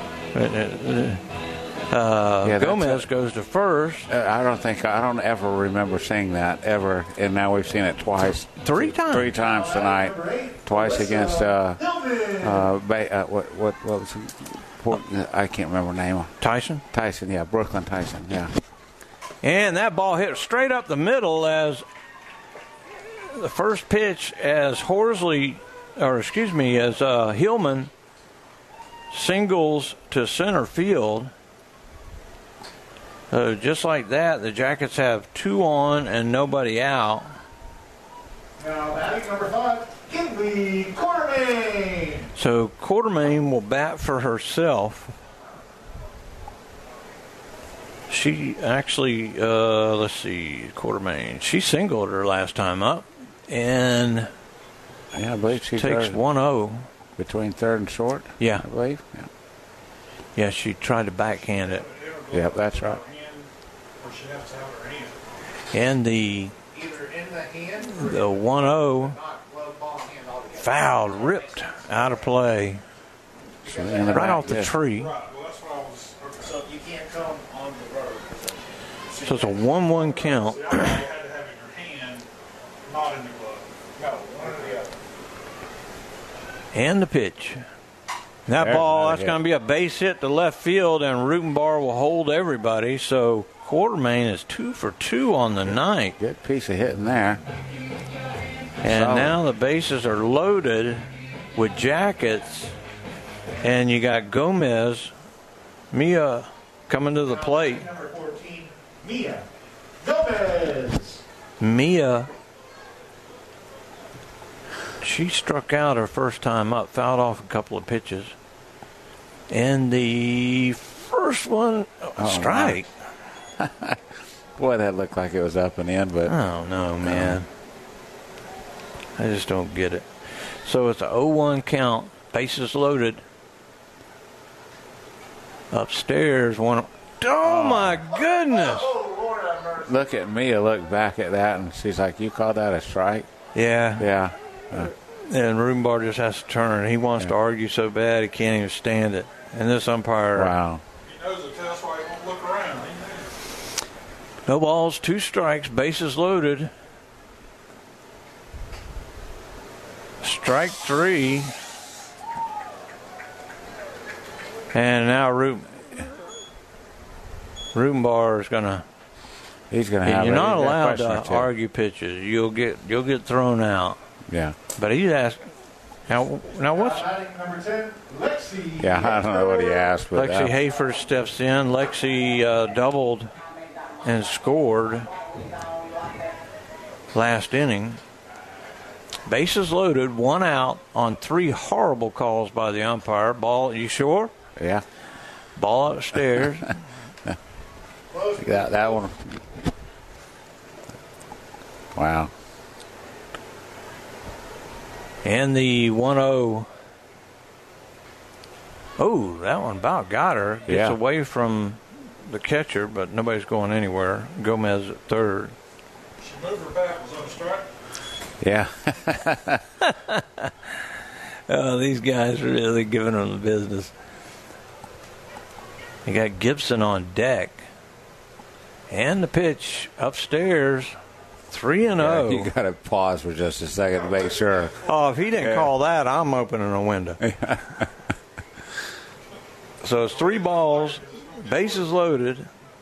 uh, Yeah, that's Gomez a- goes to first. Uh, I don't think I don't ever remember seeing that ever, and now we've seen it twice, three times, three times tonight, twice against uh, uh, ba- uh what what what was it? Port- I can't remember the name. Tyson. Tyson, yeah, Brooklyn Tyson, yeah. And that ball hit straight up the middle as the first pitch as Horsley, or excuse me, as uh, Hillman singles to center field. Uh, just like that, the Jackets have two on and nobody out. Now batting number five, Kinley Quartermain. So Quartermain will bat for herself. She actually, uh, let's see, Quartermain. She singled her last time up, and yeah, I believe she takes one oh between third and short. Yeah, I believe. Yeah, yeah. She tried to backhand it. Yeah, that's right. Or she has to have her hand. And the Either in the hand the one oh not glove ball hand altogether. fouled, ripped out of play, So in the right back, off the yeah. tree. Right. Well, that's what I was. So you can't come on the road. So it's a one one count. See, I thought you had to have it in your hand, not in the glove. No, one or the other. And the pitch. That There's ball, another that's hit. going to be a base hit to left field, and Rutenbar will hold everybody. So Quartermain is two for two on the night. Good piece of hitting there. And Solid. now the bases are loaded with Jackets, and you got Gomez, Mia coming to the plate. Number fourteen, Mia Gomez. Mia, she struck out her first time up, fouled off a couple of pitches. And the first one, Oh, strike. Boy, that looked like it was up and in, but I don't know, man. I just don't get it. So it's a oh one count, bases loaded. Upstairs, one. Oh, my goodness. look at Mia look back at that, and she's like, "You call that a strike?" Yeah. Yeah. Uh, And Rubenbar just has to turn. He wants to argue so bad he can't even stand it. And this umpire. Wow. He knows it. That's why he won't look around. He No balls, two strikes, bases loaded. Strike three. And now Ruben, Rubenbar is going to. He's going to have. You're a- not he's got a allowed question or to two. argue pitches. You'll get you'll get thrown out. Yeah. But he's asked. Now, now what's Batting number ten, Lexi. Yeah, I don't know what he asked, but Lexi uh, Hafer steps in. Lexi uh, doubled and scored last inning. Bases loaded, one out on three horrible calls by the umpire. Ball, you sure? Yeah. Ball upstairs. that, that one. Wow. And the one oh. Oh, that one about got her. Gets Yeah. away from the catcher, but nobody's going anywhere. Gomez at third. She moved her back. Was on strike. Yeah. Oh, these guys are really giving them the business. You got Gibson on deck. And the pitch upstairs. three and oh. You got to pause for just a second to make sure. Oh, if he didn't Yeah. call that, I'm opening a window. So it's three balls, bases loaded.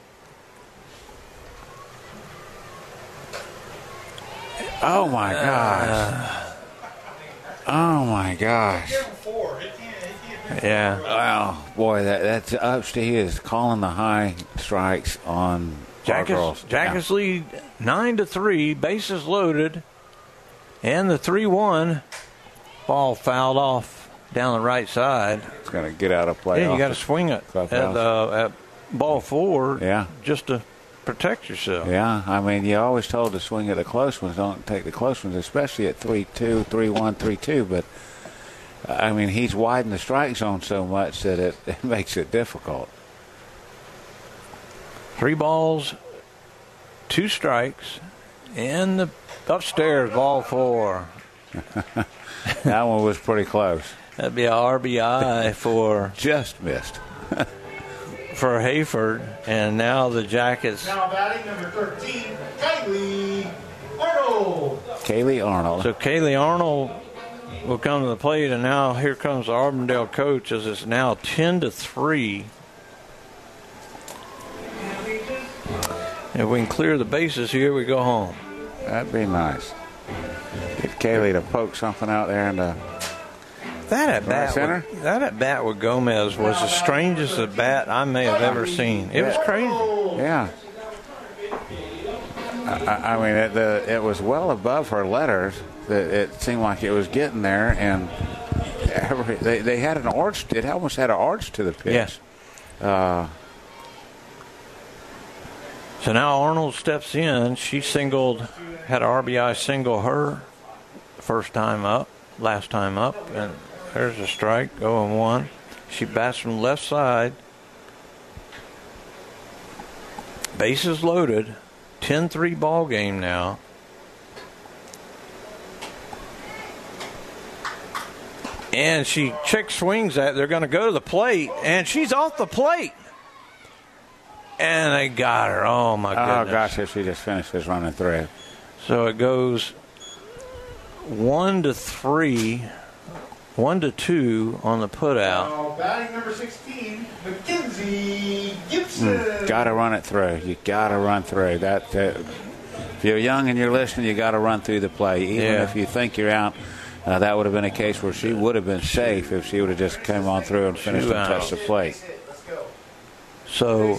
Oh, my gosh. Oh, my gosh. Yeah. Wow. Boy, that that's upstairs. He is calling the high strikes on Jackets, Girls. Jackets lead nine to three, bases loaded, and the three one ball fouled off down the right side. It's going to get out of play. Yeah, you off got to the swing it at, clubhouse. uh, at ball four. Yeah. Just to protect yourself. Yeah, I mean, you're always told to swing at the close ones. Don't take the close ones, especially at three two, three one, three two. But, I mean, he's widened the strike zone so much that it, it makes it difficult. Three balls, two strikes, and the upstairs ball four. That one was pretty close. That'd be a R B I for just missed for Hayford, and now the Jackets. Now batting number thirteen, Kaylee Arnold. Kaylee Arnold. So Kaylee Arnold will come to the plate, and now here comes the Auburndale coach as it's now ten to three. If we can clear the bases here, we go home. That'd be nice. Get Kaylee to poke something out there and uh, that at right bat, center. with, that at bat with Gomez was the strangest at bat I may have ever seen. It was crazy. Yeah. I, I mean, it, the, it was well above her letters. That it seemed like it was getting there, and every, they they had an arch. It almost had an arch to the pitch. Yes. Uh, So now Arnold steps in. She singled, had an R B I single her first time up, last time up, and there's a strike, oh and one. She bats from the left side. Bases loaded, ten three ball game now. And she check swings that they're going to go to the plate, and she's off the plate. And they got her. Oh, my goodness. oh, gosh, if she just finishes running through. So it goes one to three, one to two on the putout. Now batting number sixteen, Mackenzie Gibson. Mm, got to run it through. You got to run through. That. Uh, if you're young and you're listening, you got to run through the play. Even Yeah. if you think you're out, uh, that would have been a case where she would have been safe if she would have just come on through and finished Two and touched the outs. plate. So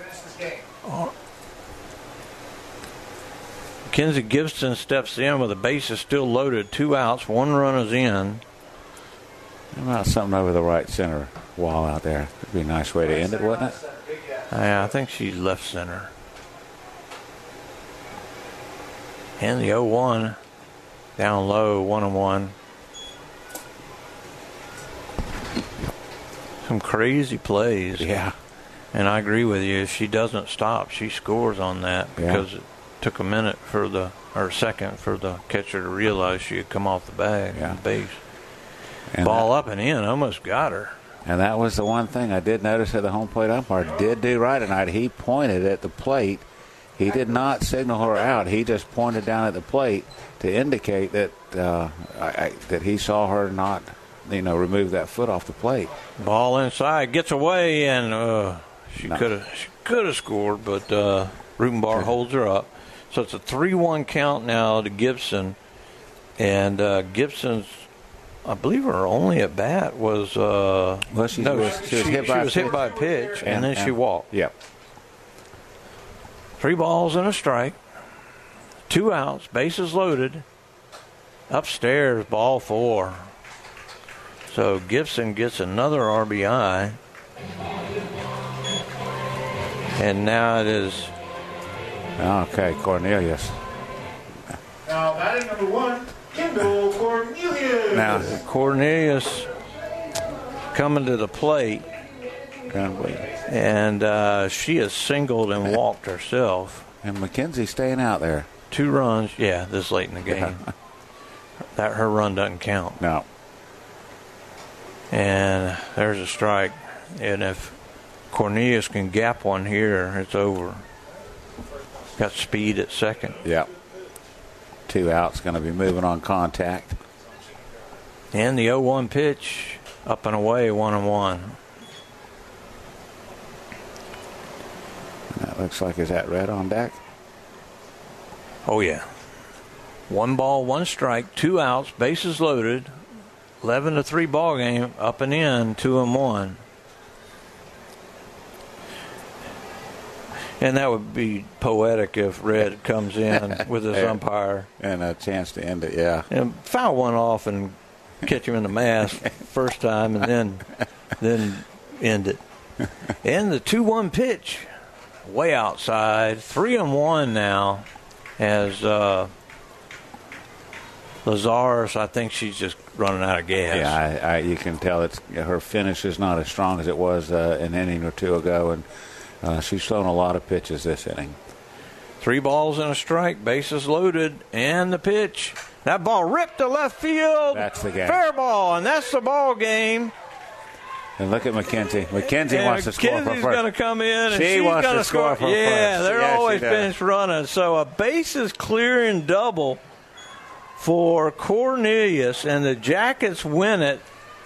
Mackenzie Gibson steps in with the bases still loaded, two outs, one run is in. How about something over the right center wall out there? That'd be a nice way to end it, wouldn't it? Yeah, I think she's left center. And the oh one down low, one and one. Some crazy plays. Yeah. And I agree with you. If she doesn't stop, she scores on that Yeah. because it took a minute for the, or a second for the catcher to realize she had come off the bag, Yeah. the base. And Ball that, up and in, almost got her. And that was the one thing I did notice that the home plate umpire did do right tonight. He pointed at the plate. He did not signal her out. He just pointed down at the plate to indicate that uh, I, I, that he saw her not, you know, remove that foot off the plate. Ball inside, gets away, and uh, she No. could have she could have scored, but uh, Rutenbar holds her up. So it's a three one count now to Gibson, and uh, Gibson's, I believe her only at bat was uh, Well, she no, was- she was hit by a was hit pitch. by a pitch, and, And- then she and- walked. Yep. Three balls and a strike, two outs, bases loaded. Upstairs, ball four. So Gibson gets another R B I. And now it is. Okay, Cornelius. Now, batting number one, Kendall Cornelius. Now, Cornelius coming to the plate. And uh, she has singled and walked herself. And McKenzie staying out there. Two runs, yeah, this late in the game. Yeah. That her run doesn't count. No. And there's a strike. And if Cornelius can gap one here, it's over. Got speed at second. Yep. Two outs, going to be moving on contact. And the oh one pitch, up and away, one and one. That looks like, is that red on deck? Oh, yeah. One ball, one strike, two outs, bases loaded. eleven to three ball game, up and in, two and one. And that would be poetic if Red comes in with his umpire. And a chance to end it, yeah. And foul one off and catch him in the mask first time and then then end it. And the two one pitch, way outside, three and one now as uh, Lazarus, I think she's just running out of gas. Yeah, I, I, you can tell it's her finish is not as strong as it was uh, an inning or two ago, and uh, she's thrown a lot of pitches this inning. Three balls and a strike, bases loaded, and the pitch. That ball ripped to left field. That's the game. Fair ball, and that's the ball game. And look at McKenzie. McKenzie and wants to score for first. McKenzie's going to come in, and she she's wants going to score, score for yeah, first. They're Yeah, always bench running. So a bases clearing double for Cornelius, and the Jackets win it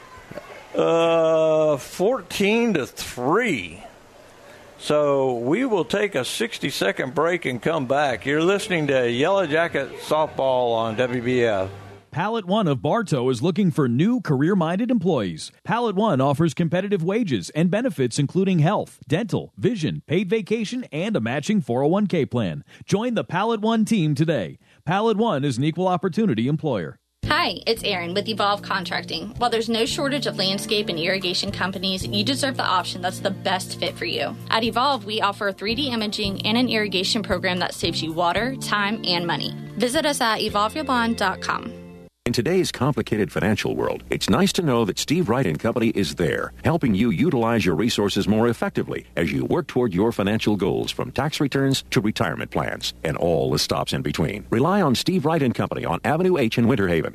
uh, fourteen to three. So we will take a sixty-second break and come back. You're listening to Yellow Jacket Softball on W B F. Pallet One of Bartow is looking for new career-minded employees. Pallet One offers competitive wages and benefits including health, dental, vision, paid vacation, and a matching four oh one k plan. Join the Pallet One team today. Pallet One is an equal opportunity employer. Hi, it's Erin with Evolve Contracting. While there's no shortage of landscape and irrigation companies, you deserve the option that's the best fit for you. At Evolve, we offer three D imaging and an irrigation program that saves you water, time, and money. Visit us at evolve your lawn dot com. In today's complicated financial world, it's nice to know that Steve Wright and Company is there, helping you utilize your resources more effectively as you work toward your financial goals, from tax returns to retirement plans and all the stops in between. Rely on Steve Wright and Company on Avenue H in Winter Haven.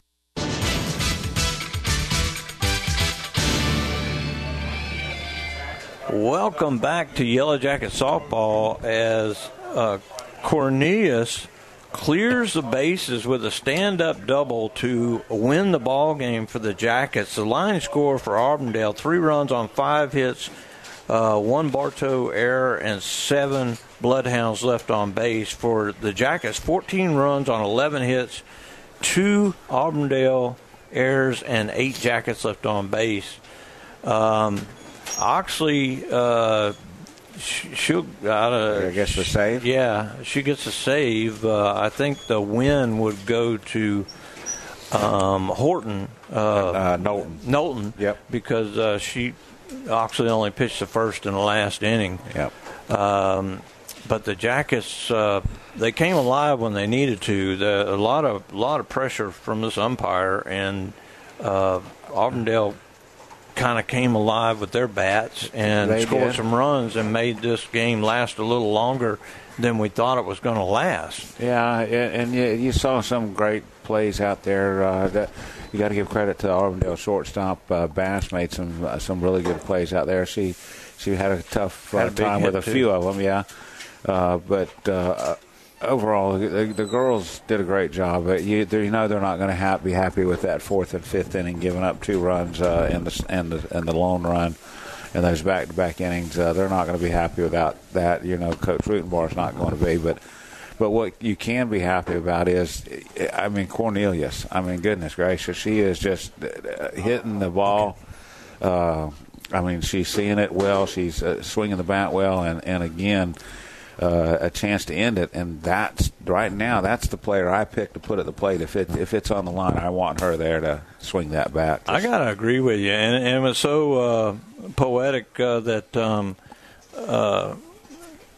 Welcome back to Yellow Jacket Softball as uh, Cornelius clears the bases with a stand-up double to win the ball game for the Jackets. The line score for Auburndale, three runs on five hits, uh, one Bartow error, and seven Bloodhounds left on base. For the Jackets, fourteen runs on eleven hits, two Auburndale errors, and eight Jackets left on base. Um, Oxley, uh, she'll uh, I guess the save. Yeah, she gets a save. Uh, I think the win would go to um, Horton, uh, uh, Knowlton. Knowlton. Yep. Because uh, she Oxley only pitched the first in the last inning. Yep. Um, but the Jackets, uh, they came alive when they needed to. The, a lot of a lot of pressure from this umpire, and uh, Auburndale kind of came alive with their bats and They scored did. some runs and made this game last a little longer than we thought it was going to last. Yeah, and you, you saw some great plays out there. Uh, that you got to give credit to Auburndale shortstop uh, Bass. Made some uh, some really good plays out there. She she had a tough uh, Had a big time with hit, a too. few of them. Yeah, uh, but. Uh, Overall, the, the girls did a great job. But you, you know they're not going to ha- be happy with that fourth and fifth inning, giving up two runs uh, in the and the and the lone run, and those back-to-back innings. Uh, they're not going to be happy without that. You know, Coach Rutenbar's not going to be. But but what you can be happy about is, I mean, Cornelius. I mean, goodness gracious, she is just uh, hitting the ball. Uh, I mean, she's seeing it well. She's uh, swinging the bat well, and and again. Uh, a chance to end it, and that's right now. That's the player I picked to put at the plate. If it if it's on the line, I want her there to swing that bat. I gotta agree with you, and, and it was so uh, poetic uh, that um, uh,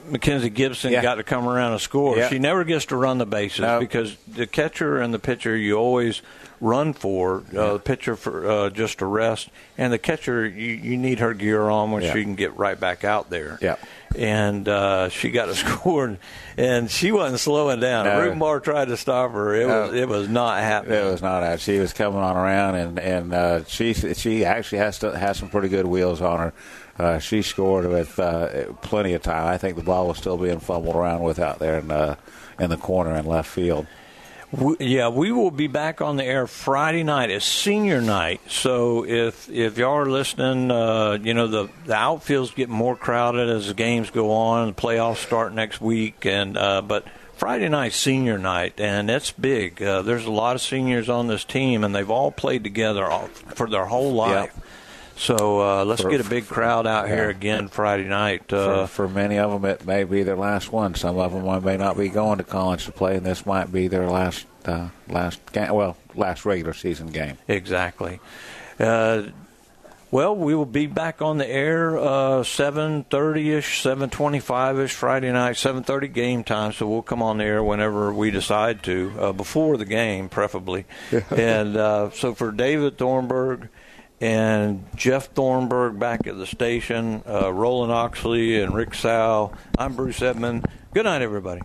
Mackenzie Gibson Yeah. got to come around and score. Yeah. She never gets to run the bases No. because the catcher and the pitcher you always run for. Uh, the pitcher for uh, just to rest, and the catcher you, you need her gear on when Yeah. she can get right back out there. Yeah. And uh, she got to score, and she wasn't slowing down. No. Rubenbar tried to stop her. It No. was it was not happening. It was not that. She was coming on around, and and uh, she she actually has to has some pretty good wheels on her. Uh, she scored with uh, plenty of time. I think the ball was still being fumbled around with out there in uh, in the corner in left field. We, yeah, we will be back on the air Friday night. It's senior night, so if if y'all are listening, uh, you know the the outfield's getting more crowded as the games go on. The playoffs start next week, and uh, but Friday night's senior night, and it's big. Uh, there's a lot of seniors on this team, and they've all played together all, for their whole life. Yep. So uh, let's For- get a big crowd out here again Friday night. Uh, for, for many of them, it may be their last one. Some of them may not be going to college to play, and this might be their last uh, last game. Well, last regular season game. Exactly. Uh, well, we will be back on the air uh, seven thirty-ish, seven twenty-five-ish Friday night, seven thirty game time, so we'll come on the air whenever we decide to, uh, before the game, preferably. and uh, so for David Thornburg and Jeff Thornburg back at the station, uh, Roland Oxley and Rick Sow, I'm Bruce Edmond. Good night, everybody.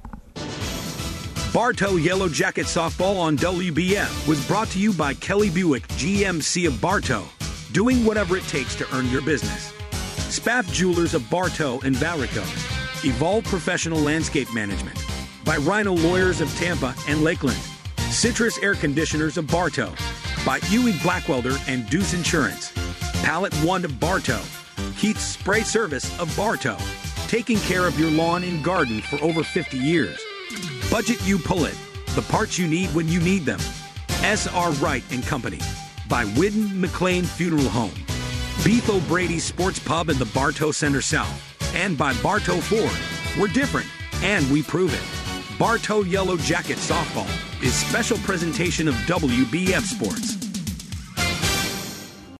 Bartow Yellow Jacket Softball on W B F was brought to you by Kelly Buick, G M C of Bartow, doing whatever it takes to earn your business. Spaff Jewelers of Bartow and Valrico, Evolve Professional Landscape Management, by Rhino Lawyers of Tampa and Lakeland, Citrus Air Conditioners of Bartow, by Ewing Blackwelder and Deuce Insurance, Pallet One of Bartow, Keith's Spray Service of Bartow, taking care of your lawn and garden for over fifty years. Budget You Pull It, the parts you need when you need them. S R Wright and Company, by Whidden McLean Funeral Home, Beef O'Brady Sports Pub in the Bartow Center South, and by Bartow Ford. We're different, and we prove it. Bartow Yellow Jacket Softball is special presentation of W B F Sports.